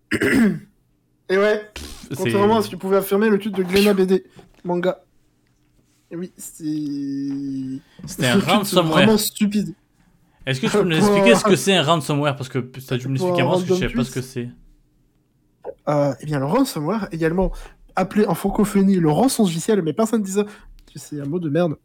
Et ouais, C'est... contrairement à ce que tu pouvais affirmer, le titre de Glénat B D manga. Et oui, c'est. C'était un Ce tweet, c'est ransomware. vraiment stupide. Est-ce que tu peux nous Pour expliquer un- ce que c'est un ransomware? Parce que ça a dû me Pour l'expliquer un avant parce que je random savais pas ce tweet. que c'est. Euh, eh bien, le ransomware, également appelé en francophonie le rançongiciel, mais personne ne dit ça, parce que c'est un mot de merde.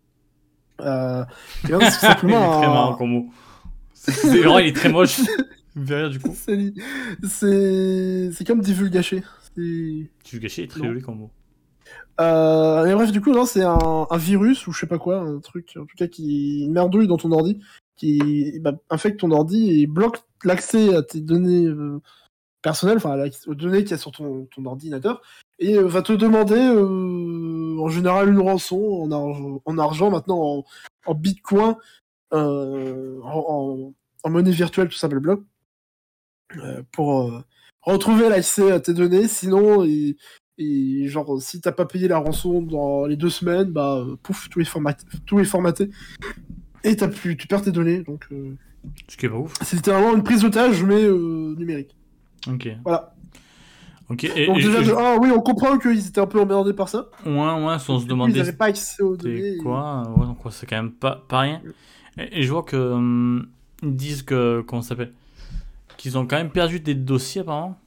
Euh, eh bien, c'est Il est simplement très marrant un... comme mot. C'est, c'est vraiment, il est très moche. Derrière, du coup. c'est c'est c'est comme divulgaché. C'est... Tu le gâchais, il est très Non. joli comme mot. Euh, mais bref, du coup, non, c'est un, un virus ou je sais pas quoi, un truc, en tout cas, qui une merdouille dans ton ordi, qui bah, infecte ton ordi et bloque l'accès à tes données euh, personnelles, enfin, à la- aux données qu'il y a sur ton, ton ordinateur, et euh, va te demander, euh, en général, une rançon en argent, en argent maintenant en, en bitcoin, euh, en, en- en monnaie virtuelle, tout ça, blablabla, euh, pour euh, retrouver l'accès à tes données. Sinon, et, et genre, si t'as pas payé la rançon dans les deux semaines, bah, euh, pouf, tout est formaté, tout est formaté et t'as plus, tu perds tes données. Donc, euh, Ce qui est pas ouf. c'est littéralement une prise d'otage, mais euh, numérique. Ok. Voilà. Ok. Et, Donc et- déjà, et- de un, oui, on comprend qu'ils étaient un peu emmerdés par ça. Ouais, ouais, si on se Du coup, ils demandait n'avaient pas accès aux c'était données. et- quoi, ouais, donc ouais, c'est quand même pas, pas rien. Et, et je vois que hum, ils disent que comment ça s'appelle, qu'ils ont quand même perdu des dossiers apparemment.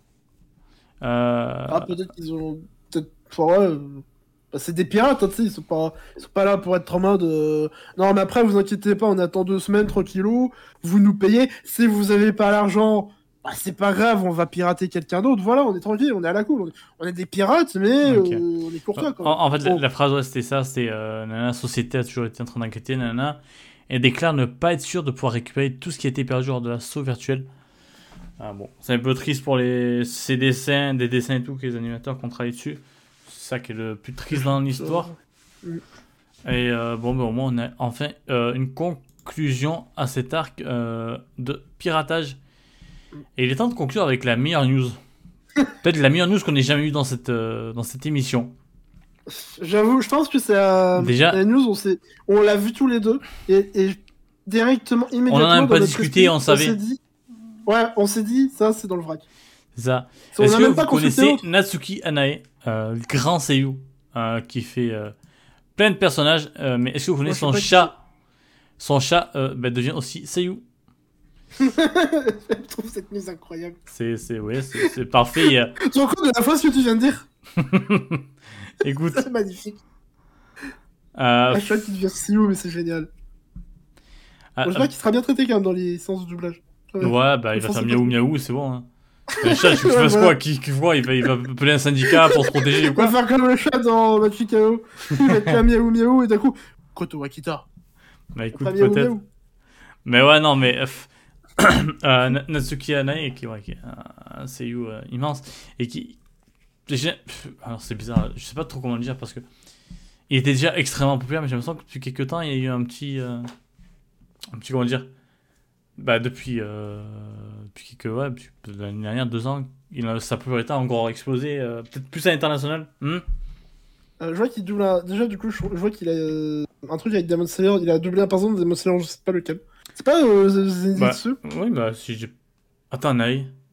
Euh, Ah, peut-être qu'ils ont... Peut-être... Enfin, ouais, euh, bah, c'est des pirates, hein, tu sais, ils sont pas... ils sont pas là pour être en mode... euh, Non, mais après, vous inquiétez pas, on attend deux semaines, tranquillou, vous nous payez. Si vous avez pas l'argent, bah, c'est pas grave, on va pirater quelqu'un d'autre. Voilà, on est tranquille, on est à la cool. On est, on est des pirates, mais Ok. euh, on est courtois, quand même. En, en fait, la, Bon. la phrase, ouais, c'était ça, c'était euh, nanana, la société a toujours été en train d'enquêter, nanana, et déclare ne pas être sûr de pouvoir récupérer tout ce qui a été perdu lors de l'assaut virtuel. Ah bon, c'est un peu triste pour les ces dessins, des dessins et tout, que les animateurs qui ont travaillé dessus. C'est ça qui est le plus triste dans l'histoire. Mm. Et euh, bon, ben, au moins, on a enfin euh, une conclusion à cet arc euh, de piratage. Et il est temps de conclure avec la meilleure news. Peut-être la meilleure news qu'on ait jamais eue dans cette, euh, dans cette émission. J'avoue, je pense que c'est euh, Déjà- la news, on, s'est- on l'a vu tous les deux, et, et directement, immédiatement, même dans pas notre discuté, esprit, on savait. s'est dit... Ouais, on s'est dit, ça, c'est dans le vrac. C'est ça. On Est-ce a que même vous pas consulté connaissez l'autre. Natsuki Anae, euh, le grand seiyuu, euh, qui fait euh, plein de personnages, euh, mais est-ce que vous Moi, connaissez je sais son pas qui chat? Son chat euh, bah, devient aussi seiyuu. Je trouve cette news incroyable. C'est, c'est, ouais, c'est, c'est parfait. il y a- Tu te rends compte de la fois ce que tu viens de dire? Écoute, C'est magnifique. euh, Ah, je sais qui devient C E O, mais c'est génial. ah, Bon, je sais pas qu'il sera bien traité quand même dans les séances de doublage. ouais, bah il va Enfin, faire c'est miaou pas- miaou, c'est bon. Hein. Le chat, tu veux qu'il Ouais, fasse voilà. quoi? Qui, qui voit? Il va, il va appeler un syndicat pour se protéger ou On va quoi? faire comme le chat dans Machikao. Il va être là miaou miaou et d'un coup, Koto Wakita. Bah écoute, Pas miaou peut-être. miaou. Mais ouais, non, mais. euh, euh, Na- Natsuki Anae, qui, ouais, qui est un, un seiyuu euh, immense, et qui. Déjà, pff, alors c'est bizarre, je sais pas trop comment le dire parce que. Il était déjà extrêmement populaire, mais j'ai l'impression que depuis quelques temps, il y a eu un petit. euh, un petit, comment dire. Bah, depuis. Euh, depuis quelques. Ouais, depuis l'année dernière, deux ans, il a, sa popularité a encore explosé, euh, peut-être plus à l'international. Hmm. Euh, je vois qu'il double un... Déjà, du coup, je, je vois qu'il a euh, un truc avec Demon Slayer. Il a doublé un personnage de Demon Slayer, je sais pas lequel. C'est pas euh, Bah, Zenitsu? oui, bah, si j'ai. Attends, Nae.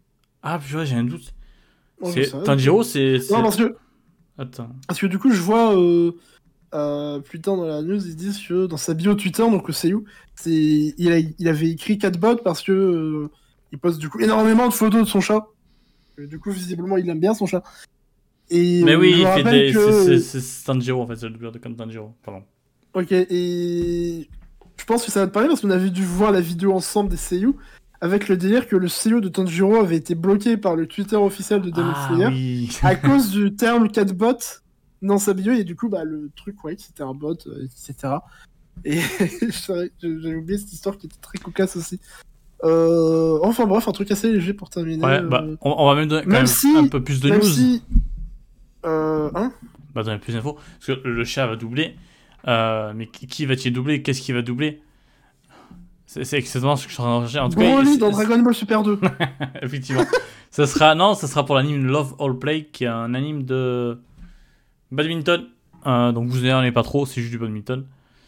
Ah, purée, j'ai un doute. Oh, je C'est... sais, Tanjiro, c'est... c'est- Non, parce que, Attends. parce que du coup, je vois euh, euh, plus tard dans la news, ils disent que dans sa bio Twitter, donc le Seiyu, c'est, il, a- il avait écrit Catbot parce que euh, il poste du coup énormément de photos de son chat. Euh, Du coup, visiblement, il aime bien son chat. Et Mais euh, oui, je me il fait rappelle des... c'est, c'est, que. c'est c'est Tanjiro, en fait, c'est le doubleur de comme Tanjiro. Pardon. Ok, et je pense que ça va te parler parce qu'on avait dû voir la vidéo ensemble des Seiyu avec le délire que le Seiyu de Tanjiro avait été bloqué par le Twitter officiel de Demon Ah, Slayer oui. à cause du terme catbot dans sa bio et du coup bah le truc ouais que c'était un bot euh, et cetera. Et j'avais j'avais oublié cette histoire qui était très cocasse aussi. Euh, Enfin bref, un truc assez léger pour terminer. Ouais, bah, euh, on, on va même donner quand Même même si, un peu plus de même news. si, euh, hein Bah, donner plus d'infos. Parce que le chat va doubler. Euh, mais qui, qui va-t-il doubler? Qu'est-ce qui va doubler? C'est, c'est exactement ce que je suis en train de rechercher. En tout cas, Broly c'est- dans c'est- Dragon Ball Super deux. effectivement. Ça sera, non, ça sera pour l'anime Love All Play, qui est un anime de badminton. Euh, donc vous n'en pas trop, c'est juste du badminton.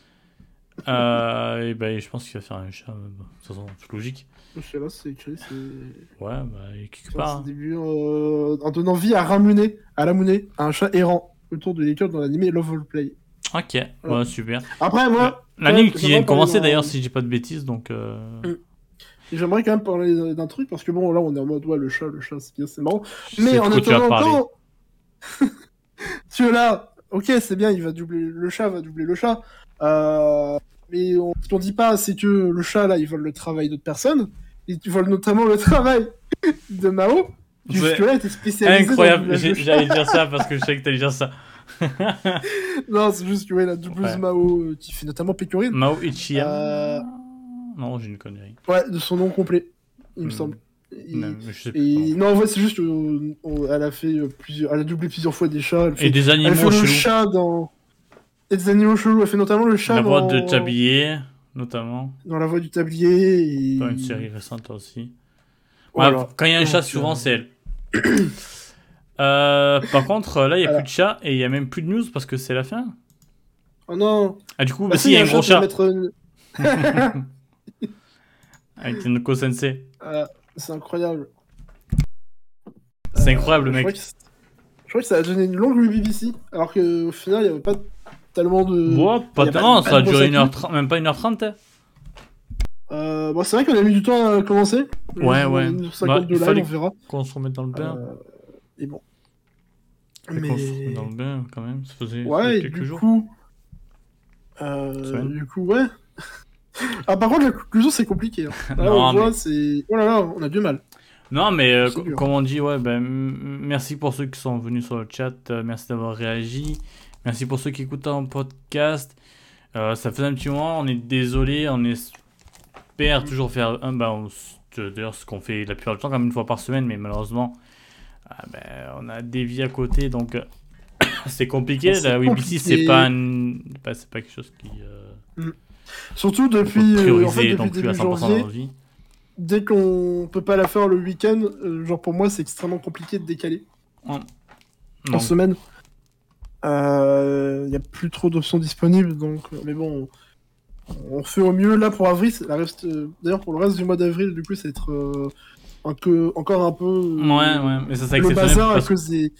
Euh, et ben, je pense qu'il va faire un chat, euh, de toute façon, c'est logique. Je sais pas, c'est écrit, c'est. Ouais, bah, et quelque Sur part. ses hein. débuts, euh, en donnant vie à Ramune, à Ramune, un chat errant autour de l'école dans l'anime Love All Play. Ok, Voilà. ouais, super. Après, moi, L'anime ouais, qui j'aimerais vient de parler commencer d'un- d'ailleurs, si je dis pas de bêtises, donc. Euh... Mm. j'aimerais quand même parler d'un truc, parce que bon, là, on est en mode, ouais, le chat, le chat, c'est bien, c'est marrant. je Mais sais en de quoi tu vas attendant, parler. quand... tu es là, ok, c'est bien, il va doubler le chat, va doubler le chat. Euh, Mais on... ce qu'on dit pas, c'est que le chat, là, il vole le travail d'autres personnes. Ils volent notamment le travail de Mao. qui Ouais. Jusque-là, était spécialisé dans le Incroyable, doublage de J'ai- chat. j'allais dire ça parce que je savais que t'allais dire ça. Non, c'est juste que ouais, la doubleuse Ouais. Mao, euh, qui fait notamment Pecorine. Mao Ichiyama. Euh, Non, j'ai une connerie. Ouais, de son nom complet, il me Hmm. semble. Et, Non, mais je sais plus. et- pardon. non, en vrai, c'est juste qu'elle a fait euh, plusieurs, elle a doublé plusieurs fois des chats. Elle fait, Et des elle fait animaux le chelous. chat dans. Et des animaux chelous. Elle fait notamment le chat La dans. boîte de tablier, notamment. Dans la voix du tablier. Et... Dans une série récente aussi. Voilà. Ouais, quand il y a un Donc, chat, souvent euh, c'est elle. Euh, par contre, là, il n'y a Voilà. plus de chat et il n'y a même plus de news parce que c'est la fin. Oh non. Ah, du coup, bah, Bah, si, il y a un gros chat chat. pour mettre une- Avec Tenoko Sensei. Ah, c'est incroyable. C'est Euh, incroyable, le je mec. crois que c'est- Je crois que ça a donné une longue B B C, alors qu'au final, il n'y avait pas tellement de. Ouais, pas il y a tellement, pas ça a de gros duré actus. une heure trente, même pas une heure trente. hein. Euh, bon, c'est vrai qu'on a mis du temps à commencer. Ouais, On a ouais. mis Bah, cinquante-deux il lives, fallait on verra. qu'on se remette dans le bain. Euh, Et bon. Fallait qu'on se remette Mais. dans le bain, quand même. Ça faisait, ça Ouais, faisait et quelques du jours. coup. Euh, Semaine. du coup, ouais. Ah, par contre, la conclusion, c'est compliqué. Hein. Là, Non, on voit, mais- c'est. Oh là là, on a du mal. Non, mais euh, C'est co- dur. comme on dit, ouais, ben, m- merci pour ceux qui sont venus sur le chat, euh, merci d'avoir réagi, merci pour ceux qui écoutent en podcast. Euh, ça fait un petit moment, on est désolé, on espère toujours faire un, ben, on s- euh, d'ailleurs ce qu'on fait la plupart du temps, comme une fois par semaine, mais malheureusement, ah, ben, on a des vies à côté, donc euh, c'est compliqué. C'est La W B C, c'est compliqué. pas, un- bah, c'est pas quelque chose qui euh, Surtout qu'on peut depuis, euh, en fait, prioriser depuis non plus à début cent pour cent dans janvier, notre vie. dès qu'on peut pas la faire le week-end, euh, genre pour moi, c'est extrêmement compliqué de décaler en Donc, semaine. Il n'y a plus trop d'options disponibles, donc. euh, Mais bon, on, on fait au mieux. Là, pour avril, c'est- la reste, euh, d'ailleurs, pour le reste du mois d'avril, du coup, ça va être euh, un peu, encore un peu. euh, ouais, ouais, mais ça c'est le exceptionnel bazar à parce que cause des.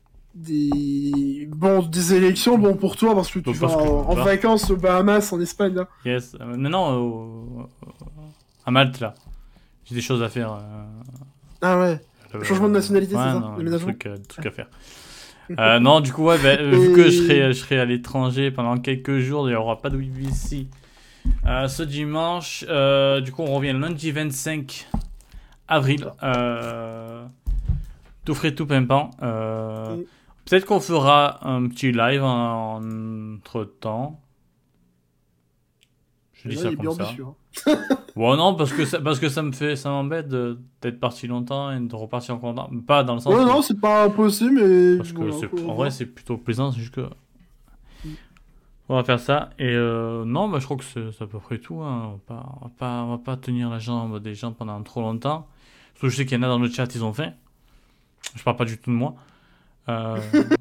Des... Bon, des élections, bon pour toi, parce que tu Donc, vas parce que- en, en bah. vacances aux Bahamas, en Espagne, là. Yes. Euh, non, non, au- au- à Malte, là. J'ai des choses à faire. euh, Ah ouais. euh, Changement de nationalité, ouais, c'est ça, non, des déménagement trucs, euh, des trucs à faire. Euh, non, du coup, ouais, bah, euh, vu Et- que je serai, je serai à l'étranger pendant quelques jours, il n'y aura pas de W B C euh, ce dimanche. Euh, du coup, on revient le lundi vingt-cinq avril. Euh, tout frais, tout pimpant. Euh, Mm. Peut-être qu'on fera un petit live en, entre temps. Je dis Là, ça il est comme bien ça. ambitieux, hein. Bon, non, parce que ça, parce que ça me fait, ça m'embête de- d'être parti longtemps et de repartir encore longtemps. Pas dans le sens Ouais, où- non, c'est pas impossible, mais. parce que voilà, c'est- faut en voir. vrai, c'est plutôt plaisant, c'est juste que. Mm. On va faire ça. Et euh, non, bah, je crois que c'est c'est à peu près tout. Hein. On va pas, on va pas, on va pas tenir la jambe des gens pendant trop longtemps. Parce que je sais qu'il y en a dans le chat, ils ont faim. Je parle pas du tout de moi. Euh,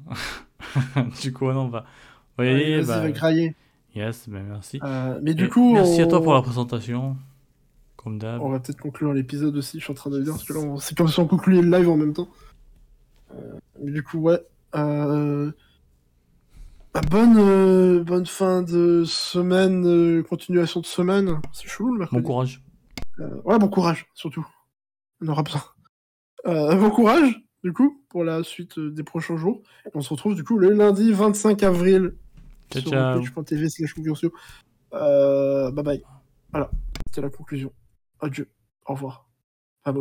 du coup, non, on va, on va y Allez, aller. vas-y, bah, va grailler. yes, ben merci. Euh, mais du Et coup. merci à toi on- pour la présentation. Comme d'hab. On va peut-être conclure l'épisode aussi, je suis en train de dire, parce que là, on- c'est comme si on concluait le live en même temps. Euh, mais du coup, ouais. Euh... bah, bonne, euh, bonne fin de semaine, euh, continuation de semaine. C'est chelou le mercredi. Bon courage. Euh, ouais, bon courage, surtout. On aura besoin. Euh, bon courage, du coup, pour la suite euh, des prochains jours. Et on se retrouve, du coup, le lundi vingt-cinq avril Ciao, sur ciao. twitch point t v slash concursion. Euh, bye bye. Voilà, c'était la conclusion. Adieu. Au revoir.